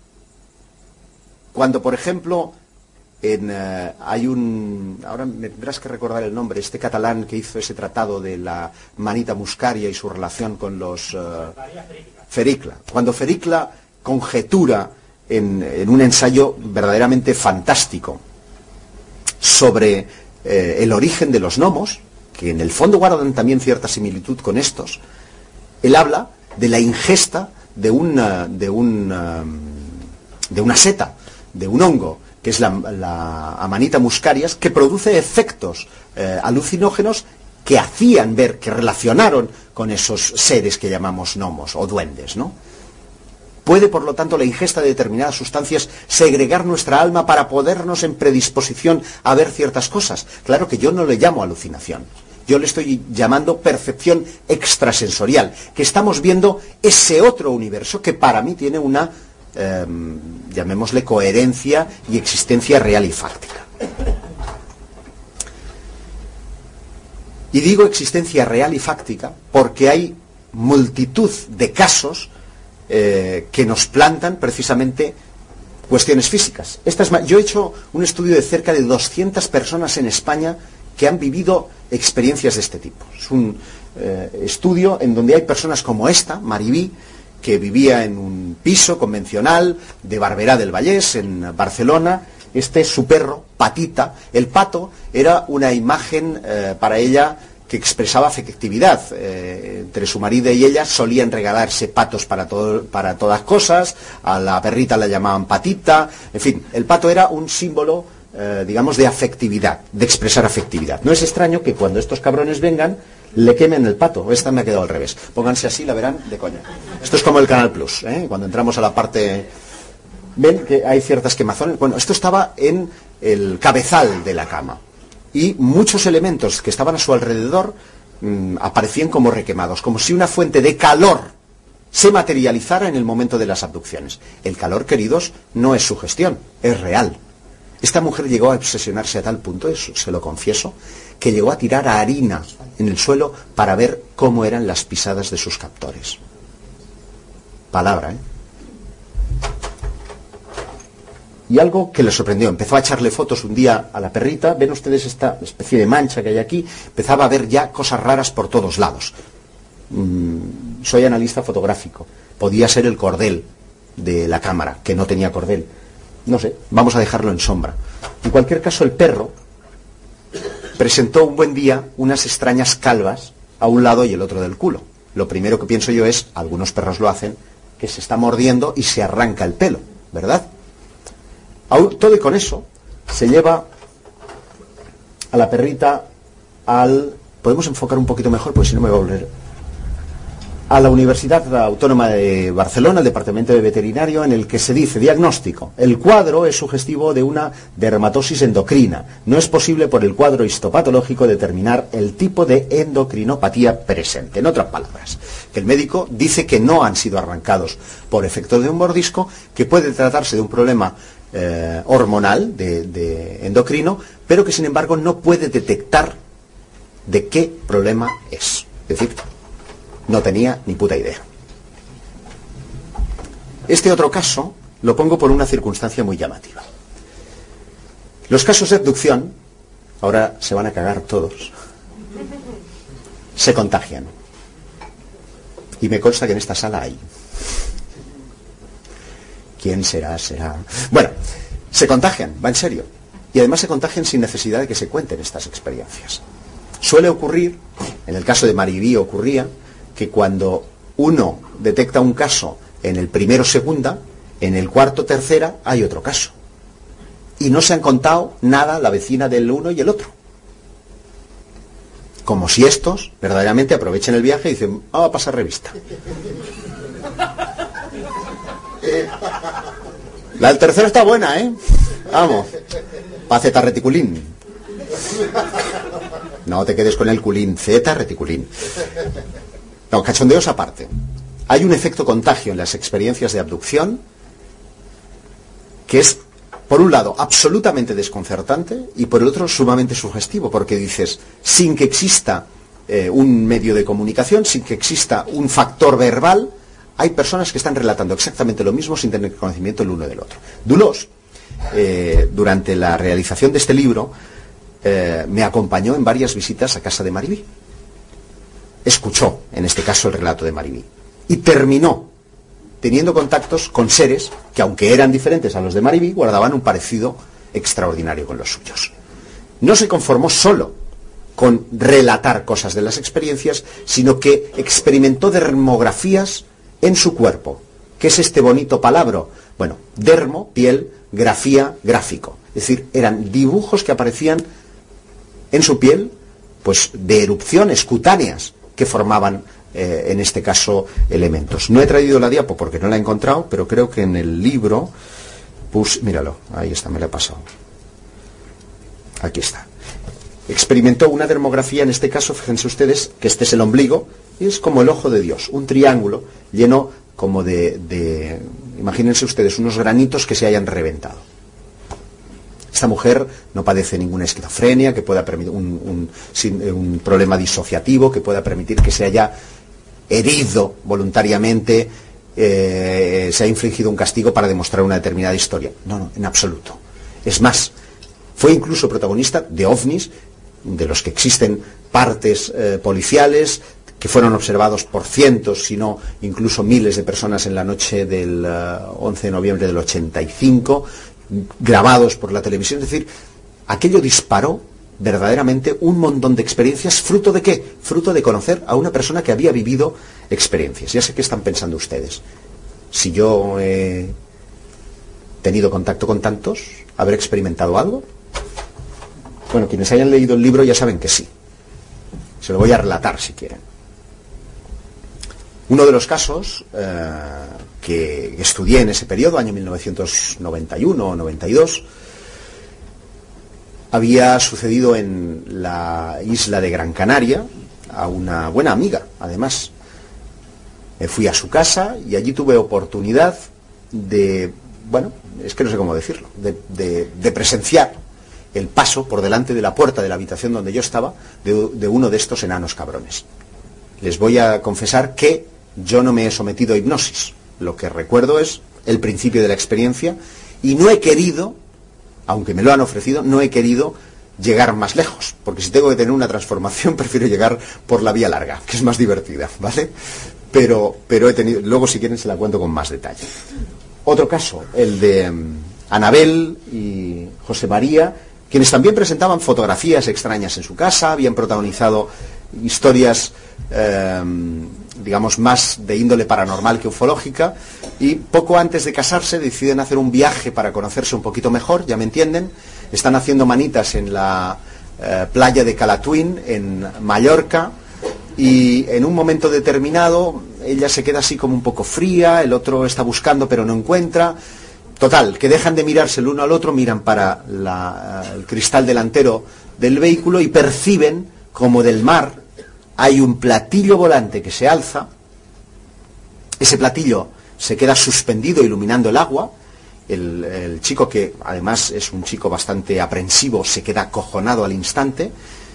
Cuando, por ejemplo, en, uh, hay un... ahora me tendrás que recordar el nombre, este catalán que hizo ese tratado de la manita muscaria y su relación con los... Uh, Fericla. Cuando Fericla conjetura en, en un ensayo verdaderamente fantástico sobre eh, el origen de los gnomos, que en el fondo guardan también cierta similitud con estos, él habla de la ingesta de una, de una, de una seta, de un hongo, que es la, la Amanita muscarias, que produce efectos eh, alucinógenos que hacían ver, que relacionaron con esos seres que llamamos gnomos o duendes, ¿no? Puede, por lo tanto, la ingesta de determinadas sustancias segregar nuestra alma para ponernos en predisposición a ver ciertas cosas. Claro que yo no le llamo alucinación. Yo le estoy llamando percepción extrasensorial, que estamos viendo ese otro universo que para mí tiene una, eh, llamémosle, coherencia y existencia real y fáctica. Y digo existencia real y fáctica porque hay multitud de casos eh, que nos plantan precisamente cuestiones físicas. Esta es, yo he hecho un estudio de cerca de doscientas personas en España que han vivido experiencias de este tipo. Es un eh, estudio en donde hay personas como esta, Maribí, que vivía en un piso convencional de Barberá del Vallès, en Barcelona. Este es su perro, Patita. El pato era una imagen eh, para ella que expresaba afectividad. Eh, entre su marido y ella solían regalarse patos para, todo, para todas cosas. A la perrita la llamaban Patita. En fin, el pato era un símbolo, eh, digamos, de afectividad, de expresar afectividad. No es extraño que cuando estos cabrones vengan le quemen el pato. Esta me ha quedado al revés. Pónganse así, la verán de coña. Esto es como el Canal Plus, ¿eh? Cuando entramos a la parte... Ven que hay ciertas quemazones. Bueno, esto estaba en el cabezal de la cama. Y muchos elementos que estaban a su alrededor mmm, aparecían como requemados, como si una fuente de calor se materializara en el momento de las abducciones. El calor, queridos, no es sugestión, es real. Esta mujer llegó a obsesionarse a tal punto, eso se lo confieso, que llegó a tirar harina en el suelo para ver cómo eran las pisadas de sus captores. Palabra, ¿eh? Y algo que le sorprendió, empezó a echarle fotos un día a la perrita. Ven ustedes esta especie de mancha que hay aquí. Empezaba a ver ya cosas raras por todos lados. Mm, soy analista fotográfico. Podía ser el cordel de la cámara, que no tenía cordel. No sé, vamos a dejarlo en sombra. En cualquier caso, el perro presentó un buen día unas extrañas calvas a un lado y el otro del culo. Lo primero que pienso yo es, algunos perros lo hacen, que se está mordiendo y se arranca el pelo, ¿verdad? Todo y con eso, se lleva a la perrita al... Podemos enfocar un poquito mejor, porque si no me va a volver... A la Universidad Autónoma de Barcelona, el Departamento de Veterinario, en el que se dice, diagnóstico, el cuadro es sugestivo de una dermatosis endocrina. No es posible por el cuadro histopatológico determinar el tipo de endocrinopatía presente. En otras palabras, que el médico dice que no han sido arrancados por efecto de un mordisco, que puede tratarse de un problema eh, hormonal, de, de endocrino, pero que sin embargo no puede detectar de qué problema es. Es decir, no tenía ni puta idea. Este otro caso lo pongo por una circunstancia muy llamativa. Los casos de abducción, ahora se van a cagar todos, se contagian. Y me consta que en esta sala hay. ¿Quién será? Será... Bueno, se contagian, va en serio. Y además se contagian sin necesidad de que se cuenten estas experiencias. Suele ocurrir, en el caso de Maribí ocurría, que cuando uno detecta un caso en el primero segunda, en el cuarto tercera hay otro caso. Y no se han contado nada la vecina del uno y el otro. Como si estos verdaderamente aprovechen el viaje y dicen, vamos a pasar revista. La del tercero está buena, ¿eh? Vamos. Paceta reticulín. No te quedes con el culín. Zeta reticulín. No, cachondeos aparte. Hay un efecto contagio en las experiencias de abducción que es, por un lado, absolutamente desconcertante y por el otro, sumamente sugestivo, porque dices, sin que exista eh, un medio de comunicación, sin que exista un factor verbal, hay personas que están relatando exactamente lo mismo sin tener conocimiento el uno del otro. Dulos, eh, durante la realización de este libro, eh, me acompañó en varias visitas a casa de Maribí. Escuchó, en este caso, el relato de Maribí. Y terminó teniendo contactos con seres que, aunque eran diferentes a los de Maribí, guardaban un parecido extraordinario con los suyos. no se conformó solo con relatar cosas de las experiencias, sino que experimentó dermografías en su cuerpo. ¿Qué es este bonito palabra? Bueno, dermo, piel, grafía, gráfico. Es decir, eran dibujos que aparecían en su piel, pues de erupciones cutáneas que formaban, eh, en este caso, elementos. No he traído la diapo porque no la he encontrado, pero creo que en el libro, pues, míralo, ahí está, me la he pasado. Aquí está. Experimentó una dermografía, en este caso, fíjense ustedes, que este es el ombligo, y es como el ojo de Dios, un triángulo lleno como de, de, imagínense ustedes, unos granitos que se hayan reventado. Esta mujer no padece ninguna esquizofrenia, que pueda permitir un, un, un problema disociativo, que pueda permitir que se haya herido voluntariamente, eh, se ha infligido un castigo para demostrar una determinada historia. No, no, en absoluto. Es más, fue incluso protagonista de ovnis, de los que existen partes eh, policiales, que fueron observados por cientos, si no incluso miles de personas en la noche del uh, once de noviembre del ochenta y cinco, grabados por la televisión. Es decir, aquello disparó verdaderamente un montón de experiencias. ¿Fruto de qué? Fruto de conocer a una persona que había vivido experiencias. Ya sé qué están pensando ustedes. Si yo he tenido contacto con tantos, ¿habré experimentado algo? Bueno, quienes hayan leído el libro ya saben que sí. Se lo voy a relatar si quieren. Uno de los casos eh, que estudié en ese periodo, año mil novecientos noventa y uno o noventa y dos, había sucedido en la isla de Gran Canaria a una buena amiga, además. Me fui a su casa y allí tuve oportunidad de, bueno, es que no sé cómo decirlo, de, de, de presenciar el paso por delante de la puerta de la habitación donde yo estaba de, de uno de estos enanos cabrones. Les voy a confesar que yo no me he sometido a hipnosis. Lo que recuerdo es el principio de la experiencia y no he querido, aunque me lo han ofrecido, no he querido llegar más lejos, porque si tengo que tener una transformación prefiero llegar por la vía larga, que es más divertida, ¿vale? Pero, pero he tenido, luego si quieren se la cuento con más detalle. Otro caso, el de um, Anabel y José María, quienes también presentaban fotografías extrañas en su casa, habían protagonizado historias, eh, digamos, más de índole paranormal que ufológica, y poco antes de casarse deciden hacer un viaje para conocerse un poquito mejor, ya me entienden. Están haciendo manitas en la eh, playa de Calatuín, en Mallorca, y en un momento determinado ella se queda así como un poco fría, el otro está buscando pero no encuentra. Total, que dejan de mirarse el uno al otro, miran para la, el cristal delantero del vehículo y perciben como del mar hay un platillo volante que se alza. Ese platillo se queda suspendido iluminando el agua. El, el chico, que además es un chico bastante aprensivo, se queda acojonado al instante.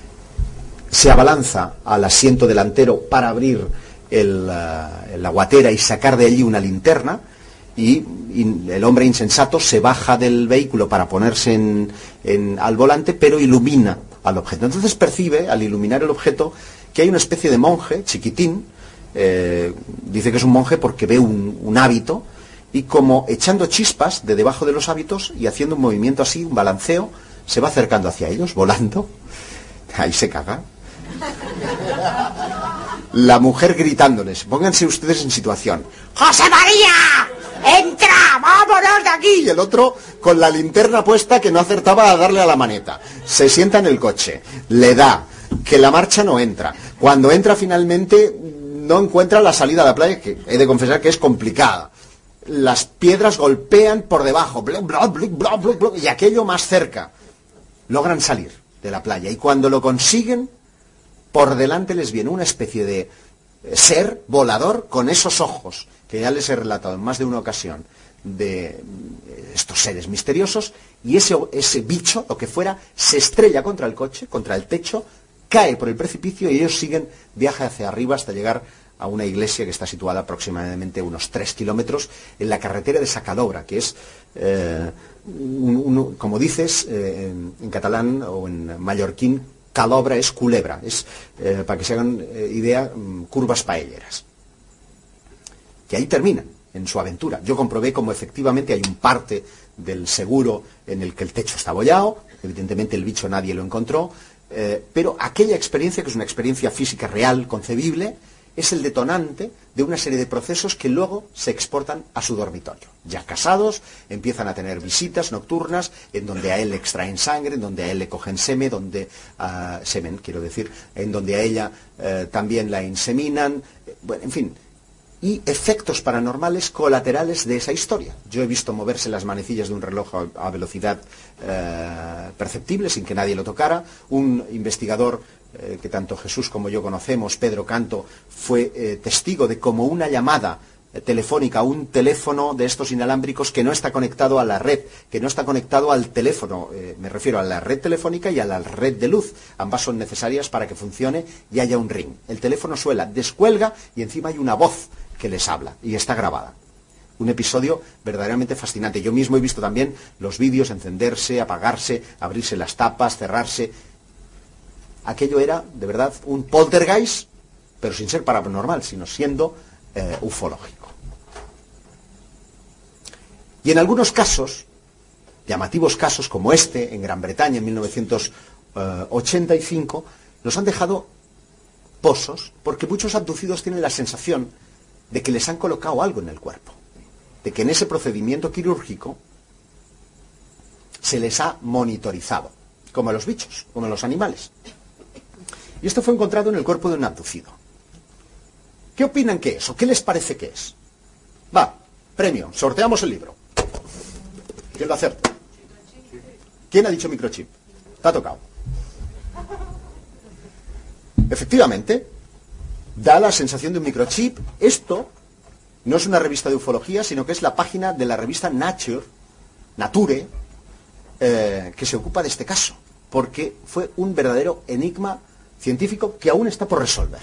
Se abalanza al asiento delantero para abrir el, uh, la guatera y sacar de allí una linterna. Y, y el hombre insensato se baja del vehículo para ponerse en, en, al volante, pero ilumina al objeto. Entonces percibe, al iluminar el objeto, que hay una especie de monje chiquitín. Eh, dice que es un monje porque ve un, un hábito, y como echando chispas de debajo de los hábitos y haciendo un movimiento así, un balanceo, se va acercando hacia ellos, volando. Ahí se caga. La mujer gritándoles, pónganse ustedes en situación: ¡José María! ¡Entra! ¡Vámonos de aquí! Y el otro con la linterna puesta, que no acertaba a darle a la maneta. Se sienta en el coche, le da, que la marcha no entra. Cuando entra finalmente no encuentra la salida a la playa, que he de confesar que es complicada. Las piedras golpean por debajo, bla, bla, bla, bla, bla, bla, y aquello más cerca. Logran salir de la playa, y cuando lo consiguen, por delante les viene una especie de ser volador con esos ojos, que ya les he relatado en más de una ocasión, de estos seres misteriosos, y ese, ese bicho, lo que fuera, se estrella contra el coche, contra el techo, cae por el precipicio, y ellos siguen viaje hacia arriba hasta llegar a una iglesia que está situada aproximadamente unos tres kilómetros en la carretera de Sacalobra, que es, eh, un, un, como dices, eh, en, en catalán o en mallorquín, calobra es culebra, es, eh, para que se hagan eh, idea, curvas paelleras. Que ahí terminan en su aventura. Yo comprobé como efectivamente hay un parte del seguro en el que el techo está abollado, Evidentemente el bicho nadie lo encontró, eh, pero aquella experiencia, que es una experiencia física real, concebible, es el detonante de una serie de procesos que luego se exportan a su dormitorio. Ya casados, empiezan a tener visitas nocturnas en donde a él le extraen sangre, en donde a él le cogen semen, donde, uh, semen, quiero decir, en donde a ella uh, también la inseminan, bueno, en fin, y efectos paranormales colaterales de esa historia. Yo he visto moverse las manecillas de un reloj a, a velocidad uh, perceptible sin que nadie lo tocara. Un investigador Eh, que tanto Jesús como yo conocemos, Pedro Canto, fue eh, testigo de cómo una llamada eh, telefónica, un teléfono de estos inalámbricos que no está conectado a la red, que no está conectado al teléfono, eh, me refiero a la red telefónica y a la red de luz, ambas son necesarias para que funcione y haya un ring. El teléfono suena, descuelga y encima hay una voz que les habla y está grabada. Un episodio verdaderamente fascinante. Yo mismo he visto también los vídeos encenderse, apagarse, abrirse las tapas, cerrarse. Aquello era, de verdad, un poltergeist, pero sin ser paranormal, sino siendo eh, ufológico. Y en algunos casos, llamativos casos como este, en Gran Bretaña en mil novecientos ochenta y cinco, nos han dejado pozos, porque muchos abducidos tienen la sensación de que les han colocado algo en el cuerpo, de que en ese procedimiento quirúrgico se les ha monitorizado, como a los bichos, como a los animales. Y esto fue encontrado en el cuerpo de un abducido. ¿Qué opinan que es? ¿O qué les parece que es? Va, premio, sorteamos el libro. ¿Quién lo acerta? ¿Quién ha dicho microchip? Te ha tocado. Efectivamente, da la sensación de un microchip. Esto no es una revista de ufología, sino que es la página de la revista Nature, Nature, eh, que se ocupa de este caso, porque fue un verdadero enigma científico que aún está por resolver,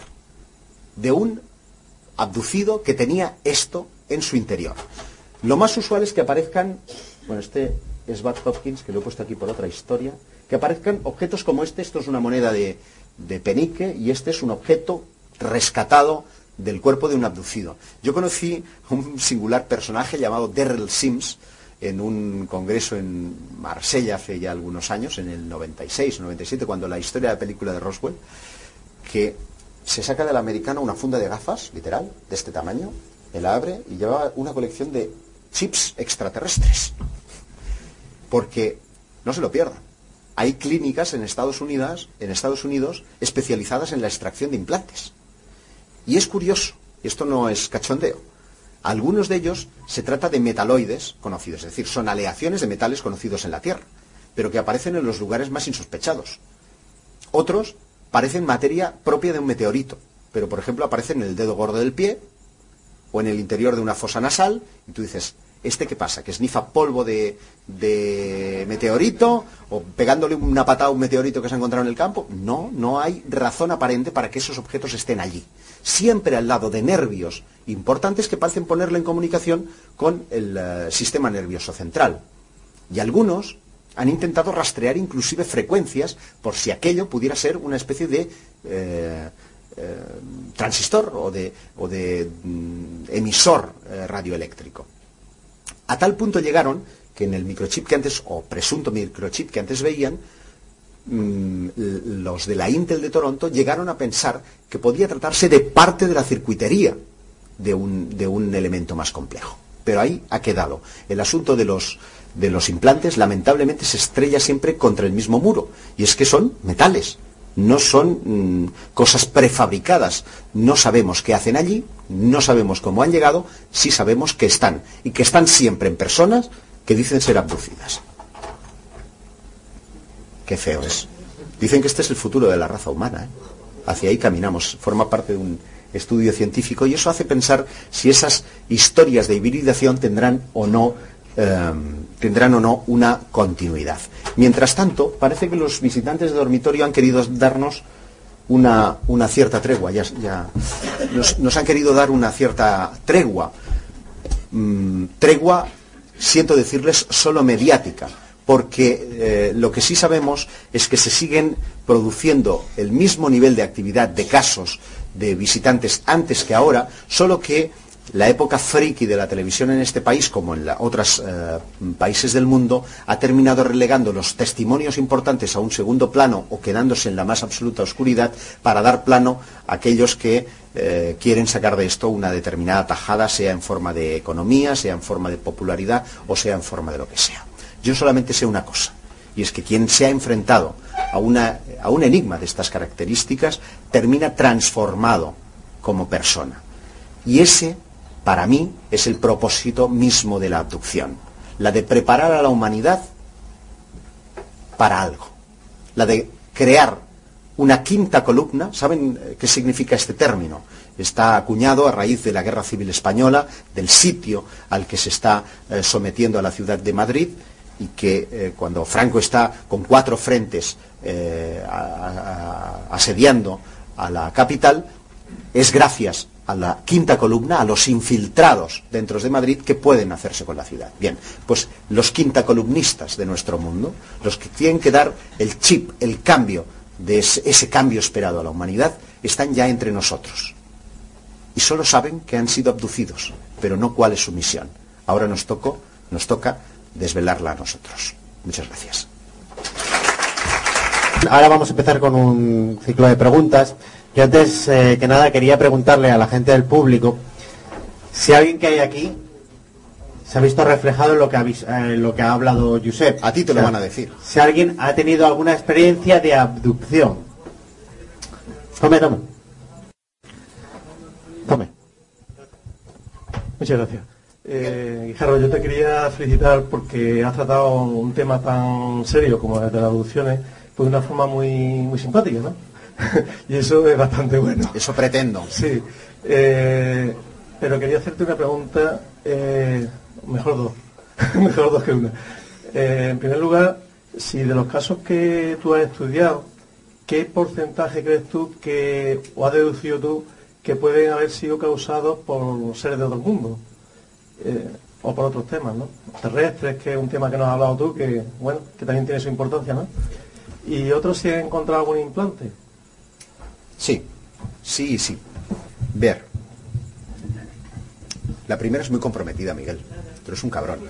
de un abducido que tenía esto en su interior. Lo más usual es que aparezcan, bueno, este es Bud Hopkins, que lo he puesto aquí por otra historia, que aparezcan objetos como este. Esto es una moneda de, de penique y este es un objeto rescatado del cuerpo de un abducido. Yo conocí un singular personaje llamado Darrell Sims en un congreso en Marsella hace ya algunos años, en el noventa y seis, noventa y siete, cuando la historia de la película de Roswell, que se saca del americano una funda de gafas, literal, de este tamaño, él la abre y lleva una colección de chips extraterrestres. Porque, no se lo pierdan, hay clínicas en Estados Unidos, en Estados Unidos especializadas en la extracción de implantes. Y es curioso, y esto no es cachondeo, algunos de ellos se trata de metaloides conocidos, es decir, son aleaciones de metales conocidos en la Tierra, pero que aparecen en los lugares más insospechados. Otros parecen materia propia de un meteorito, pero por ejemplo aparecen en el dedo gordo del pie o en el interior de una fosa nasal, y tú dices, ¿este qué pasa? ¿Que esnifa polvo de, de meteorito? ¿O pegándole una patada a un meteorito que se ha encontrado en el campo? No, no hay razón aparente para que esos objetos estén allí. Siempre al lado de nervios importantes que parecen ponerle en comunicación con el uh, sistema nervioso central. Y algunos han intentado rastrear inclusive frecuencias por si aquello pudiera ser una especie de eh, eh, transistor o de, o de mm, emisor eh, radioeléctrico. A tal punto llegaron que en el microchip que antes, o presunto microchip que antes veían, mmm, los de la Intel de Toronto llegaron a pensar que podía tratarse de parte de la circuitería de un, de un elemento más complejo. Pero ahí ha quedado. El asunto de los, de los implantes lamentablemente se estrella siempre contra el mismo muro. Y es que son metales, no son mmm, cosas prefabricadas. No sabemos qué hacen allí, no sabemos cómo han llegado, sí sabemos que están. Y que están siempre en personas que dicen ser abducidas. Qué feo es. Dicen que este es el futuro de la raza humana, ¿eh? Hacia ahí caminamos. Forma parte de un estudio científico y eso hace pensar si esas historias de hibridación tendrán o no eh, tendrán o no una continuidad. Mientras tanto, parece que los visitantes de dormitorio han querido darnos una, una cierta tregua. Ya, ya nos, nos han querido dar una cierta tregua. Mm, tregua, siento decirles, solo mediática. Porque eh, lo que sí sabemos es que se siguen produciendo el mismo nivel de actividad de casos de visitantes antes que ahora, solo que la época friki de la televisión en este país, como en otros eh, países del mundo, ha terminado relegando los testimonios importantes a un segundo plano o quedándose en la más absoluta oscuridad para dar plano a aquellos que eh, quieren sacar de esto una determinada tajada, sea en forma de economía, sea en forma de popularidad o sea en forma de lo que sea. Yo solamente sé una cosa, y es que quien se ha enfrentado a, una, a un enigma de estas características termina transformado como persona. Y ese, para mí, es el propósito mismo de la abducción, la de preparar a la humanidad para algo, la de crear una quinta columna. ¿Saben qué significa este término? Está acuñado a raíz de la Guerra Civil Española, del sitio al que se está eh, sometiendo a la ciudad de Madrid, y que eh, cuando Franco está con cuatro frentes eh, a, a, asediando a la capital, es gracias a la quinta columna, a los infiltrados dentro de Madrid que pueden hacerse con la ciudad. Bien, pues los quinta columnistas de nuestro mundo, los que tienen que dar el chip, el cambio, de ese, ese cambio esperado a la humanidad, están ya entre nosotros. Y solo saben que han sido abducidos, pero no cuál es su misión. Ahora nos, tocó, nos toca desvelarla a nosotros. Muchas gracias. Ahora vamos a empezar con un ciclo de preguntas. Yo antes eh, que nada quería preguntarle a la gente del público si alguien que hay aquí se ha visto reflejado en lo que ha, eh, lo que ha hablado Josep. A ti te o sea, lo van a decir. Si alguien ha tenido alguna experiencia de abducción. Tome, tome. Tome. Muchas gracias. Eh, Guijarro, yo te quería felicitar porque has tratado un tema tan serio como el de las abducciones pues de una forma muy, muy simpática, ¿no? Y eso es bastante bueno. Eso pretendo. Sí. Eh, pero quería hacerte una pregunta, eh, mejor dos, mejor dos que una. Eh, en primer lugar, si de los casos que tú has estudiado, ¿qué porcentaje crees tú que, o has deducido tú, que pueden haber sido causados por seres de otro mundo? Eh, o por otros temas, ¿no? Terrestres, que es un tema que nos has hablado tú, que, bueno, que también tiene su importancia, ¿no? Y otros, si han encontrado algún implante. Sí, sí, sí. Ver. La primera es muy comprometida, Miguel. Tú eres un cabrón.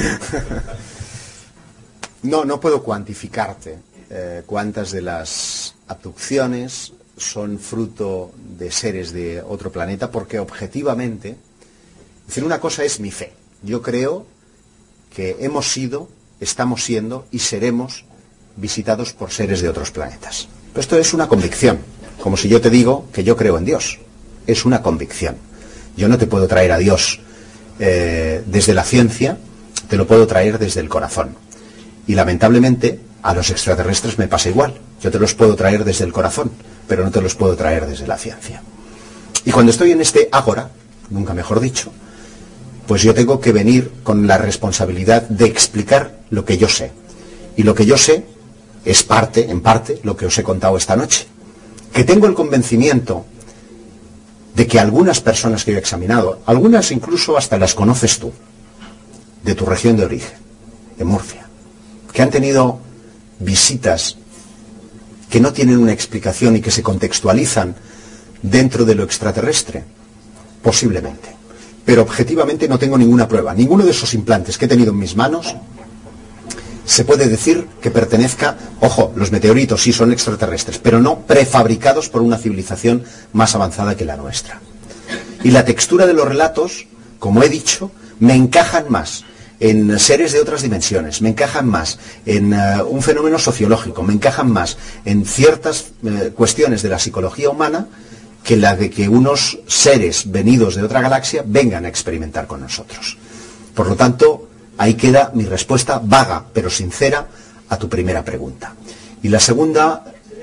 No, no puedo cuantificarte eh, cuántas de las abducciones son fruto de seres de otro planeta, porque objetivamente, es decir, una cosa es mi fe. Yo creo que hemos sido, estamos siendo y seremos visitados por seres de otros planetas. Pero esto es una convicción. Como si yo te digo que yo creo en Dios. Es una convicción. Yo no te puedo traer a Dios eh, desde la ciencia, te lo puedo traer desde el corazón. Y lamentablemente a los extraterrestres me pasa igual. Yo te los puedo traer desde el corazón, pero no te los puedo traer desde la ciencia. Y cuando estoy en este ágora, nunca mejor dicho, pues yo tengo que venir con la responsabilidad de explicar lo que yo sé. Y lo que yo sé es parte, en parte, lo que os he contado esta noche. Que tengo el convencimiento de que algunas personas que yo he examinado, algunas incluso hasta las conoces tú, de tu región de origen, de Murcia, que han tenido visitas que no tienen una explicación y que se contextualizan dentro de lo extraterrestre, posiblemente. Pero objetivamente no tengo ninguna prueba. Ninguno de esos implantes que he tenido en mis manos se puede decir que pertenezca, ojo, los meteoritos sí son extraterrestres, pero no prefabricados por una civilización más avanzada que la nuestra. Y la textura de los relatos, como he dicho, me encajan más en seres de otras dimensiones, me encajan más en uh, un fenómeno sociológico, me encajan más en ciertas uh, cuestiones de la psicología humana que la de que unos seres venidos de otra galaxia vengan a experimentar con nosotros. Por lo tanto, ahí queda mi respuesta vaga, pero sincera, a tu primera pregunta. Y la segunda,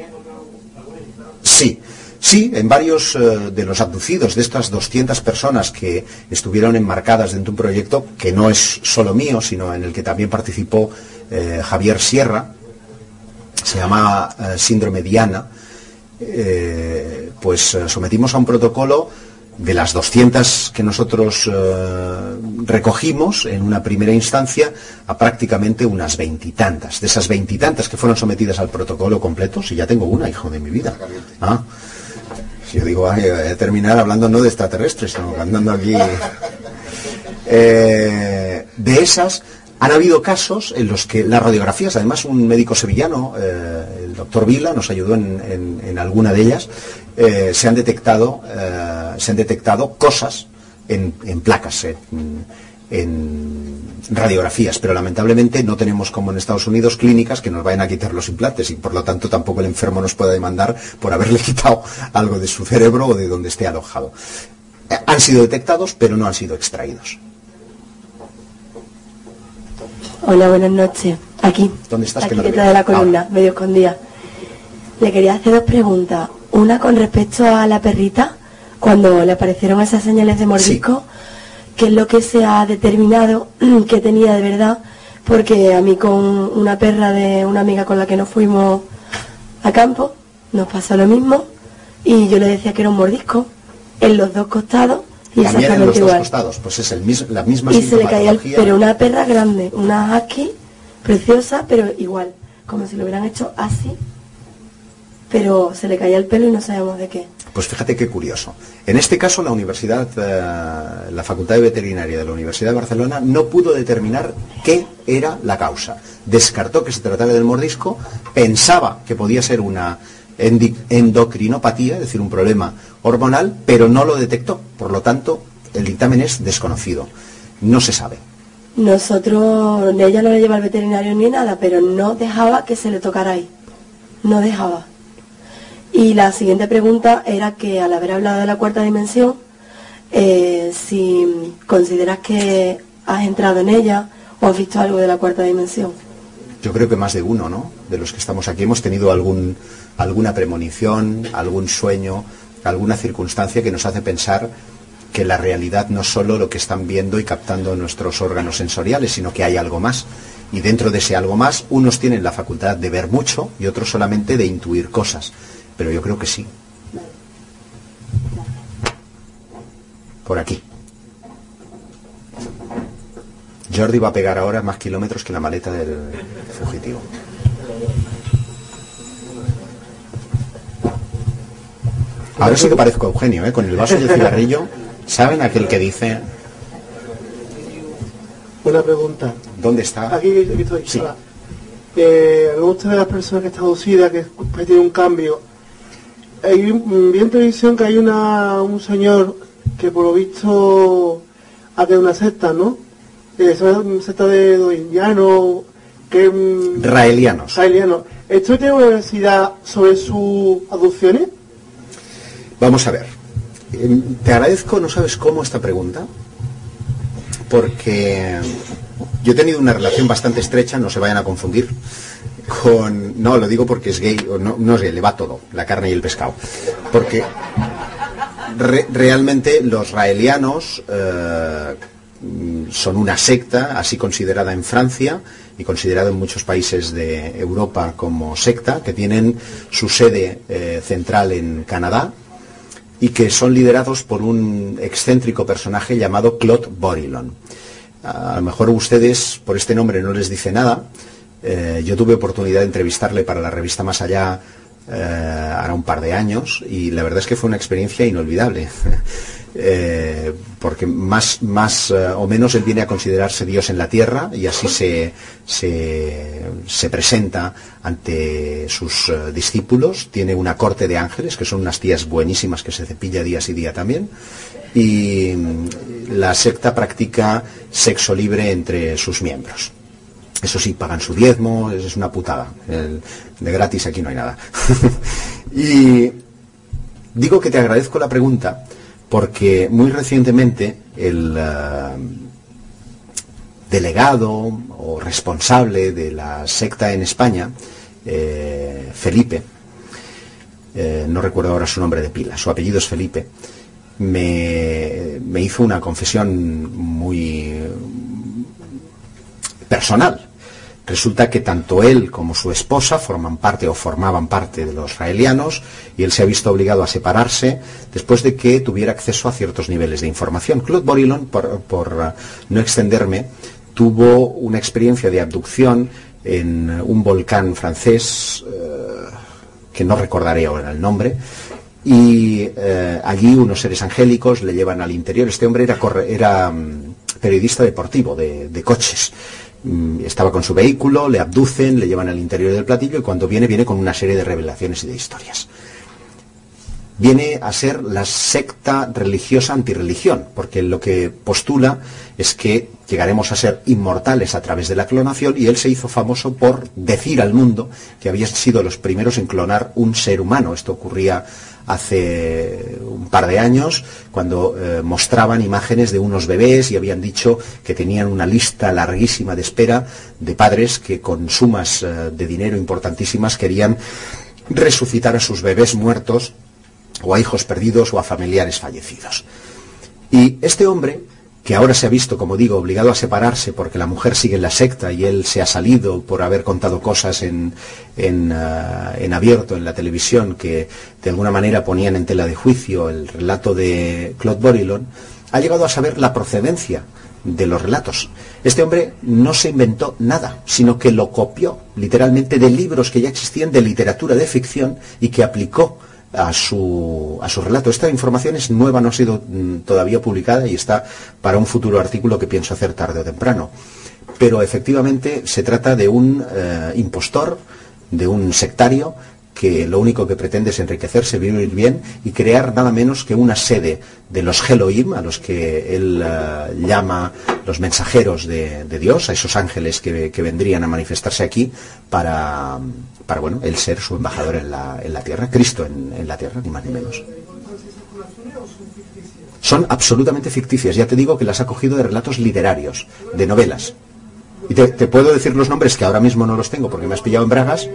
sí, sí, en varios eh, de los abducidos, de estas doscientas personas que estuvieron enmarcadas dentro de un proyecto que no es solo mío, sino en el que también participó eh, Javier Sierra, se llama eh, Síndrome Diana, eh, pues eh, sometimos a un protocolo. De las doscientas que nosotros eh, recogimos en una primera instancia, a prácticamente unas veintitantas. De esas veintitantas que fueron sometidas al protocolo completo, si ya tengo una, hijo de mi vida. ¿Ah? Yo digo, ay, voy a terminar hablando no de extraterrestres, sino hablando aquí... Eh, de esas, han habido casos en los que las radiografías, además un médico sevillano, eh, el doctor Vila, nos ayudó en, en, en alguna de ellas, eh, se han detectado eh, se han detectado cosas en, en placas, en, en radiografías, pero lamentablemente no tenemos, como en Estados Unidos, clínicas que nos vayan a quitar los implantes, y por lo tanto tampoco el enfermo nos pueda demandar por haberle quitado algo de su cerebro o de donde esté alojado. Eh, han sido detectados, pero no han sido extraídos. Hola, buenas noches. Aquí. ¿Dónde estás? Aquí Que no te detrás veo. de la columna, Ahora. medio escondida. Le quería hacer dos preguntas. Una con respecto a la perrita, cuando le aparecieron esas señales de mordisco, sí. ¿Qué es lo que se ha determinado que tenía de verdad? Porque a mí con una perra de una amiga con la que nos fuimos a campo, nos pasó lo mismo, y yo le decía que era un mordisco en los dos costados. Y También en los igual. dos costados, pues es el mis, la misma Y se le caía el, sintomatología. pero una perra grande, una husky, preciosa, pero igual, como si lo hubieran hecho así, pero se le caía el pelo y no sabíamos de qué. Pues fíjate qué curioso. En este caso la universidad, eh, la Facultad de Veterinaria de la Universidad de Barcelona no pudo determinar qué era la causa. Descartó que se trataba del mordisco, pensaba que podía ser una endocrinopatía, es decir, un problema hormonal, pero no lo detectó. Por lo tanto, el dictamen es desconocido. No se sabe. Nosotros, ella no le lleva al veterinario ni nada, pero no dejaba que se le tocara ahí. No dejaba. Y la siguiente pregunta era que, al haber hablado de la cuarta dimensión, eh, si consideras que has entrado en ella o has visto algo de la cuarta dimensión. Yo creo que más de uno, ¿no? De los que estamos aquí hemos tenido algún, alguna premonición, algún sueño, alguna circunstancia que nos hace pensar que la realidad no es solo lo que están viendo y captando nuestros órganos sensoriales, sino que hay algo más. Y dentro de ese algo más, unos tienen la facultad de ver mucho y otros solamente de intuir cosas. Pero yo creo que sí. Por aquí. Jordi va a pegar ahora más kilómetros que la maleta del fugitivo. Ahora sí que parezco Eugenio, ¿eh? Con el vaso de cigarrillo. ¿Saben aquel que dice? Una pregunta. ¿Dónde está? Aquí, aquí estoy. Sí. Hola. Eh, me gusta de las personas que están aducidas, que después tiene un cambio. Hay, vi en televisión que hay una un señor que por lo visto ha tenido una secta, ¿no? Es una secta de los indianos, que... Raelianos. Raelianos. ¿Esto tiene una universidad sobre sus aducciones? Vamos a ver. Eh, Te agradezco, no sabes cómo, esta pregunta, porque yo he tenido una relación bastante estrecha, no se vayan a confundir, con... No, lo digo porque es gay, o no, no es gay, le va todo, la carne y el pescado. Porque re, realmente los raelianos eh, son una secta, así considerada en Francia y considerada en muchos países de Europa como secta, que tienen su sede eh, central en Canadá y que son liderados por un excéntrico personaje llamado Claude Borilon. A lo mejor ustedes por este nombre no les dice nada. Eh, yo tuve oportunidad de entrevistarle para la revista Más Allá eh, ahora un par de años y la verdad es que fue una experiencia inolvidable. eh, porque más, más eh, o menos él viene a considerarse Dios en la tierra y así se, se, se presenta ante sus eh, discípulos. Tiene una corte de ángeles, que son unas tías buenísimas que se cepilla día sí día también. Y la secta practica sexo libre entre sus miembros. Eso sí, pagan su diezmo, es una putada. El, de gratis aquí no hay nada. Y digo que te agradezco la pregunta porque muy recientemente el uh, delegado o responsable de la secta en España, eh, Felipe, eh, no recuerdo ahora su nombre de pila, su apellido es Felipe, me, me hizo una confesión muy personal. Resulta que tanto él como su esposa forman parte o formaban parte de los raelianos y él se ha visto obligado a separarse después de que tuviera acceso a ciertos niveles de información. Claude Borilon, por, por no extenderme, tuvo una experiencia de abducción en un volcán francés, eh, que no recordaré ahora el nombre, y eh, allí unos seres angélicos le llevan al interior. Este hombre era, corre, era um, periodista deportivo de, de coches. Um, estaba con su vehículo, le abducen, le llevan al interior del platillo y cuando viene, viene con una serie de revelaciones y de historias. Viene a ser la secta religiosa antirreligión, porque lo que postula es que llegaremos a ser inmortales a través de la clonación, y él se hizo famoso por decir al mundo que habían sido los primeros en clonar un ser humano. Esto ocurría hace un par de años, cuando eh, mostraban imágenes de unos bebés y habían dicho que tenían una lista larguísima de espera de padres que con sumas eh, de dinero importantísimas querían resucitar a sus bebés muertos, o a hijos perdidos, o a familiares fallecidos. Y este hombre, que ahora se ha visto, como digo, obligado a separarse porque la mujer sigue en la secta y él se ha salido por haber contado cosas en, en, uh, en abierto en la televisión que de alguna manera ponían en tela de juicio el relato de Claude Borilon, ha llegado a saber la procedencia de los relatos. Este hombre no se inventó nada, sino que lo copió literalmente de libros que ya existían de literatura de ficción y que aplicó a su, a su relato. Esta información es nueva, no ha sido mm, todavía publicada y está para un futuro artículo que pienso hacer tarde o temprano. Pero efectivamente se trata de un eh, impostor, de un sectario que lo único que pretende es enriquecerse, vivir bien y crear nada menos que una sede de los Elohim, a los que él uh, llama los mensajeros de, de Dios, a esos ángeles que, que vendrían a manifestarse aquí para, para bueno, él ser su embajador en la, en la tierra, Cristo en, en la tierra, ni más ni menos. Son absolutamente ficticias, ya te digo que las ha cogido de relatos literarios, de novelas. Y te, te puedo decir los nombres que ahora mismo no los tengo porque me has pillado en bragas.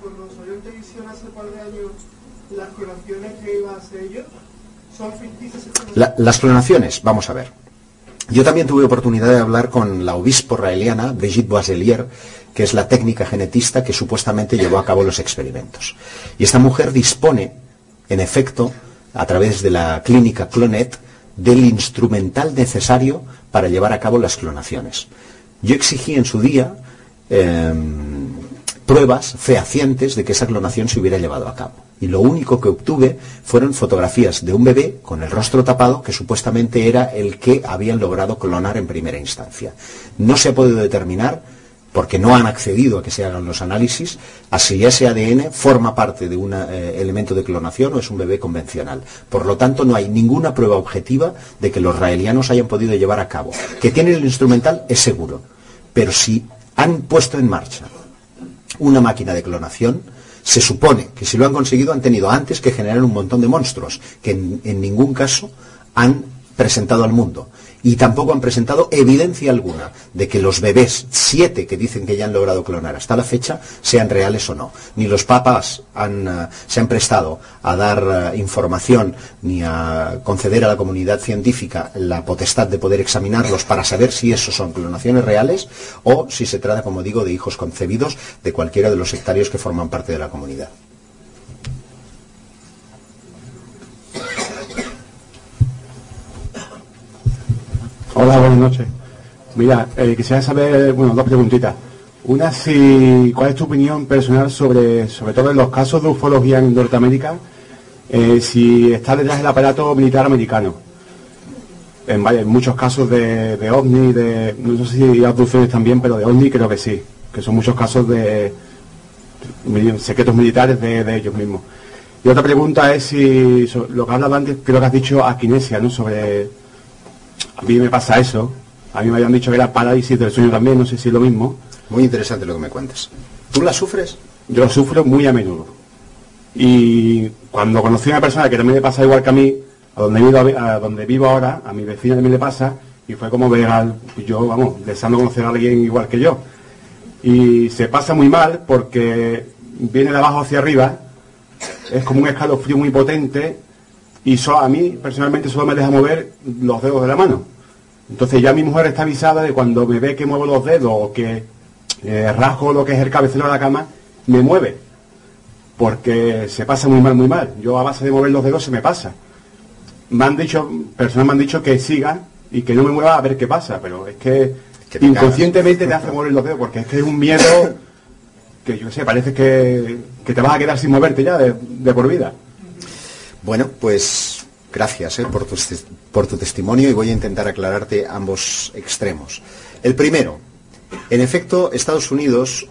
La, las clonaciones, vamos a ver. Yo también tuve oportunidad de hablar con la obispo raeliana, Brigitte Boiselier, que es la técnica genetista que supuestamente llevó a cabo los experimentos. Y esta mujer dispone, en efecto, a través de la clínica Clonet, del instrumental necesario para llevar a cabo las clonaciones. Yo exigí en su día eh, pruebas fehacientes de que esa clonación se hubiera llevado a cabo. Y lo único que obtuve fueron fotografías de un bebé con el rostro tapado que supuestamente era el que habían logrado clonar en primera instancia. No se ha podido determinar, porque no han accedido a que se hagan los análisis, a si ese A D N forma parte de un eh, elemento de clonación o es un bebé convencional. Por lo tanto, no hay ninguna prueba objetiva de que los raelianos hayan podido llevar a cabo. Que tienen el instrumental es seguro, pero si han puesto en marcha una máquina de clonación, se supone que si lo han conseguido han tenido antes que generar un montón de monstruos que en, en ningún caso han presentado al mundo. Y tampoco han presentado evidencia alguna de que los bebés, siete que dicen que ya han logrado clonar hasta la fecha, sean reales o no. Ni los papas han, uh, se han prestado a dar uh, información ni a conceder a la comunidad científica la potestad de poder examinarlos para saber si esos son clonaciones reales o si se trata, como digo, de hijos concebidos de cualquiera de los sectarios que forman parte de la comunidad. Hola, buenas noches. Mira, eh, quisiera saber, bueno, dos preguntitas. Una, si, ¿cuál es tu opinión personal sobre, sobre todo en los casos de ufología en Norteamérica, eh, si está detrás del aparato militar americano? En, en muchos casos de, de ovni, de, no sé si abducciones también, pero de ovni creo que sí, que son muchos casos de, de secretos militares de, de ellos mismos. Y otra pregunta es si, so, lo que hablaba antes, creo que has dicho akinesia, ¿no? Sobre... A mí me pasa eso. A mí me habían dicho que era parálisis del sueño también, no sé si es lo mismo. Muy interesante lo que me cuentas. ¿Tú la sufres? Yo lo sufro muy a menudo. Y cuando conocí a una persona que también le pasa igual que a mí, a donde vivo, a donde vivo ahora, a mi vecina también le pasa, y fue como ver al, yo, vamos, deseando conocer a alguien igual que yo. Y se pasa muy mal porque viene de abajo hacia arriba, es como un escalofrío muy potente. Y so, a mí, personalmente, solo me deja mover los dedos de la mano. Entonces ya mi mujer está avisada de cuando me ve que muevo los dedos o que eh, rasgo lo que es el cabecero de la cama, me mueve. Porque se pasa muy mal, muy mal. Yo a base de mover los dedos se me pasa. Me han dicho, personas me han dicho que siga y que no me mueva a ver qué pasa, pero es que, que inconscientemente te hace mover los dedos porque es que es un miedo que, yo sé, parece que, que te vas a quedar sin moverte ya de, de por vida. Bueno, pues gracias eh, por, tu, por tu testimonio y voy a intentar aclararte ambos extremos. El primero, en efecto, Estados Unidos,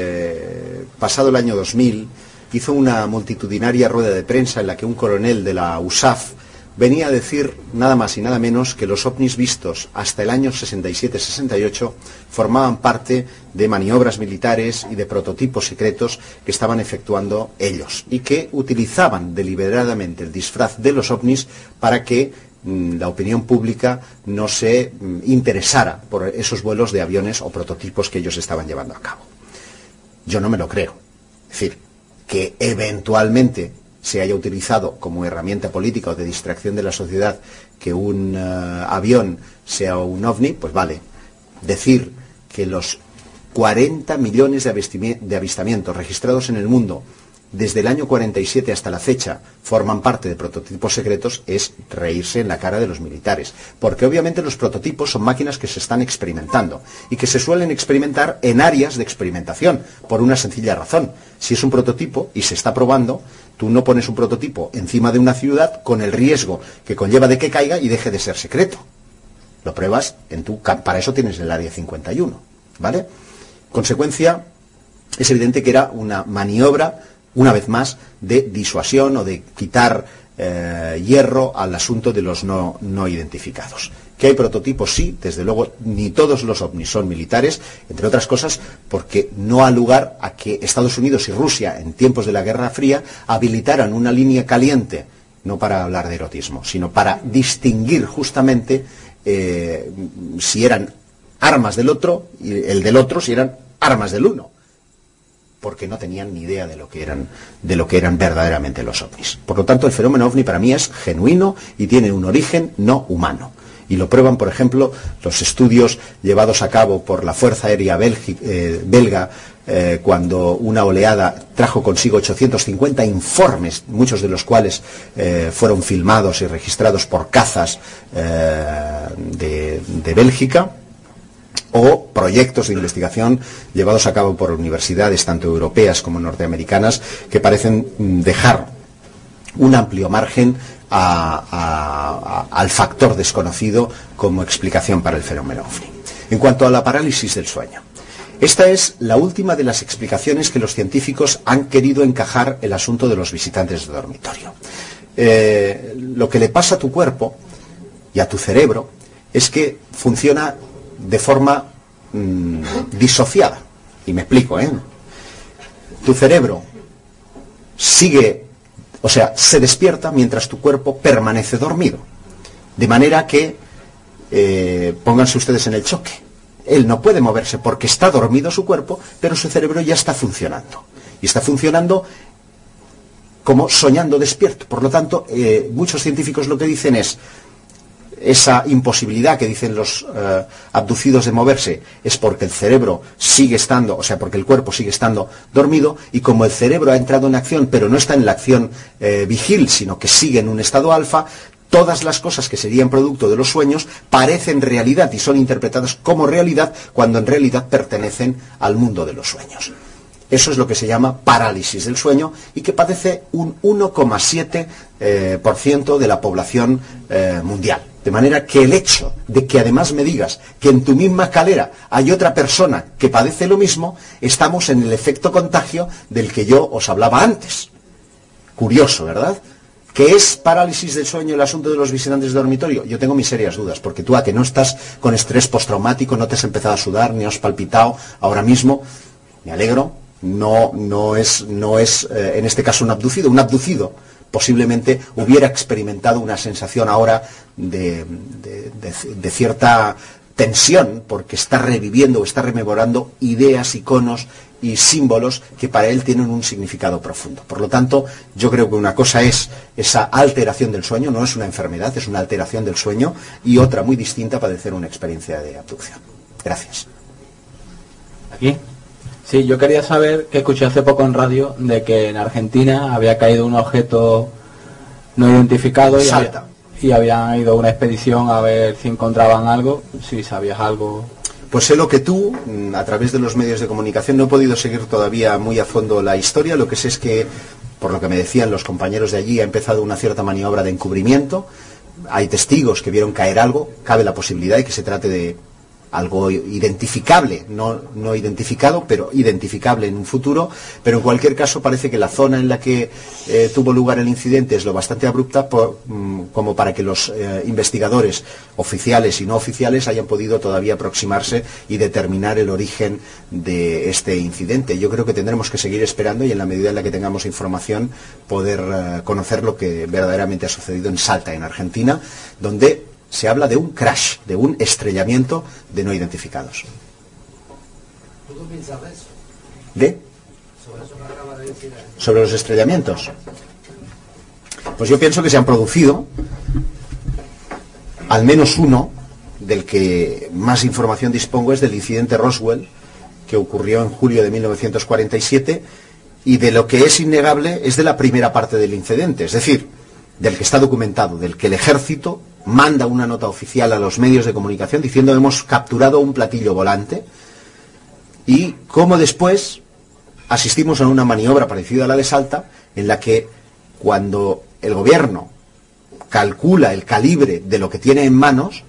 eh, pasado el año dos mil, hizo una multitudinaria rueda de prensa en la que un coronel de la U S A F venía a decir nada más y nada menos que los ovnis vistos hasta el año sesenta y siete sesenta y ocho formaban parte de maniobras militares y de prototipos secretos que estaban efectuando ellos y que utilizaban deliberadamente el disfraz de los ovnis para que mmm, la opinión pública no se mmm, interesara por esos vuelos de aviones o prototipos que ellos estaban llevando a cabo. Yo no me lo creo. Es decir, que eventualmente se haya utilizado como herramienta política o de distracción de la sociedad que un uh, avión sea un ovni, pues vale. Decir que los cuarenta millones de, de avistamientos registrados en el mundo desde el año cuarenta y siete hasta la fecha forman parte de prototipos secretos es reírse en la cara de los militares, porque obviamente los prototipos son máquinas que se están experimentando y que se suelen experimentar en áreas de experimentación, por una sencilla razón. Si es un prototipo y se está probando, tú no pones un prototipo encima de una ciudad con el riesgo que conlleva de que caiga y deje de ser secreto. Lo pruebas en tu campo, para eso tienes el área cincuenta y uno, ¿vale? Consecuencia, es evidente que era una maniobra, una vez más, de disuasión o de quitar eh, hierro al asunto de los no, no identificados. Que hay prototipos, sí, desde luego, ni todos los ovnis son militares, entre otras cosas porque no ha lugar a que Estados Unidos y Rusia, en tiempos de la Guerra Fría, habilitaran una línea caliente, no para hablar de erotismo, sino para distinguir justamente eh, si eran armas del otro, y el del otro si eran armas del uno, porque no tenían ni idea de lo que eran, de lo que eran verdaderamente los ovnis. Por lo tanto, el fenómeno ovni para mí es genuino y tiene un origen no humano. Y lo prueban, por ejemplo, los estudios llevados a cabo por la Fuerza Aérea Belgi, eh, belga eh, cuando una oleada trajo consigo ochocientos cincuenta informes, muchos de los cuales eh, fueron filmados y registrados por cazas eh, de, de Bélgica, o proyectos de investigación llevados a cabo por universidades tanto europeas como norteamericanas que parecen dejar un amplio margen a, a, a, al factor desconocido como explicación para el fenómeno ovni. En cuanto a la parálisis del sueño, esta es la última de las explicaciones que los científicos han querido encajar el asunto de los visitantes de dormitorio. Eh, lo que le pasa a tu cuerpo y a tu cerebro es que funciona de forma mmm, disociada. Y me explico, ¿eh? Tu cerebro sigue, o sea, se despierta mientras tu cuerpo permanece dormido. De manera que, eh, pónganse ustedes en el choque. Él no puede moverse porque está dormido su cuerpo, pero su cerebro ya está funcionando. Y está funcionando como soñando despierto. Por lo tanto, eh, muchos científicos lo que dicen es, esa imposibilidad que dicen los eh, abducidos de moverse es porque el cerebro sigue estando, o sea, porque el cuerpo sigue estando dormido, y como el cerebro ha entrado en acción, pero no está en la acción eh, vigil, sino que sigue en un estado alfa, todas las cosas que serían producto de los sueños parecen realidad y son interpretadas como realidad cuando en realidad pertenecen al mundo de los sueños. Eso es lo que se llama parálisis del sueño y que padece un uno coma siete por ciento de la población eh, mundial. De manera que el hecho de que además me digas que en tu misma escalera hay otra persona que padece lo mismo, estamos en el efecto contagio del que yo os hablaba antes. Curioso, ¿verdad? ¿Qué es parálisis del sueño el asunto de los visitantes de dormitorio? Yo tengo mis serias dudas, porque tú a que no estás con estrés postraumático, no te has empezado a sudar, ni has palpitado ahora mismo, me alegro, no, no es, no es eh, en este caso un abducido, un abducido posiblemente hubiera experimentado una sensación ahora de, de, de, de cierta tensión, porque está reviviendo o está rememorando ideas, iconos y símbolos que para él tienen un significado profundo. Por lo tanto, yo creo que una cosa es esa alteración del sueño, no es una enfermedad, es una alteración del sueño, y otra muy distinta, padecer una experiencia de abducción. Gracias. ¿Aquí? Sí, yo quería saber, que escuché hace poco en radio, de que en Argentina había caído un objeto no identificado y, había, y habían ido a una expedición a ver si encontraban algo, si sabías algo. Pues sé lo que tú, a través de los medios de comunicación, no he podido seguir todavía muy a fondo la historia, lo que sé es que por lo que me decían los compañeros de allí, ha empezado una cierta maniobra de encubrimiento. Hay testigos que vieron caer algo, cabe la posibilidad de que se trate de algo identificable, no, no identificado, pero identificable en un futuro, pero en cualquier caso parece que la zona en la que eh, tuvo lugar el incidente es lo bastante abrupta por, mm, como para que los eh, investigadores oficiales y no oficiales hayan podido todavía aproximarse y determinar el origen de este incidente. Yo creo que tendremos que seguir esperando y en la medida en la que tengamos información poder eh, conocer lo que verdaderamente ha sucedido en Salta, en Argentina, donde se habla de un crash, de un estrellamiento de no identificados. ¿Tú qué piensas de eso? ¿De? Sobre eso que acaba de decir. Sobre los estrellamientos. Pues yo pienso que se han producido al menos uno, del que más información dispongo es del incidente Roswell, que ocurrió en julio de mil novecientos cuarenta y siete, y de lo que es innegable es de la primera parte del incidente, es decir, del que está documentado, del que el ejército manda una nota oficial a los medios de comunicación diciendo hemos capturado un platillo volante, y cómo después asistimos a una maniobra parecida a la de Salta, en la que cuando el gobierno calcula el calibre de lo que tiene en manos,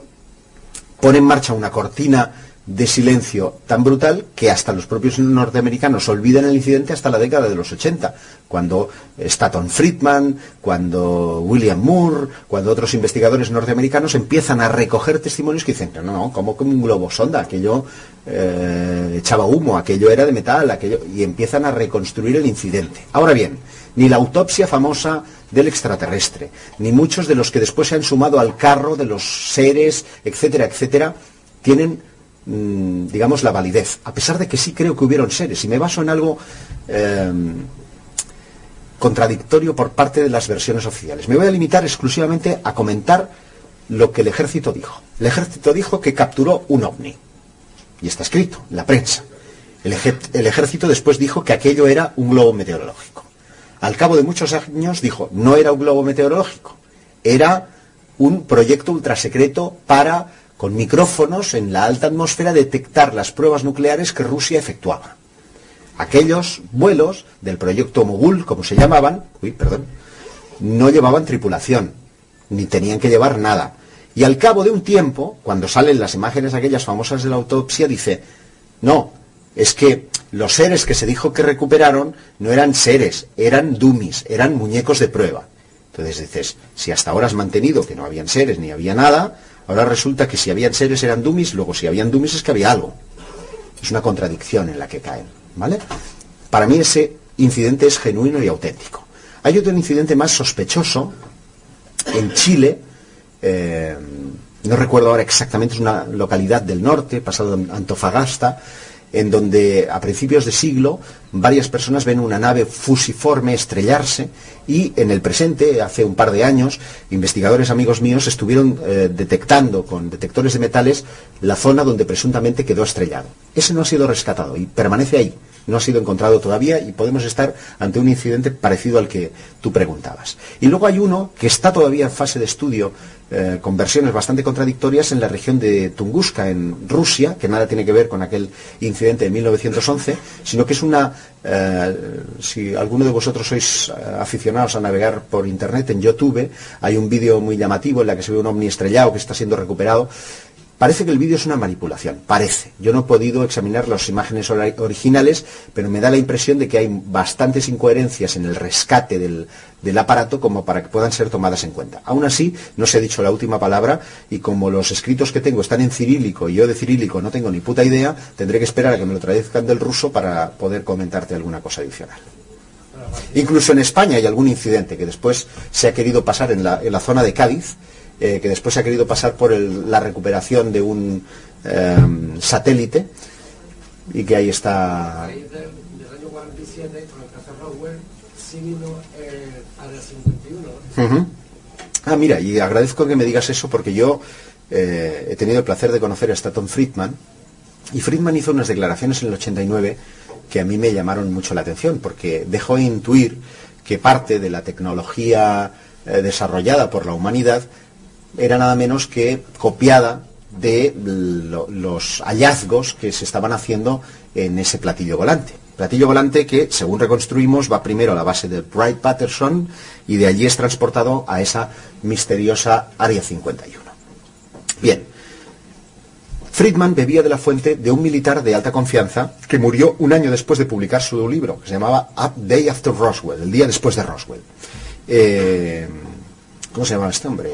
pone en marcha una cortina de silencio tan brutal que hasta los propios norteamericanos olvidan el incidente hasta la década de los ochenta, cuando Stanton Friedman, cuando William Moore, cuando otros investigadores norteamericanos empiezan a recoger testimonios que dicen, no, no, como que un globo sonda, aquello eh, echaba humo, aquello era de metal, aquello, y empiezan a reconstruir el incidente. Ahora bien, ni la autopsia famosa del extraterrestre, ni muchos de los que después se han sumado al carro de los seres, etcétera, etcétera, tienen, mmm, digamos, la validez, a pesar de que sí creo que hubieron seres, y me baso en algo eh, contradictorio por parte de las versiones oficiales. Me voy a limitar exclusivamente a comentar lo que el ejército dijo. El ejército dijo que capturó un ovni, y está escrito en la prensa. El, el ejército después dijo que aquello era un globo meteorológico. Al cabo de muchos años dijo, no era un globo meteorológico, era un proyecto ultrasecreto para, con micrófonos en la alta atmósfera, detectar las pruebas nucleares que Rusia efectuaba. Aquellos vuelos del proyecto Mogul, como se llamaban, uy, perdón, no llevaban tripulación, ni tenían que llevar nada. Y al cabo de un tiempo, cuando salen las imágenes aquellas famosas de la autopsia, dice, no, es que los seres que se dijo que recuperaron no eran seres, eran dummies, eran muñecos de prueba. Entonces dices, si hasta ahora has mantenido que no habían seres ni había nada, ahora resulta que si habían seres eran dummies, luego si habían dummies es que había algo. Es una contradicción en la que caen, ¿vale? Para mí ese incidente es genuino y auténtico. Hay otro incidente más sospechoso en Chile, eh, no recuerdo ahora exactamente, es una localidad del norte, pasado en Antofagasta, en donde a principios de siglo varias personas ven una nave fusiforme estrellarse, y en el presente, hace un par de años, investigadores amigos míos estuvieron eh, detectando con detectores de metales la zona donde presuntamente quedó estrellado. Ese no ha sido rescatado y permanece ahí, no ha sido encontrado todavía, y podemos estar ante un incidente parecido al que tú preguntabas. Y luego hay uno que está todavía en fase de estudio, eh, con versiones bastante contradictorias, en la región de Tunguska, en Rusia, que nada tiene que ver con aquel incidente de mil novecientos once, sino que es una, eh, si alguno de vosotros sois eh, aficionados a navegar por internet, en YouTube hay un vídeo muy llamativo en la que se ve un ovni estrellado que está siendo recuperado. Parece que el vídeo es una manipulación, parece. Yo no he podido examinar las imágenes originales, pero me da la impresión de que hay bastantes incoherencias en el rescate del, del aparato como para que puedan ser tomadas en cuenta. Aún así, no se ha dicho la última palabra, y como los escritos que tengo están en cirílico y yo de cirílico no tengo ni puta idea, tendré que esperar a que me lo traduzcan del ruso para poder comentarte alguna cosa adicional. Incluso en España hay algún incidente que después se ha querido pasar en la, en la zona de Cádiz, Eh, que después se ha querido pasar por el, la recuperación de un eh, satélite, y que ahí está. Del, del año cuarenta y siete, con el caso Roswell, sí vino el Área cincuenta y uno, ¿no? Uh-huh. Ah, mira, y agradezco que me digas eso, porque yo eh, he tenido el placer de conocer a Stanton Friedman, y Friedman hizo unas declaraciones en el ochenta y nueve que a mí me llamaron mucho la atención, porque dejó intuir que parte de la tecnología eh, desarrollada por la humanidad era nada menos que copiada de lo, los hallazgos que se estaban haciendo en ese platillo volante. Platillo volante que, según reconstruimos, va primero a la base de Wright-Patterson y de allí es transportado a esa misteriosa Área cincuenta y uno. Bien, Friedman bebía de la fuente de un militar de alta confianza que murió un año después de publicar su libro, que se llamaba A Day After Roswell, el día después de Roswell. Eh, ¿Cómo se llamaba este hombre?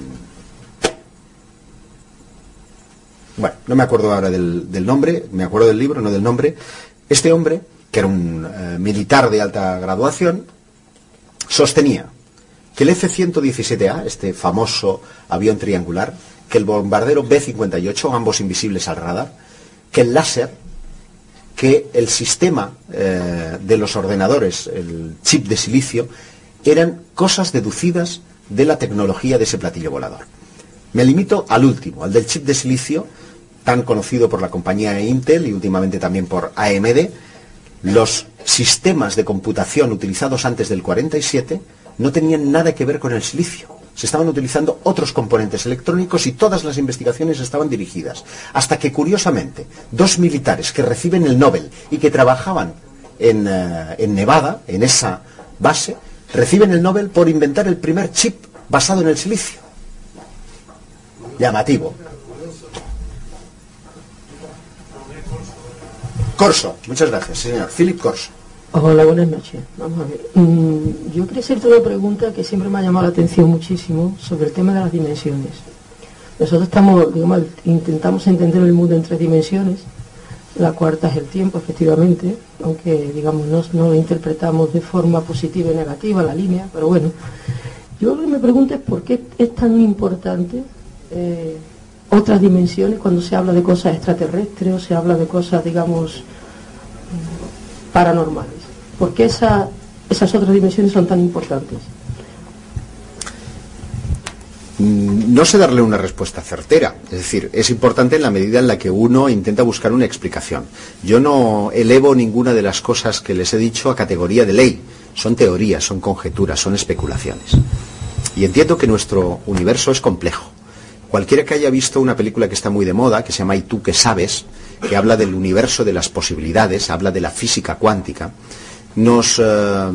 Bueno, no me acuerdo ahora del, del nombre, me acuerdo del libro, no del nombre. Este hombre, que era un eh, militar de alta graduación, sostenía que el F ciento diecisiete A, este famoso avión triangular, que el bombardero B cincuenta y ocho, ambos invisibles al radar, que el láser, que el sistema eh, de los ordenadores, el chip de silicio, eran cosas deducidas de la tecnología de ese platillo volador. Me limito al último, al del chip de silicio, tan conocido por la compañía Intel y últimamente también por A M D. Los sistemas de computación utilizados antes del cuarenta y siete no tenían nada que ver con el silicio. Se estaban utilizando otros componentes electrónicos y todas las investigaciones estaban dirigidas. Hasta que, curiosamente, dos militares que reciben el Nobel y que trabajaban en, uh, en Nevada, en esa base, reciben el Nobel por inventar el primer chip basado en el silicio. Llamativo. Corso, muchas gracias, señor. Philip Corso. Hola, buenas noches. Vamos a ver. Mm, yo quería hacerte una pregunta que siempre me ha llamado la atención muchísimo sobre el tema de las dimensiones. Nosotros estamos, digamos, intentamos entender el mundo en tres dimensiones. La cuarta es el tiempo, efectivamente, aunque, digamos, no, no lo interpretamos de forma positiva y negativa, la línea, pero bueno. Yo lo que me pregunto es por qué es tan importante eh, otras dimensiones cuando se habla de cosas extraterrestres o se habla de cosas, digamos, paranormales. ¿Por qué esa, esas otras dimensiones son tan importantes? No sé darle una respuesta certera, es decir, es importante en la medida en la que uno intenta buscar una explicación. Yo no elevo ninguna de las cosas que les he dicho a categoría de ley, son teorías, son conjeturas, son especulaciones. Y entiendo que nuestro universo es complejo. Cualquiera que haya visto una película que está muy de moda, que se llama ¿Y tú qué sabes?, que habla del universo de las posibilidades, habla de la física cuántica, nos, eh,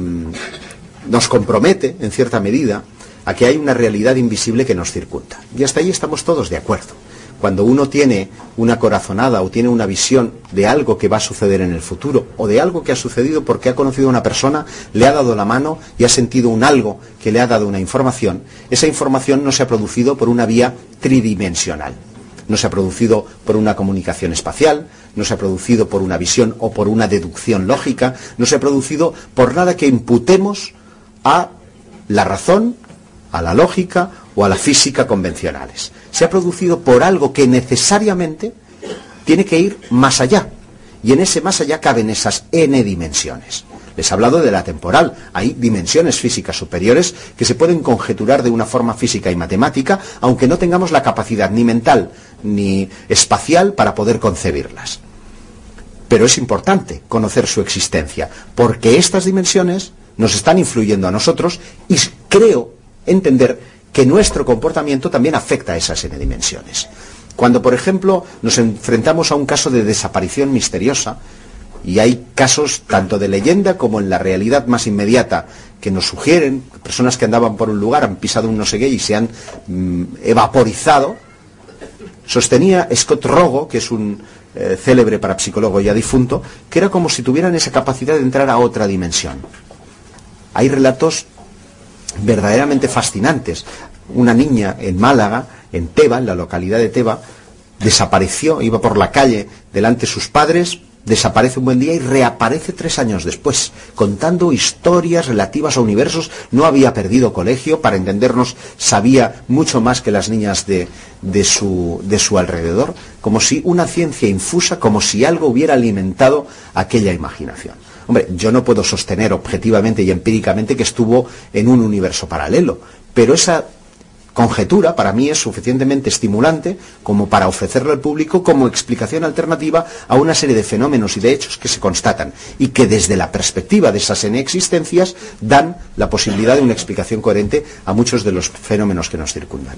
nos compromete, en cierta medida, a que hay una realidad invisible que nos circunda. Y hasta ahí estamos todos de acuerdo. Cuando uno tiene una corazonada o tiene una visión de algo que va a suceder en el futuro, o de algo que ha sucedido porque ha conocido a una persona, le ha dado la mano y ha sentido un algo que le ha dado una información, esa información no se ha producido por una vía tridimensional. No se ha producido por una comunicación espacial, no se ha producido por una visión o por una deducción lógica, no se ha producido por nada que imputemos a la razón, a la lógica o a la física convencionales. Se ha producido por algo que necesariamente tiene que ir más allá. Y en ese más allá caben esas n dimensiones. Les he hablado de la temporal. Hay dimensiones físicas superiores que se pueden conjeturar de una forma física y matemática, aunque no tengamos la capacidad ni mental ni espacial para poder concebirlas. Pero es importante conocer su existencia, porque estas dimensiones nos están influyendo a nosotros y creo entender que nuestro comportamiento también afecta a esas n dimensiones. Cuando, por ejemplo, nos enfrentamos a un caso de desaparición misteriosa, y hay casos tanto de leyenda como en la realidad más inmediata que nos sugieren, personas que andaban por un lugar, han pisado un no sé qué y se han mm, evaporizado, sostenía Scott Rogo, que es un eh, célebre parapsicólogo ya difunto, que era como si tuvieran esa capacidad de entrar a otra dimensión. Hay relatos verdaderamente fascinantes. Una niña en Málaga, en Teba, en la localidad de Teba, desapareció, iba por la calle delante de sus padres, desaparece un buen día y reaparece tres años después, contando historias relativas a universos. No había perdido colegio, para entendernos, sabía mucho más que las niñas de, de, su, de su alrededor, como si una ciencia infusa, como si algo hubiera alimentado aquella imaginación. Hombre, yo no puedo sostener objetivamente y empíricamente que estuvo en un universo paralelo, pero esa conjetura para mí es suficientemente estimulante como para ofrecerlo al público como explicación alternativa a una serie de fenómenos y de hechos que se constatan y que desde la perspectiva de esas n existencias dan la posibilidad de una explicación coherente a muchos de los fenómenos que nos circundan.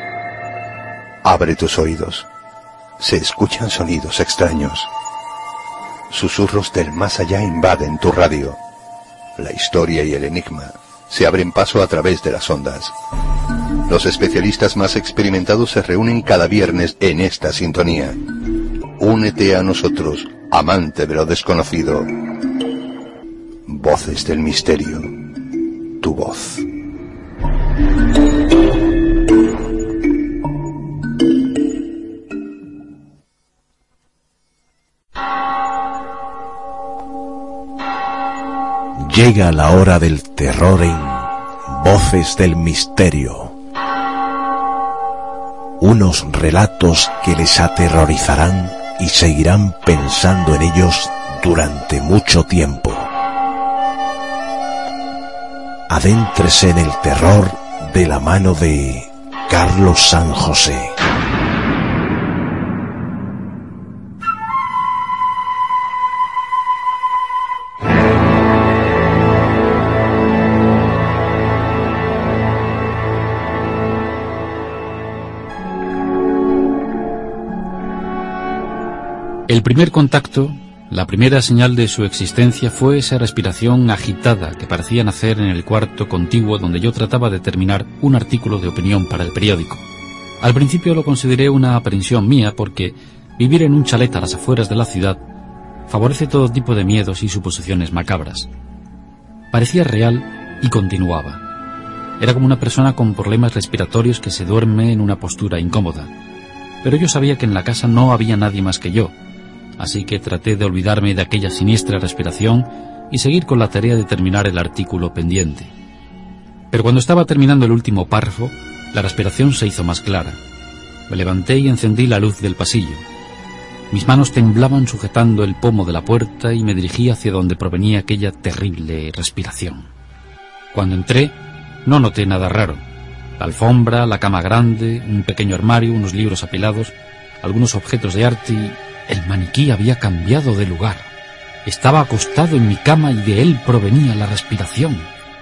Abre tus oídos. Se escuchan sonidos extraños. Susurros del más allá invaden tu radio. La historia y el enigma se abren paso a través de las ondas. Los especialistas más experimentados se reúnen cada viernes en esta sintonía. Únete a nosotros, amante de lo desconocido. Voces del misterio. Tu voz. Llega la hora del terror en Voces del Misterio. Unos relatos que les aterrorizarán y seguirán pensando en ellos durante mucho tiempo. Adéntrese en el terror de la mano de Carlos San José. El primer contacto, la primera señal de su existencia fue esa respiración agitada que parecía nacer en el cuarto contiguo donde yo trataba de terminar un artículo de opinión para el periódico. Al principio lo consideré una aprensión mía porque vivir en un chalet a las afueras de la ciudad favorece todo tipo de miedos y suposiciones macabras. Parecía real y continuaba. Era como una persona con problemas respiratorios que se duerme en una postura incómoda. Pero yo sabía que en la casa no había nadie más que yo, así que traté de olvidarme de aquella siniestra respiración y seguir con la tarea de terminar el artículo pendiente. Pero cuando estaba terminando el último párrafo, la respiración se hizo más clara. Me levanté y encendí la luz del pasillo. Mis manos temblaban sujetando el pomo de la puerta y me dirigí hacia donde provenía aquella terrible respiración. Cuando entré, no noté nada raro. La alfombra, la cama grande, un pequeño armario, unos libros apilados, algunos objetos de arte y... el maniquí había cambiado de lugar. Estaba acostado en mi cama y de él provenía la respiración.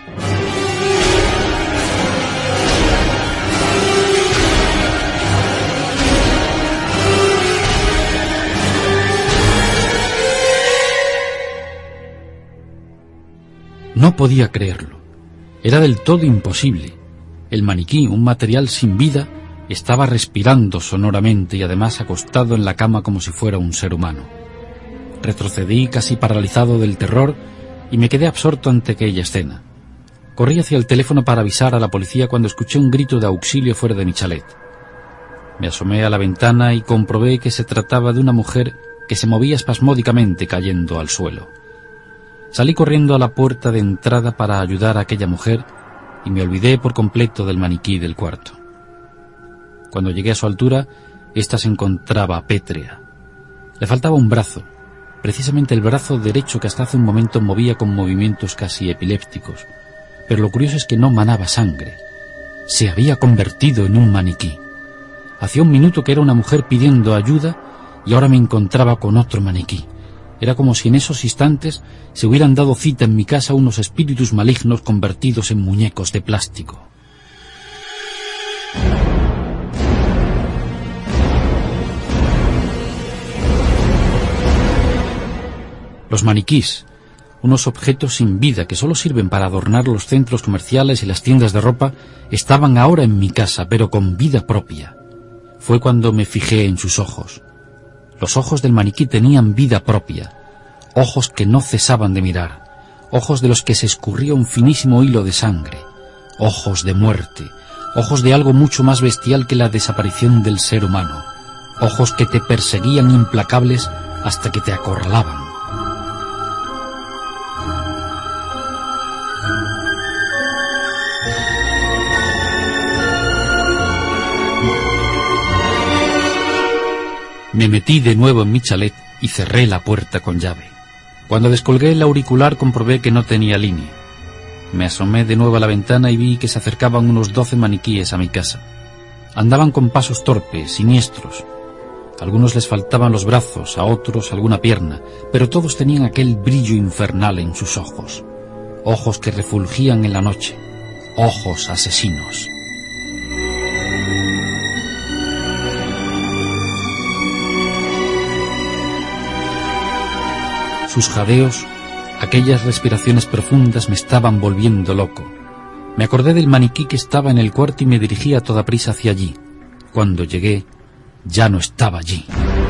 No podía creerlo. Era del todo imposible. El maniquí, un material sin vida, estaba respirando sonoramente y además acostado en la cama como si fuera un ser humano. Retrocedí casi paralizado del terror y me quedé absorto ante aquella escena. Corrí hacia el teléfono para avisar a la policía cuando escuché un grito de auxilio fuera de mi chalet. Me asomé a la ventana y comprobé que se trataba de una mujer que se movía espasmódicamente cayendo al suelo. Salí corriendo a la puerta de entrada para ayudar a aquella mujer y me olvidé por completo del maniquí del cuarto. Cuando llegué a su altura, ésta se encontraba pétrea. Le faltaba un brazo, precisamente el brazo derecho que hasta hace un momento movía con movimientos casi epilépticos. Pero lo curioso es que no manaba sangre. Se había convertido en un maniquí. Hacía un minuto que era una mujer pidiendo ayuda y ahora me encontraba con otro maniquí. Era como si en esos instantes se hubieran dado cita en mi casa unos espíritus malignos convertidos en muñecos de plástico. Los maniquís, unos objetos sin vida que solo sirven para adornar los centros comerciales y las tiendas de ropa, estaban ahora en mi casa, pero con vida propia. Fue cuando me fijé en sus ojos. Los ojos del maniquí tenían vida propia, ojos que no cesaban de mirar, ojos de los que se escurría un finísimo hilo de sangre, ojos de muerte, ojos de algo mucho más bestial que la desaparición del ser humano, ojos que te perseguían implacables hasta que te acorralaban. Me metí de nuevo en mi chalet y cerré la puerta con llave. Cuando descolgué el auricular comprobé que no tenía línea. Me asomé de nuevo a la ventana y vi que se acercaban unos doce maniquíes a mi casa. Andaban con pasos torpes, siniestros. A algunos les faltaban los brazos, a otros alguna pierna, pero todos tenían aquel brillo infernal en sus ojos. Ojos que refulgían en la noche. Ojos asesinos. Sus jadeos, aquellas respiraciones profundas me estaban volviendo loco. Me acordé del maniquí que estaba en el cuarto y me dirigí a toda prisa hacia allí. Cuando llegué, ya no estaba allí.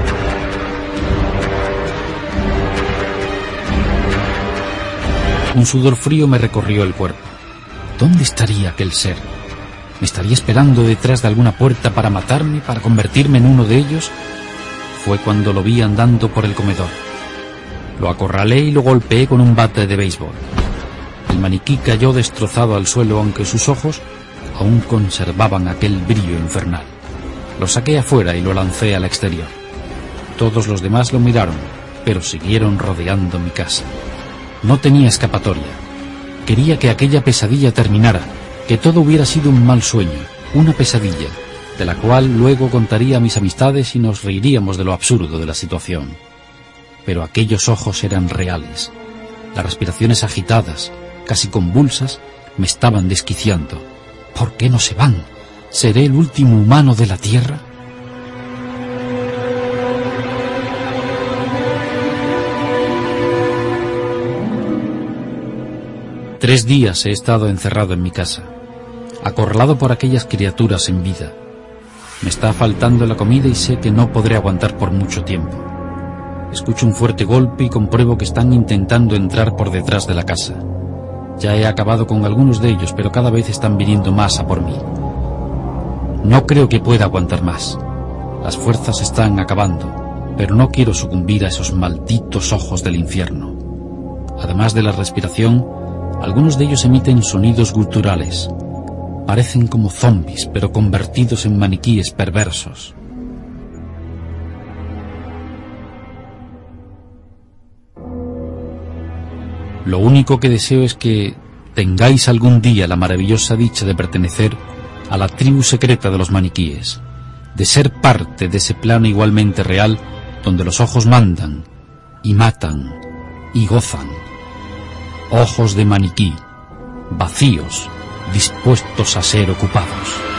Un sudor frío me recorrió el cuerpo. ¿Dónde estaría aquel ser? ¿Me estaría esperando detrás de alguna puerta para matarme, para convertirme en uno de ellos? Fue cuando lo vi andando por el comedor. Lo acorralé y lo golpeé con un bate de béisbol. El maniquí cayó destrozado al suelo, aunque sus ojos aún conservaban aquel brillo infernal. Lo saqué afuera y lo lancé al exterior. Todos los demás lo miraron, pero siguieron rodeando mi casa. No tenía escapatoria. Quería que aquella pesadilla terminara, que todo hubiera sido un mal sueño, una pesadilla, de la cual luego contaría a mis amistades y nos reiríamos de lo absurdo de la situación. Pero aquellos ojos eran reales. Las respiraciones agitadas, casi convulsas, me estaban desquiciando. ¿Por qué no se van? ¿Seré el último humano de la Tierra? Tres días he estado encerrado en mi casa, acorralado por aquellas criaturas en vida. Me está faltando la comida y sé que no podré aguantar por mucho tiempo. Escucho un fuerte golpe y compruebo que están intentando entrar por detrás de la casa. Ya he acabado con algunos de ellos, pero cada vez están viniendo más a por mí. No creo que pueda aguantar más. Las fuerzas están acabando, pero no quiero sucumbir a esos malditos ojos del infierno. Además de la respiración, algunos de ellos emiten sonidos guturales. Parecen como zombis, pero convertidos en maniquíes perversos. Lo único que deseo es que tengáis algún día la maravillosa dicha de pertenecer a la tribu secreta de los maniquíes, de ser parte de ese plano igualmente real donde los ojos mandan y matan y gozan. Ojos de maniquí, vacíos, dispuestos a ser ocupados.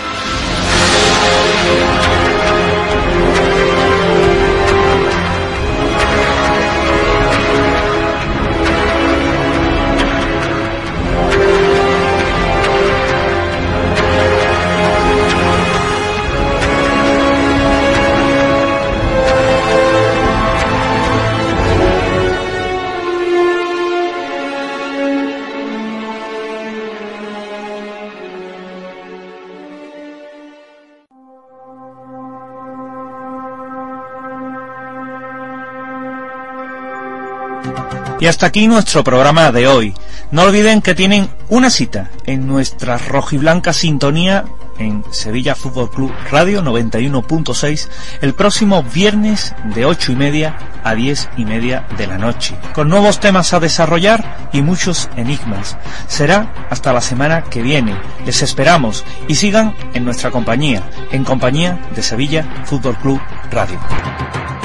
Y hasta aquí nuestro programa de hoy. No olviden que tienen una cita en nuestra rojiblanca sintonía en Sevilla Fútbol Club Radio noventa y uno punto seis el próximo viernes de ocho y media a diez y media de la noche, con nuevos temas a desarrollar y muchos enigmas. Será hasta la semana que viene. Les esperamos y sigan en nuestra compañía, en compañía de Sevilla Fútbol Club Radio.